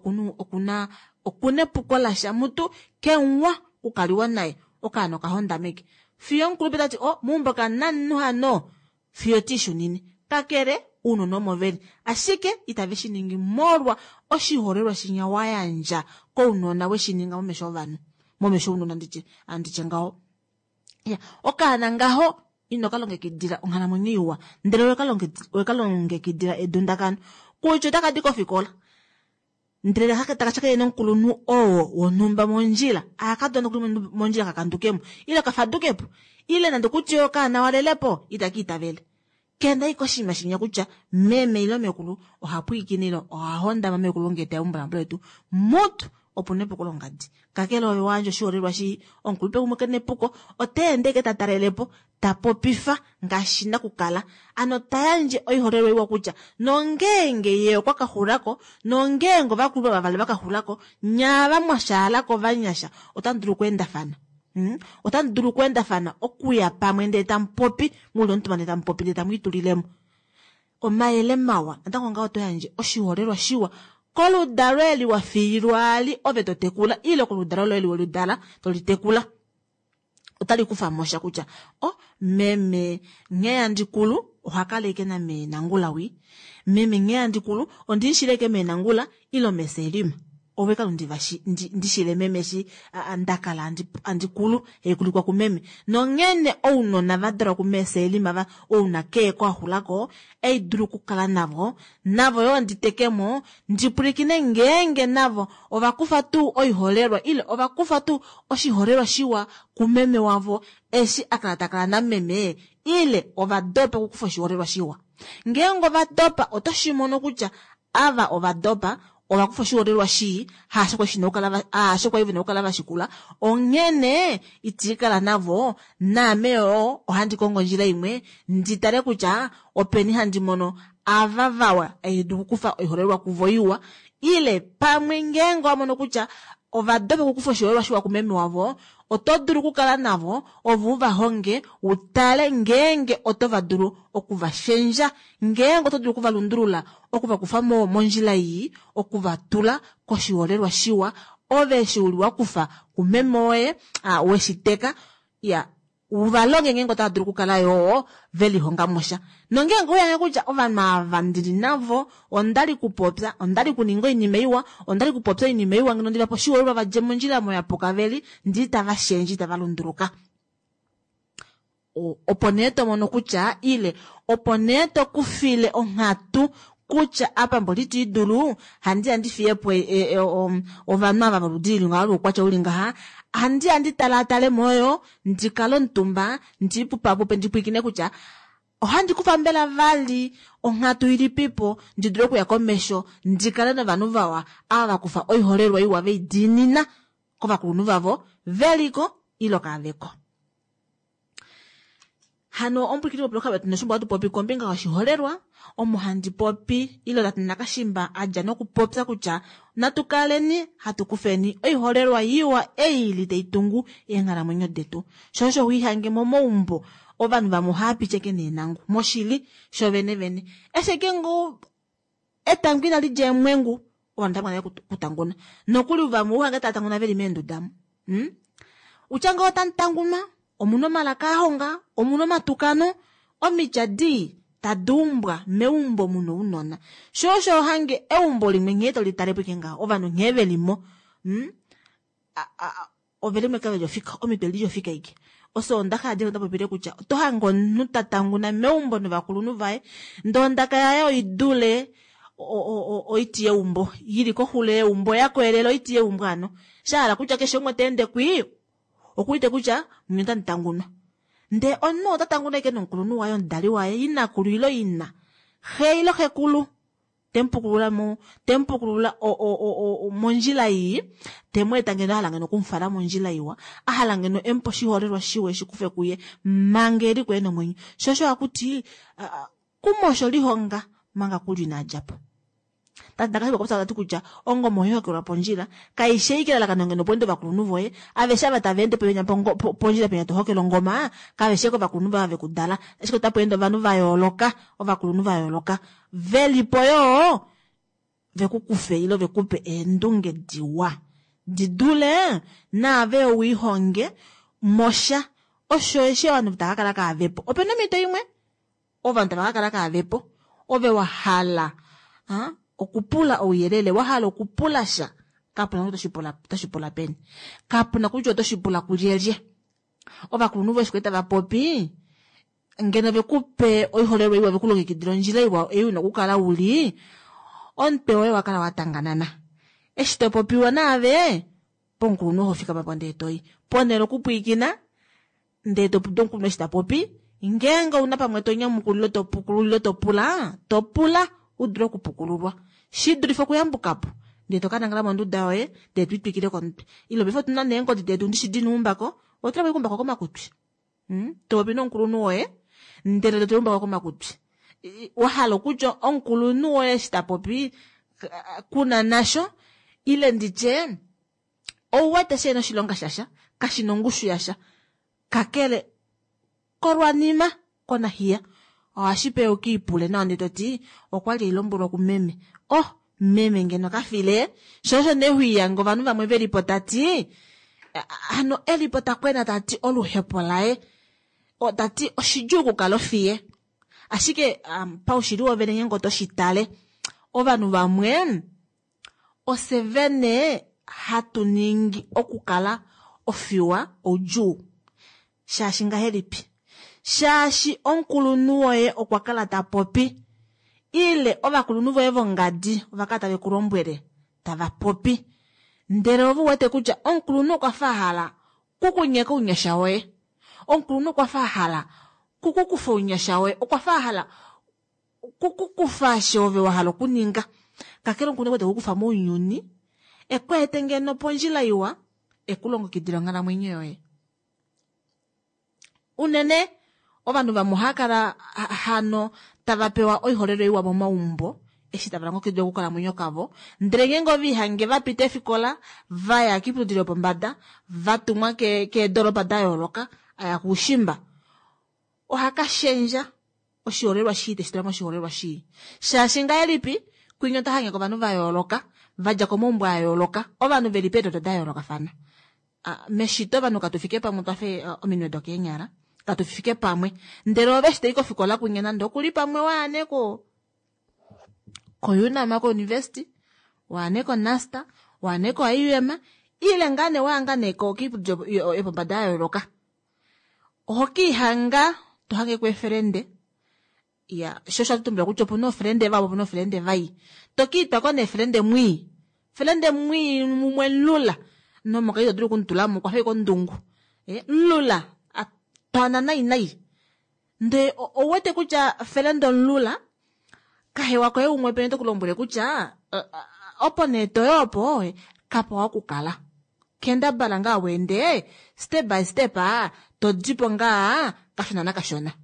okune pukolasha mutu kenwa kukaliwa naye okano kahonda meke fiyo nkulupe tati muumbo kananu hano fiyo tishu nini kakere uno no moveli ashike itavishiningi morwa oshihorerwa shinya wayanja ko unona weshininga momesho vanu momesho unona andiche ngaho ya okana ngaho ino kalongekidira ongana mwenyiwa ndere wekalongekidira edundakano kucho takadiko fikola ndere takachaka yeno nkulunu owo wonumba monjila akadona kuli monjila kakandukemu ile kafadukepo ile nandokuchiyo kana walelepo itakitavele kenda iko shima shinya kucha meme ilo mekulu ohapuikinilo ohahonda mamekulu ngete umbra mbletu mutu opune puko longadi kakelo wanje shiorelwa shi onkulupe kumukene puko otendeke tatarelepo tapopifa ngashina kukala ano tayanje oihorelwa iwa kucha nongenge yeo kwa kahulako nongengo vakulupe bavale bakahulako nyaba mwashalako vanyasha otandulu kwenda fana otandulu kwenda fana okuya pamwe ndeta mpopi mulo ntuma ndeta mpopi ndeta mwitulilemo omayele mawa ntango ngao toyanje oshihorelwa shiwa koludalweli wafirwali ove totekula ile koludalweli waludala tolitekula utali kufa mosha kucha meme ngeya ndikulu ohakaleke na menangula meme ngeya ndikulu ondishileke menangula ilo meselima oweka lundivashi ndishile meme shi andakala andikulu ekulikwa kumeme nongene ounona vadra kumeselima va ouna ke kwa hulako eiduru kukala navo yo nditekemo ndipulikine ngenge navo ovakufa tu oiholerwa ile ovakufa tu oshiholerwa shiwa kumeme wavo eshi akalatakala na meme ile ovadopa kukufa oshiholerwa shiwa ngengo vadopa otoshimono kucha ava ovadopa ovakufa shiorelwa shi hashekwa ive nokala vashikula ongene itikala navo nameo ohandikongo njila imwe nditale kucha openi handimono avavawa edu kufa oihorelwa kuvoiwa ile pamwe ngengo amono kucha ovadope kukufa shiorelwa shiwa kumeme wavo otoduru kukala navo ovuva honge utale ngenge otovaduru okuvashenja ngenge otoduru kuvalundulula okuvakufa monjila iyi okuvatula koshiorelwa shiwa ove shiuli wakufa kumeme oye weshiteka ya uvalonge ngenge otaduru kukala yo veli honga mosha nongenge uyange kucha ovanhu ava ndili navo ondali kupopya ondali kuninga inimeiwa ondali kupopya inimeiwa ngino ndivapo shiorelwa vaje monjila moya poka veli ndita vashenji tavalunduruka oponeto mono kucha ile oponeto kufile onghatu kucha apa mboliti idulu handi fiyepo ovanhu ava valudili ngalo kwacha ulinga handi talatale moyo ndikalo ntumba ndipupapo ndipwikine kucha ohandi kufambela vali onghatu ili pipo ndidure kuya komesho ndikale na vanhu vawa ava kufa oihorelwa iwa veidinina kovakulunu vavo veliko ilo kaveko hano ompwikili popiloka betu neshumba watu popi kombinga washiholerwa omuhandi popi ilo latina kashimba aja nokupopya kucha natukaleni hatukufeni oiholerwa yiwa eili teitungu engalamwenyo detu shosho huihange momoumbo ovanhu vamuhapi cheke nenangu moshili shovene eshekengo etangwina lije mwengu ovanhu tamwana kutanguna nokuli vamuhange tatanguna veli mendu damu uchanga otantanguma omuno malaka ahonga omuno matukano omijadi tadumbwa meumbo muno unona shosho hange eumbo limwe ngeto litalepo kenga ovanu ngeve limo ovelime kave jofika omipeli jofika iki oso ndaka adiro tapopire kucha tohango nutatanguna meumbo novakulunu vae ndondaka yayo idule oitiye umbo yili kohule umbo yako elelo oitiye umbo ano shala kucha kesho mwetende kwi okuite kucha mnyonta ntanguna nde ono tatanguna ike nonkulunu wayo ndali waye ina kulilo ina heilo hekulu tempukulula monjila iyi temwetangeno ahalangeno kumfala monjila iwa ahalangeno empo shihorelwa shiwe shikufe kuye mangeri kweno mwenye shosho akuti kumosho lihonga manga kuli na japo tatakahiwa kopsa tatu kucha ongo moyo kwa ponjila kaisheikela la kanongeno pwende vakulunu voye aveshava tavende penya ponjila penya tohoke longoma kavesheko vakulunu vave kudala eshiko tapwende vanu vayoloka ovakulunu vayoloka veli poyo vekukufe ilo vekupe endunge diwa didule na ve uihonge mosha osho eshe wanu vitakakala kavepo openo mito imwe ova ntabakakala kavepo ove wahala okupula uyelele wahala okupulasha kapuna toshipula peni kapuna kucho toshipula kulyeje ovakulunu veshikweta vapopi ngeno vekupe oiholerwa iwa vekulongekidhila onjila iwa eyi nokukala uli onpe oye wakala watanganana eshitopopiwa nave ponkulunu hofika papo ndetoyi ponelo kupwikina ndeto donkulunu eshitapopi ngenga una pamwe tonyamukulilo topula udura kupukululwa shiduri fo kuyambukapo de tokana ngala mandu dawe de twitwikire konpe ilo befo tuna nengo de ndishidi numbako otra kumbako koma kutwi to bino nkulu nuwe ndele de tumbako koma kutwi wahalo kujo onkulu nuwe stapopi kuna nasho ile ndiche owate sena shilonga shasha kashinongushu yasha kakele korwanima kona hiya ashipe okipule na nditoti okwali ilombolo kumeme meme ngeno kafile shosho nehuya ngo vanu vamwe veripotati ano elipota kwena tati oluhepolae o tati oshijuku kalofie ashike paushiriwo vene ngoto shitale ovanu vamwe osevene hatuningi okukala ofiwa oju shashi ngahelipi shashi onkulunuoye okwakala tapopi ile ovakulunuvoye vongadi ovakata vekulombwele tavapopi ndele ovu wete kutya onkulunu okwafahala kukunyeka unyasha woye onkulunu okwafahala kukukufa unyasha woye okwafahala kukukufa shove wahala okuninga kakele onkulunu wete kukufa muunyuni ekwete ngeno ponjila iwa ekulongekidhila onkalamwenyo yoye unene ovanu vamuhakala hano tavapewa oiholelo iwa momaumbo eshi tavalongekidhila okukalamwenyo kavo ndele ngengo vihange vapita efikola vaya kiiputudhilo pombanda vatumwa keedolopa dhayooloka aya kuushimba ohakashendja oshiholelwa shii teshitulamo oshiholelwa shii shaashi ngayelipi kwinyota hangeko vanu vayooloka vaja komaumbo ayooloka ovanu veli peedoto dhayoolokafana meshito vanu katufike pamwe twafe ominwe dhokeenyala katufike pamwe ndele oveshitei kofikola kunye nando okuli pamwe waane ko UNAM ko university waane ko NASTA waane ko IUM ile ngane waangane ko kiiputudhilo epombanda yayooloka ohokihanga tohange kweferende ya shosha tutumbila kutya opuna oferende vavo opuna oferende vai tokiitwa ko neferende mwi mumwe lula no mokaito tuli kuntulamo kwafe kondungu lula atwana nayi nde owete kutya ferende lula kahewa koye umwe pene tokulombwele kutya opo neto yopo kapo wakukala kenda bala nga wende step by step todipo nga kashona na kashona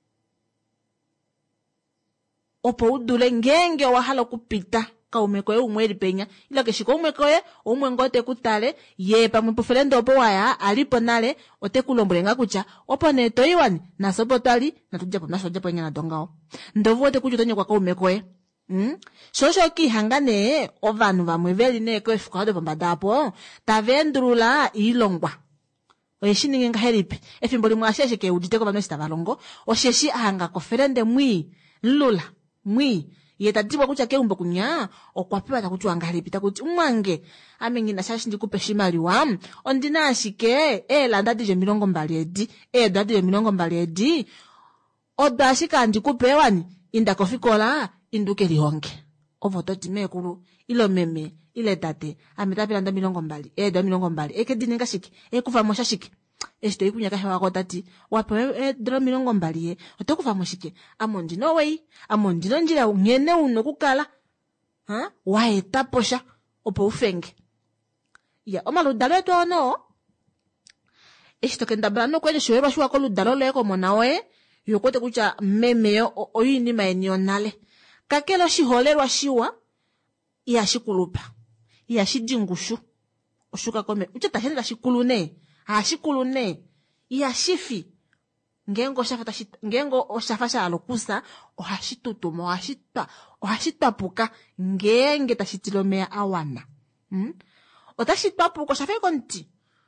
opo udule ngenge wahala kupita kaume koye umwe eli penya ila keshiko umwe koye umwe ngote kutale ye pamwe puferende opo waya alipo nale otekulombwele nga kutya opo neto iwani nasopo tali natujapo nashojapo nyana dongao ndovu wote kutya tonye kwa kaume koye shosho kihangane ovanu vamwe veli neko efikola pombanda apo tavendulula ilongwa oyeshininge ngahelipi efimbo limwe ashesheke uditeko vanu eshitavalongo osheshi ahanga koferende lula ye tadibwa kutya keumbo kunya okwapewa takutiwa ngahelipi takuti umwange amengina shashi ndikupe shimaliwa ondina ashike elanda dije 20 edi edo dije 20 edi odo ashika andikupe wani inda kofikola induke lihonge ovo toti mekulu ilo meme ile tate ametapelanda 20 edo 20 ekedinenga shiki ekufa mosha shiki eshito ikunyaka hewa ko tati wapewe $20 ye otokufa moshike amondino wei amondino njira ngene uno kukala waeta posha opo ufenge ya omaludalo eto ono eshito kendabla no kwenye showerwa shuwa ko ludalo leko mona we yokote kucha memeyo oyinima enionale kakelo shiholerwa shiwa iyashikulupa iyashidingushu oshuka kome uchata henga shikulune ashikulune iyashifi ngengo oshafa shalokusa ohashitutuma ohashitwapuka ngenge tashitilomea awana otashitwapuka oshafa konti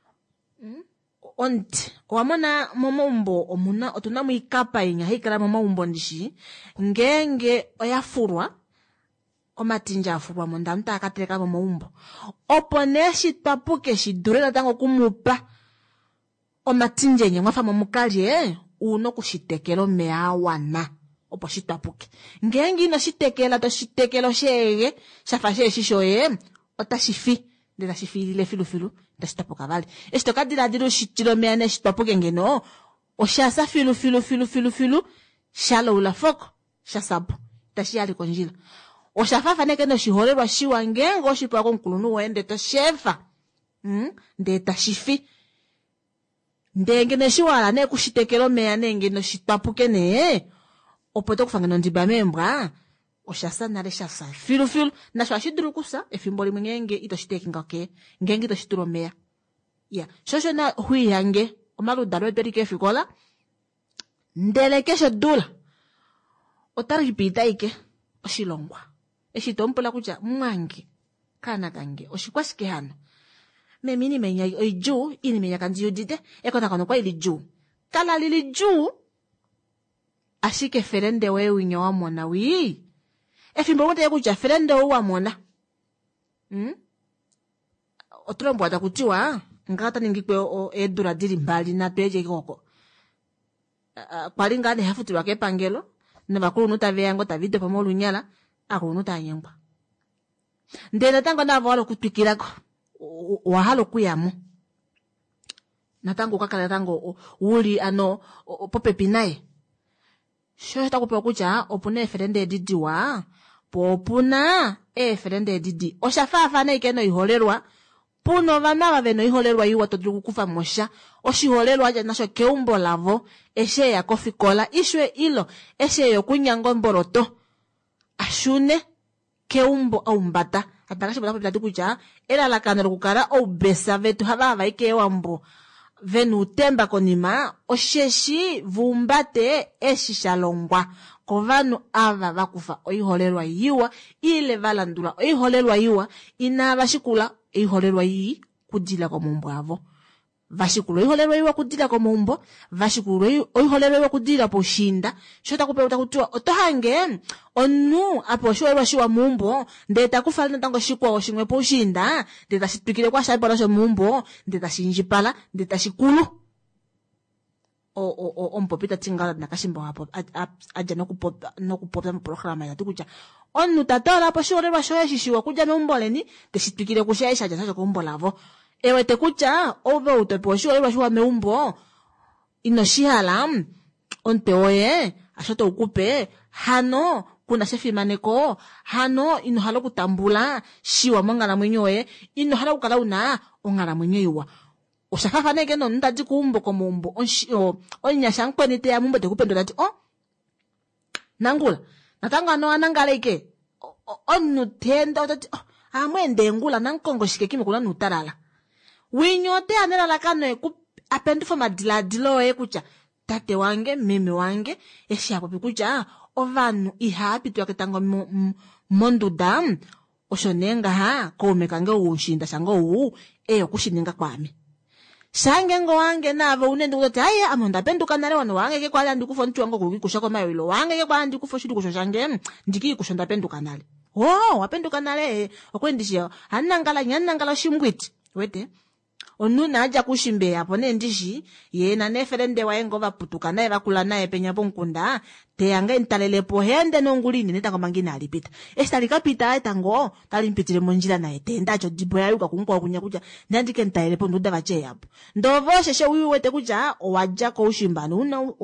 onti wamona momaumbo omuna otuna muikapa yinya haikala momaumbo ndishi ngenge oyafurwa omatinja afurwa monda mta akatereka momaumbo opo neshitwapuke shidure natango kumupa omatinja yenye mwafa momukalye uno kushitekela omeya awana opo shitwapuke ngenge ino shitekela toshitekelo shege shafa sheshi shoye otashifi ndela shifilile filufilu ndashitapuka vale eshitoka diladilo shitilo meya neshitwapuke ngeno oshasa filu shalo ulafoko shasabu tashiyali konjila oshafafa neke no shiholelwa shiwa ngengo oshipa konkulunu wende to shefa ndeta shifi ndenge ne shiwala ne kushitekelo meya nenge no shitwapuke ne opo to kufanga no ndiba membwa oshasa nale shasa filu na shwa shiduru kusa efimbo limwe ngenge ito shitekinga ke ngenge ito shituro meya ya shosho na hui yange omaludalo eperike fikola ndeleke shodula otari pita ike oshilongwa eshitompula kucha mwangi kana kange oshikwashike hano memini menya oiju ini menya kanji yudite ekona kono kwa ili juu kala lili juu ashike ferende we winyo wa mwana wi efimbo wote kucha ferende wa mwana otrombo atakutiwa ngata ningikwe edura diri mbali na peje koko kwalinga ne hafuti wake pangelo ne bakulu nuta veyango ta video pamolu nyala akulu ta nyengwa ndena tango na valo kutwikirako wahalo kuyamu natango kakala tango uli ano popepi naye sho takupewa kucha opuna eferende didi wa popuna eferende didi oshafafa na ikeno iholerwa puno vana vaveno iholerwa iwa todruku kufa mosha oshiholerwa aja nasho keumbo lavo eshe ya kofikola ishwe ilo eshe yokunyango mboroto ashune keumbo au mbata atakashi bala popita kucha era la kanero kukara au besa vetu hava vaike wambo venu temba konima osheshi vumbate eshishalongwa kovanu ava vakufa oiholerwa yiwa ile valandula oiholerwa yiwa ina vashikula oiholerwa yi kudila kwa mumbo avo vashikulu oiholerwa yiwa kudila kwa mumbo vashikulu oiholerwa yiwa kudila po shinda shota kupe utakutiwa otohange onu apo shoerwa shiwa mumbo ndeta kufalina tango shikwa oshimwe po shinda ndeta shitwikile kwa shapala sho mumbo ndeta shinjipala ndeta shikulu ompopita tingala nakashimba wapo aja nokupopta programa ya tukucha onu tatola po shoerwa shoya shishiwa kuja mumboleni teshitwikile kushaisha aja sasho kumbolavo ewe tekucha ove utopo shoerwa shiwa meumbo inoshihala onte oye ashoto ukupe hano kuna shefimaneko hano inohala kutambula shiwa mongala mwenyo ye inohala kukala una ongala mwenyo iwa oshafafa neke no ndati kumbo komumbo onyasha nkwenite ya mumbo tekupendo dati nangula natanga no anangaleke onu tenda otati amwende ngula nankongo shikekime kula nutarala winyote anela lakano apendu fo madiladilo ye kucha tate wange meme wange eshapo pikucha ovanu ihapi tuyaketango monduda oshonenga ha komekange unshinda shango kushininga kwame shange ngo wange navo unende kuti haya amonda penduka nale wano wange ke kwali andikufo ntwango kukusha kwa mayilo wange ke kwali andikufo shiri kusho shange ndiki kushonda penduka nale wapenduka nale okwendishia hanangala shimgwiti wete onuna aja kushimbe apo nendishi yena neferende waengo vaputuka naye vakula naye penya ponkunda teyanga entalelepo hende nongulini netango mangina alipita esitalikapita etango talimpitile monjila naye tenda acho dibo yayuka kunkwa kunya kuja ndandike ntalelepo nduda vache yapo ndovo sheshe uyu wete kuja owaja ko ushimbani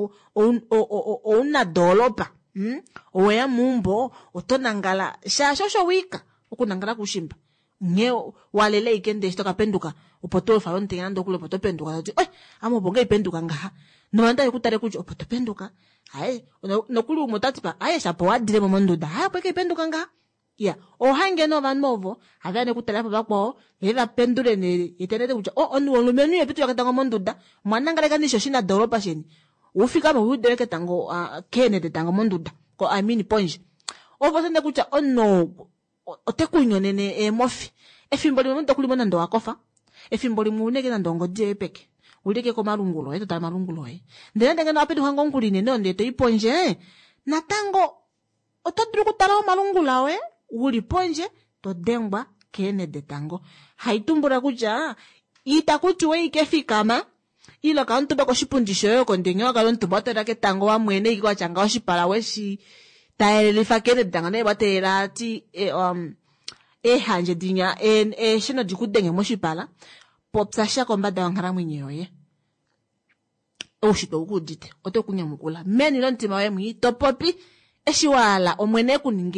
una dolopa oweya mumbo otonangala shashosho wika okunangala kushimba nge walele ikende shitoka penduka upoto fa yonte ngando kulo poto penduka ati amo bonga ipenduka ngaha no anda yokutare kujo upoto penduka hayi nokulu motati pa aye shapo wadire momonduda ha peke ipenduka ngaha ya ohange no vanovo avane kutala pa bakwo eva pendure ne itenete kujo onu olumenu yepitu yakatanga monduda mwanangale kanisho shina doropa sheni ufika mo udeke tango kene de tango monduda ko I mean ponje ovo sende kucha ono otekunyo nene mofi efimbo limu ndo kulimona ndo akofa efimbo limu uneke na ndongo die peke uleke ko malungulo eto ta malungulo ndenge na apedu hango nkuline ndo ndete iponje natango otodru kutala malungula we uli ponje to dengwa kene de tango haitumbura kuja itakuti we ikefikama ilo kantu bako shipundisho yoko ndenyo kalontu botera ke tango wa mwene ikwa changa oshipala weshi taelifa kene dangane batera ti hanje dinya shino dikudenge moshipala popsa shako mbada wankara mwenyewe ye oshito ukudite otokunya mukula meni lontima we mwi topopi eshiwala omwene kuningila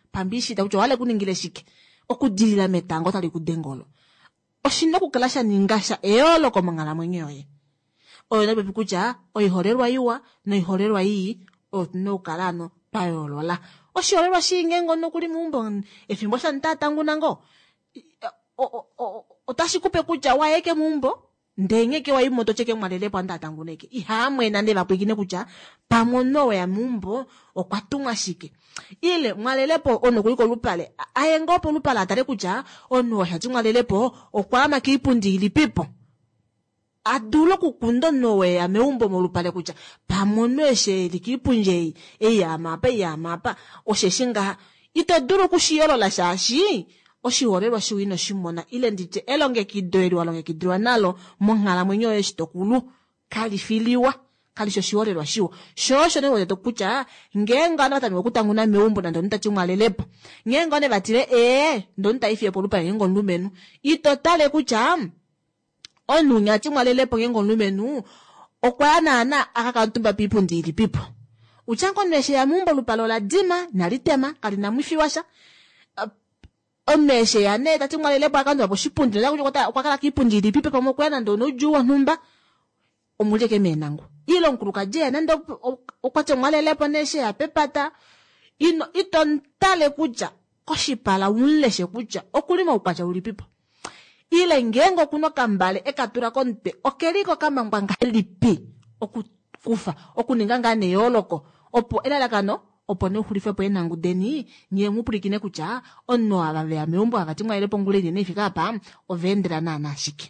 pambishi ta kuja wale kuningile shike okudilila metango tali kudengolo oshino kukalasha ningasha eolo ko mangala mwenyoye oyo nabe kuja oyiholerwa yiwa no yiholerwa yi no kalano payolola oshiholerwa shingengo no kuli mumbo efimbo sha ntata ngunango otashikupe kuja waeke mumbo ndengeke wa imoto cheke mwalele pa ndata nguneke ihamwe nande bapwikine kuja pamono ya mumbo okwatumwa shike ile mwalelepo ono kuliko lupale ayengopo lupala atare kuja ono hati mwalelepo okwama kiipundi ilipipo adulo kukundo nowe ya meumbo molupale kuja pamono eshe likipunje ya mapa osheshinga itaduro kushiyolo la shashi oshiholelwa shiwino shimona ile ndije elonge kidwa nalo mongala mwenyo eshitokulu kalifiliwa kalisho shiholelwa shiwo shosho ne wote kucha ngenga na tamwe kutanguna meumbo na ndonta chimwalelepo ngenga ne batire ndonta ifie polupa ngengo lumenu itotale kucha onunya chimwalelepo ngengo lumenu okwana na akakantumba pipu ndili pipo uchanko neshe ya mumbo lupalo la dima nalitema kalina mwifiwasha omeshe ya neta chimwalelepo akandu apo shipundi la kujokota kwakala kipundi lipipe pamo kwena ndono juwa numba omuleke menangu ilo nkuluka je nando okwache mwalelepo neshe ya pepata itontale kuja koshipala unleshe kuja okulima ukwacha ulipipo ile ngengo kuno kambale ekatura konte okeliko kama mbanga lipi okukufa okuninganga ne yoloko opo elalakano opo ne khulifepo enangu deni nye mupulikine kucha onno abave ya meumbo akati mwailepo nguleni ne fika pa ovendera na shike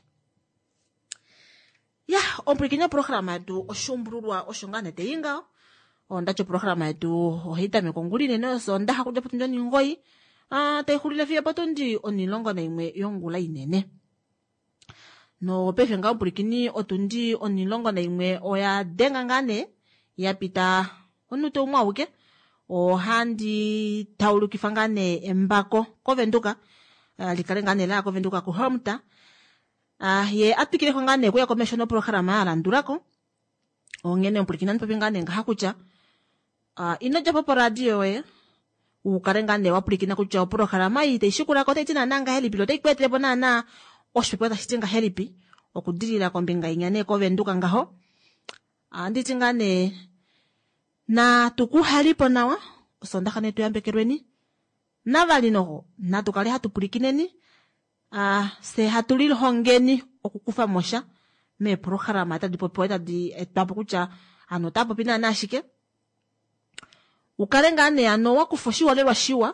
ya ompulikine programa yetu oshumbululwa oshongane teinga ondacho programa yetu ohita mekongulini no sonda hakuja putunjo ngoi tehulile fia potundi onilongo na imwe yongula inene no pefe nga ompulikini otundi onilongo na imwe oya denga ngane ya pita onuto umwauke ohandi taulukifa ngane embako kovenduka likale ngane la kovenduka ku Homta ye atikile ngane kuya commission programa alandurako ongene ompulikini npepe ngane nga hakucha inoja popo radio ukarengane wapulikina kucha programa ite ishikura kote tina nanga helipi lote ikwetre bonana oshipekweta shitinga helipi okudilila kombinga inyane kovenduka ngaho nditingane na tukuhalipo nawa osondakane tuyambekerweni navalinoho na tukale hatupulikineni se hatulilo hongeni okukufa mosha me programa tadipopo etadi etwapo kucha ano tapo pina nashike ukalengane ano wakufoshiwalelwa shiwa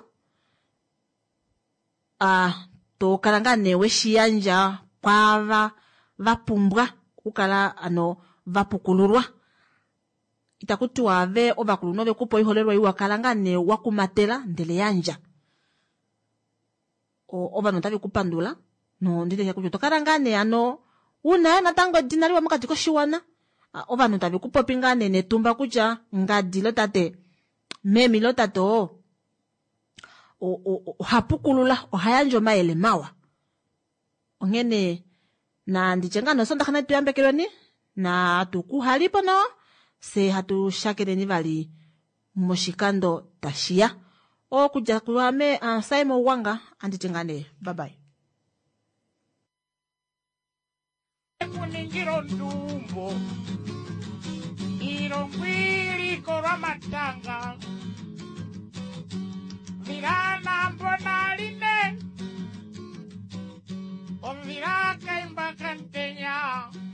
to kalangane we shiyanja kwava vapumbwa kukala ano vapukulurwa itakutua ave ovakulunove kupo iholerwa iwa kalangane wakumatela ndele yanja ova notavi kupandula no ndite yakujo tokalangane ano una natango dinaliwa makati koshiwana ova notavi kupopingane netumba kuja ngadilo tate memi lotato hapukulula ohayanjo maele mawa ongene na ndichenga no sonda kana tuyambekerweni na tukuhalipo no se hatu shakereni vali moshikando tashia okuja kuame Simon Wanga anditengane bye bye muningiro ndumbo irongwiri korwa matanga virana mbona line oviraka imbakantenya